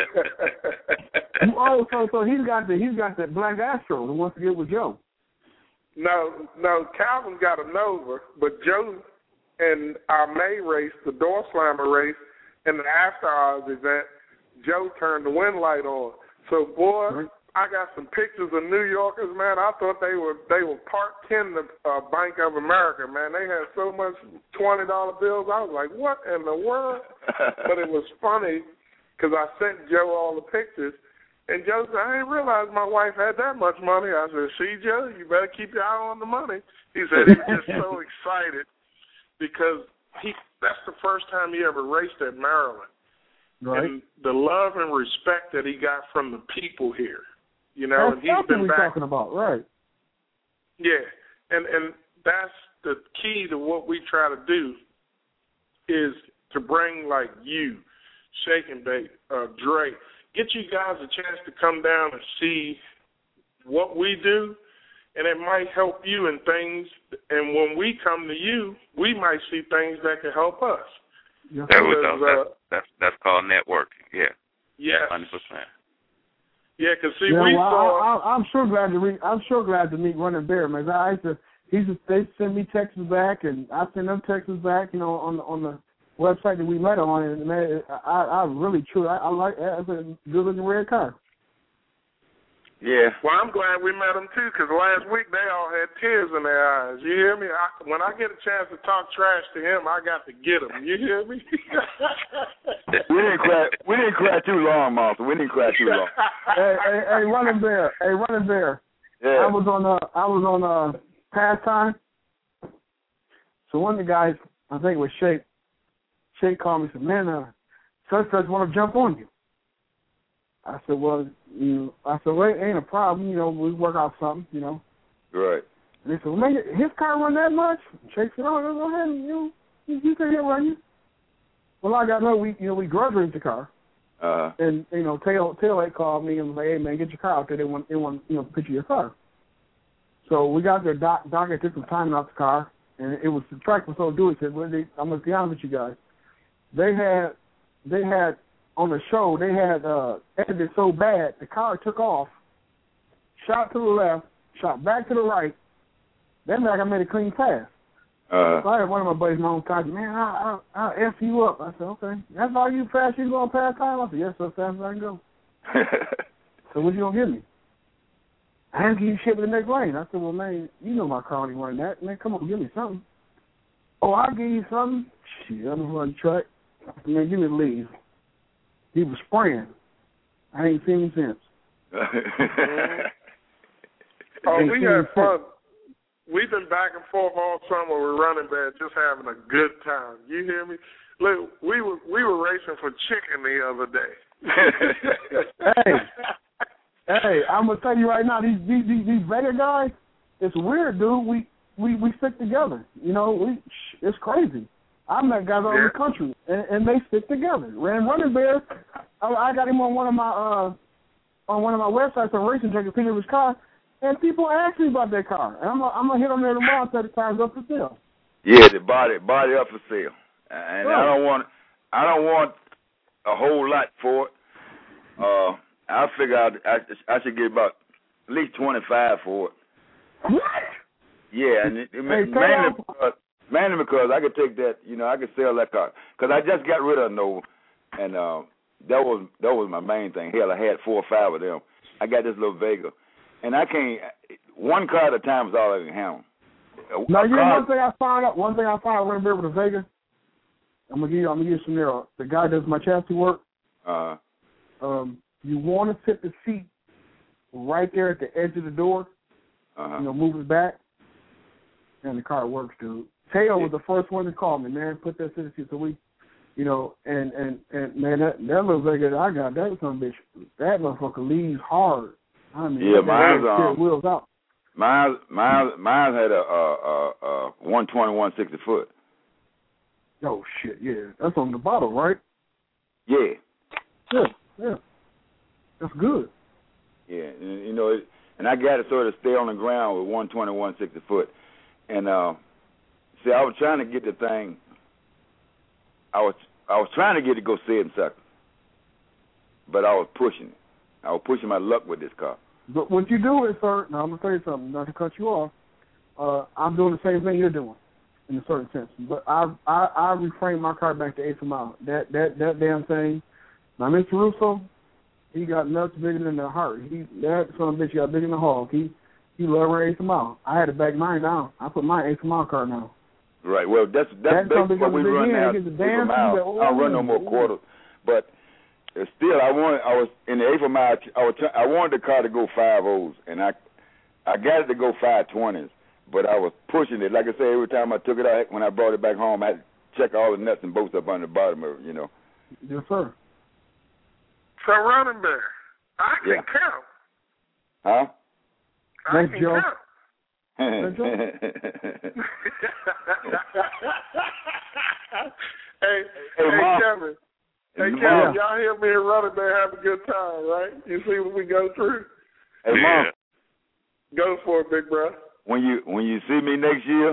So he's got that black Astro who wants to get with Joe. No, Calvin's got a Nova, but Joe and our May race, the door slammer race, and the after hours event, Joe turned the wind light on. So boy, I got some pictures of New Yorkers, man. I thought they were parked in the Bank of America, man. They had so much $20 bills. I was like, what in the world? But it was funny because I sent Joe all the pictures, and Joe said, I didn't realize my wife had that much money. I said, see, Joe, you better keep your eye on the money. He said he was just so excited because that's the first time he ever raced at Maryland. Right. And the love and respect that he got from the people here. That's and he's been we're back. Talking about, right? Yeah, and that's the key to what we try to do is to bring like you, Shake and Bake, Dre, get you guys a chance to come down and see what we do, and it might help you in things. And when we come to you, we might see things that can help us. Yeah. That's called networking. Yeah. Yes. 100%. Yeah, because see, we saw. I'm sure glad to meet Running Bear, man. They send me texts back, and I send them texts back. On the website that we met on, and man, I really I like it. It's a good looking red car. Yeah. Well, I'm glad we met them too, because last week they all had tears in their eyes. You hear me? When I get a chance to talk trash to him, I got to get him. You hear me? We didn't cry too long, Martha. We didn't cry too long. Hey, Running Bear. I was on Pastime. So one of the guys, I think it was Shake called me and said, man, such want to jump on you. I said, well, it ain't a problem. We work out something, Right. And they said, well, man, his car run that much? Shake said, oh, go ahead, you can hit run you. Well, I got we grudge raced the car. And, Tailgate called me and was like, hey, man, get your car out there. They want picture your car. So we got there. Doc had took some time out the car, and it was the track was so good. He said, well, I'm going to be honest with you guys. They had on the show, they had edited so bad, the car took off, shot to the left, shot back to the right. Then I made a clean pass. So I had one of my buddies, my own cousin, man, I'll F you up. I said, okay. That's all you fast you going past time? I said, yes, so fast as I can go. So what you going to give me? I didn't give you shit with the next lane. I said, well, man, you know my car only run that. Man, come on, give me something. Oh, I'll give you something? Shit, I'm running track. Man, give me the lead. He was spraying. I ain't seen him since. We had fun. We've been back and forth all summer with Running Back, just having a good time. You hear me? Look, we were racing for chicken the other day. Hey, I'm gonna tell you right now, these Vega guys, it's weird, dude. We stick together. It's crazy. I met guys all over the country, and they stick together. And Running Bear, I got him on one of my websites on racing, taking a picture of his car. And people ask me about that car. And I'm gonna hit on there tomorrow and say the car's up for sale. Yeah, the body up for sale. And right. I don't want a whole lot for it. I figure I should get about at least 25 for it. What? Yeah, and mainly because I could take that, I could sell that car. Because I just got rid of Nova, and that was my main thing. Hell, I had 4 or 5 of them. I got this little Vega. And I can't. One car at a time is all I can handle. Now, one thing I found out when I'm with a Vega, I'm gonna give you a scenario. The guy does my chassis work. You want to sit the seat right there at the edge of the door. Move it back, and the car works, dude. Teo was the first one to call me, man. Put that to the seat, so we, and man, that little Vega that I got, that son bitch, that motherfucker leaves hard. I mean, yeah, mine's wheels out. Mine had a 120, 160 foot. Oh shit, yeah, that's on the bottle, right? Yeah. Yeah, that's good. Yeah, and I got to sort of stay on the ground with 120, 160 foot, and see, I was trying to get the thing. I was trying to get it to go 7 seconds, but I was pushing it. I was pushing my luck with this car. But what you do is, sir, now I'm going to tell you something, not to cut you off. I'm doing the same thing you're doing in a certain sense. But I reframed my car back to 8th of mile. That damn thing. Now, Mr. Russo, he got nuts bigger than the heart. That son of a bitch got bigger than the hog. He loved 8th of mile. I had to back mine down. I put my 8th of mile car now. Right. Well, that's basically what we run now. I don't run no more quarters. But still, I was in the 8th of mile. I wanted the car to go 5.0s, and I got it to go 5.20s, but I was pushing it. Like I say, every time I took it out, when I brought it back home, I had to check all the nuts and bolts up on the bottom of it, Yes, sir. So, Running Bear, I can count. Huh? Thanks, Joe. Count. Thanks, Joe. Hey, Mom. Kevin. Hey, Kevin, y'all hear me and Running Bear have a good time, right? You see what we go through? Hey, Mom. Go for it, big bro. When you see me next year,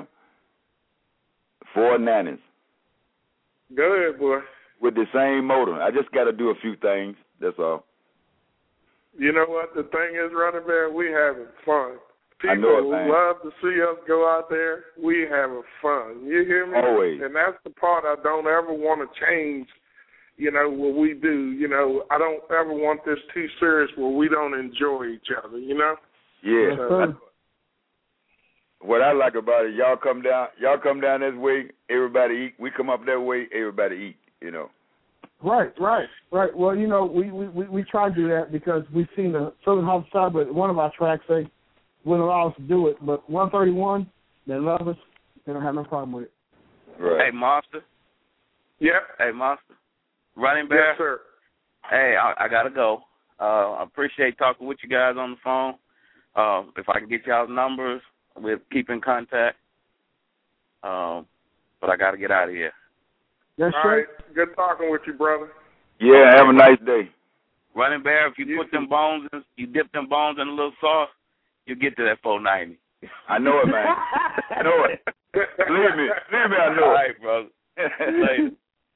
4 nannies. Go ahead, boy. With the same motor. I just got to do a few things. That's all. You know what? The thing is, Running Bear, we having fun. People love to see us go out there. We having fun. You hear me? Always. And that's the part I don't ever want to change, what we do. I don't ever want this too serious where we don't enjoy each other, Yeah. What I like about it, y'all come down this way, everybody eat. We come up that way, everybody eat, Right. Well, we try to do that because we've seen the Southern Homicide, but one of our tracks say wouldn't allow us to do it. But 131, they love us. They don't have no problem with it. Right. Hey, Monster. Yep. Hey, Monster. Running Bear. Yes, sir. Hey, I gotta go. I appreciate talking with you guys on the phone. If I can get y'all's numbers, we'll keep in contact. But I gotta get out of here. Yes, all right. Good talking with you, brother. Yeah, have a nice day. Running Bear, if you put them bones, you dip them bones in a little sauce, you get to that 490. I know it, man. I know it. Believe me, I know it. All right, brother. Later.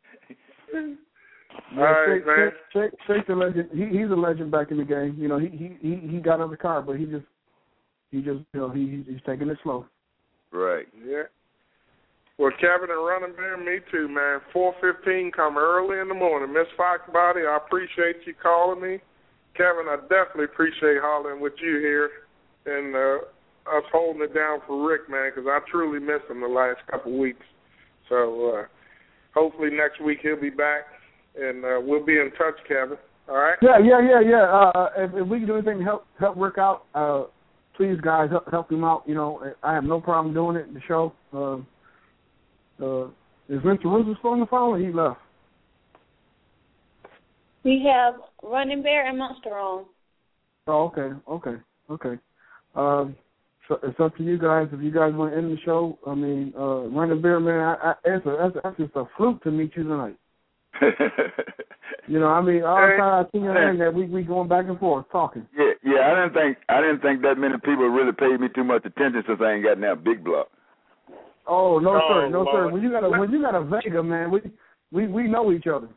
All right, man. Shake's a legend. He's a legend back in the game. You know, he got on the car, but he just he's taking it slow. Right. Yeah. Well, Kevin and Running Bear, me too, man. 4:15 come early in the morning. Miss Foxbody, I appreciate you calling me. Kevin, I definitely appreciate hollering with you here and us holding it down for Rick, man, because I truly missed him the last couple of weeks. So hopefully next week he'll be back, and we'll be in touch, Kevin. All right? Yeah. If we can do anything to help Rick out, please, guys, help him out. You know, I have no problem doing it. The show. Is Mr. Russo still on the phone, or he left? We have Running Bear and Monster on. Oh, okay. So it's up to you guys. If you guys want to end the show, I mean, Running Bear, man, that's just a fluke to meet you tonight. You know, I mean, all the time I see your name that we going back and forth talking. Yeah. I didn't think that many people really paid me too much attention since I ain't got that big block. Oh no, sir. When you got a Vega, man, we know each other.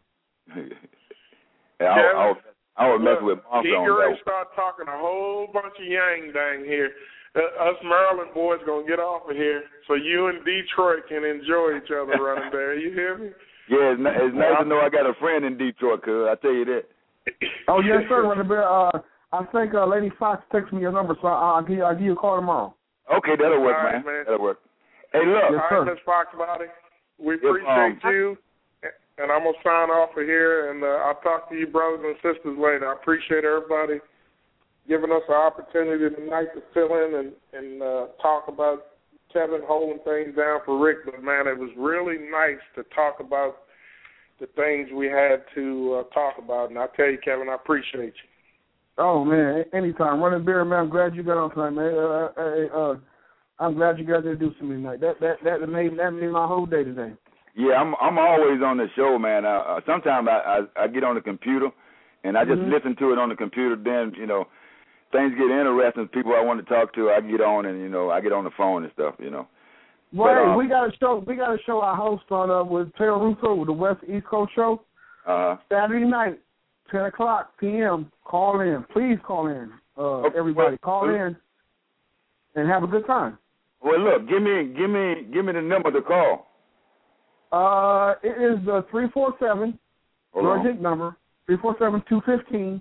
I would mess with Monster on that. He start talking a whole bunch of yang dang here. Us Maryland boys gonna get off of here, so you and Detroit can enjoy each other running there. You hear me? Yeah, it's nice to know I got a friend in Detroit, cuz I tell you that. Oh yes, sir, Running Bear. I think Lady Fox texted me your number, so I'll give you a call tomorrow. Okay, that'll work, right, man. That'll work. Hey, look. Yes, all right, Miss Foxbody, we appreciate you, and I'm going to sign off of here, and I'll talk to you brothers and sisters later. I appreciate everybody giving us an opportunity tonight to fill in and talk about Kevin holding things down for Rick. But, man, it was really nice to talk about the things we had to talk about. And I tell you, Kevin, I appreciate you. Oh, man, anytime. Running Bear, man, I'm glad you got on tonight, man. I'm glad you guys introduced me tonight. That made my whole day today. Yeah, I'm always on the show, man. Sometimes I get on the computer and I just listen to it on the computer. Then things get interesting. People I want to talk to, I get on and I get on the phone and stuff. Well, but, we got a show our host on with Taylor Russo with the West East Coast show. Saturday night, 10:00 p.m. Call in, please call in. Everybody, call in and have a good time. Well, look, give me the number to call. It is the 347 Georgia number 347-215-9989.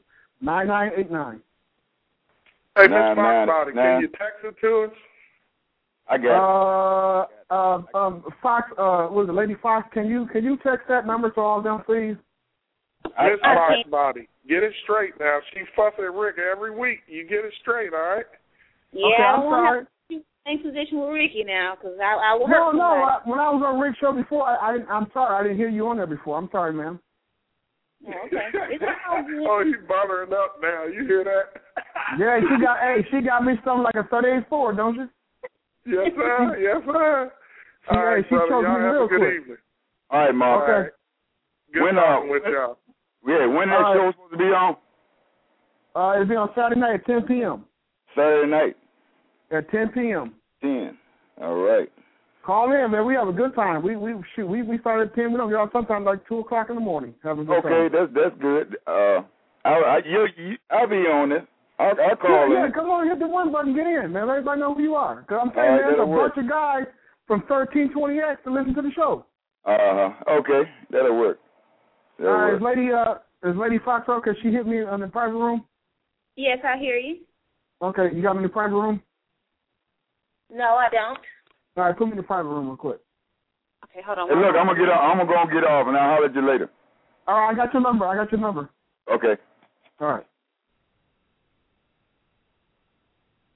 Hey, Miss Foxbody, can you text it to us? I got it. Fox, was it Lady Fox? Can you text that number to all of them, please? Miss Foxbody, get it straight now. She fuss at Rick every week. You get it straight, all right? Yeah, okay, I'm sorry. Have the same position with Ricky now, because I will hurt somebody. When I was on Rick's show before, I'm sorry, I didn't hear you on there before. I'm sorry, ma'am. Oh, okay. Oh, he's bothering up now. You hear that? Yeah, she got me something like a 38 Ford, don't you? Yes, sir. Yes, sir. All right, she brother. chose Y'all me have real a good quick. evening. All right, Mark. Okay. Good talking with y'all. Yeah, when that show supposed to be on? It'll be on Saturday night at 10 p.m. Saturday night? At 10 p.m. 10. All right. Call in, man. We have a good time. We started at 10. We don't get off sometimes like 2 o'clock in the morning. Having a good time. Okay, that's good. I'll be on it. I'll call in. Yeah, come on, hit the one button, get in, man. Let everybody know who you are. Because I'm saying there's a bunch of guys from 1320X to listen to the show. Okay, that'll work. Is Lady Fox on? Because she hit me in the private room? Yes, I hear you. Okay, you got me in the private room? No, I don't. All right, put me in the private room real quick. Okay, hold on. Hey, look, I'm gonna go get off, and I'll holler at you later. All right, I got your number. Okay. All right.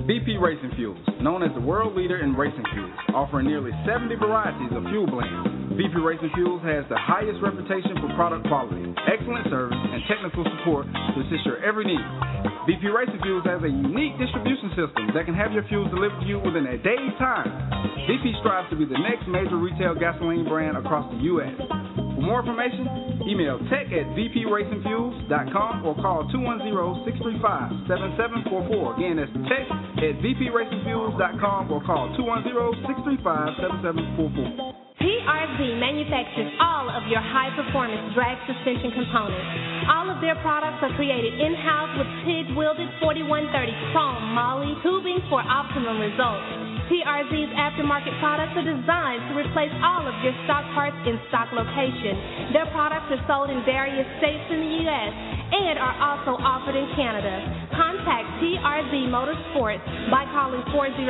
VP Racing Fuels, known as the world leader in racing fuels, offering nearly 70 varieties of fuel blends. VP Racing Fuels has the highest reputation for product quality, excellent service, and technical support to assist your every need. VP Racing Fuels has a unique distribution system that can have your fuels delivered to you within a day's time. VP strives to be the next major retail gasoline brand across the U.S. For more information, email tech@vpracingfuels.com or call 210-635-7744. Again, that's tech@vpracingfuels.com or call 210-635-7744. TRZ manufactures all of your high-performance drag suspension components. All of their products are created in-house with TIG-welded 4130 chrome moly tubing for optimum results. TRZ's aftermarket products are designed to replace all of your stock parts in stock location. Their products are sold in various states in the U.S. and are also offered in Canada. Contact TRZ Motorsports by calling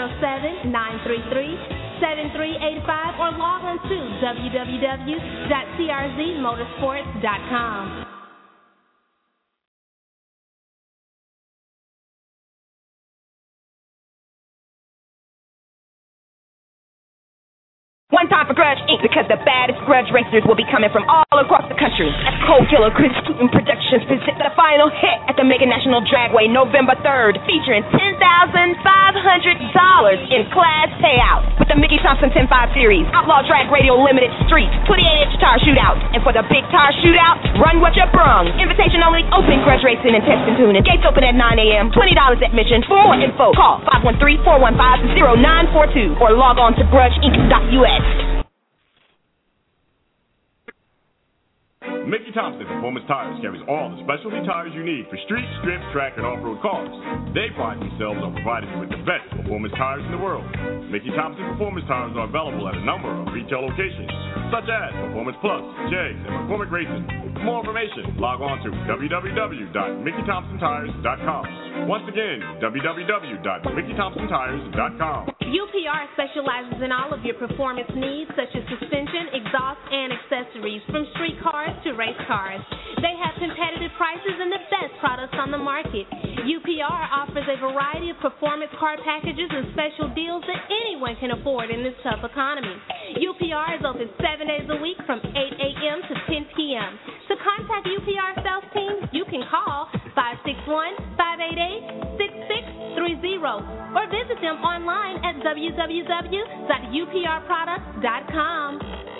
407-933-7385 or log on to www.trzmotorsports.com. One time for Grudge Inc. because the baddest grudge racers will be coming from all across the country. As Cold Killer Chris Keaton Productions present the final hit at the Mega National Dragway November 3rd, featuring $10,500 in class payouts with the Mickey Thompson 10-5 Series, Outlaw Drag Radio Limited Street, 28-inch tire shootout, and for the big tire shootout, run what you brung. Invitation only, open grudge racing and test and tuning. Gates open at 9 a.m., $20 admission. For more info, call 513-415-0942 or log on to grudgeinc.us. Mickey Thompson Performance Tires carries all the specialty tires you need for street, strip, track, and off-road cars. They pride themselves on providing you with the best performance tires in the world. Mickey Thompson Performance Tires are available at a number of retail locations, such as Performance Plus, JEGS, and McCormick Racing. For more information, log on to www.MickeyThompsonTires.com. Once again, www.MickeyThompsonTires.com. UPR specializes in all of your performance needs, such as suspension, exhaust, and accessories, from street cars to race cars. They have competitive prices and the best products on the market. UPR offers a variety of performance car packages and special deals that anyone can afford in this tough economy. UPR is open 7 days a week from 8 a.m. to 10 p.m. To contact UPR sales team, you can call 561-588-6630 or visit them online at www.uprproducts.com.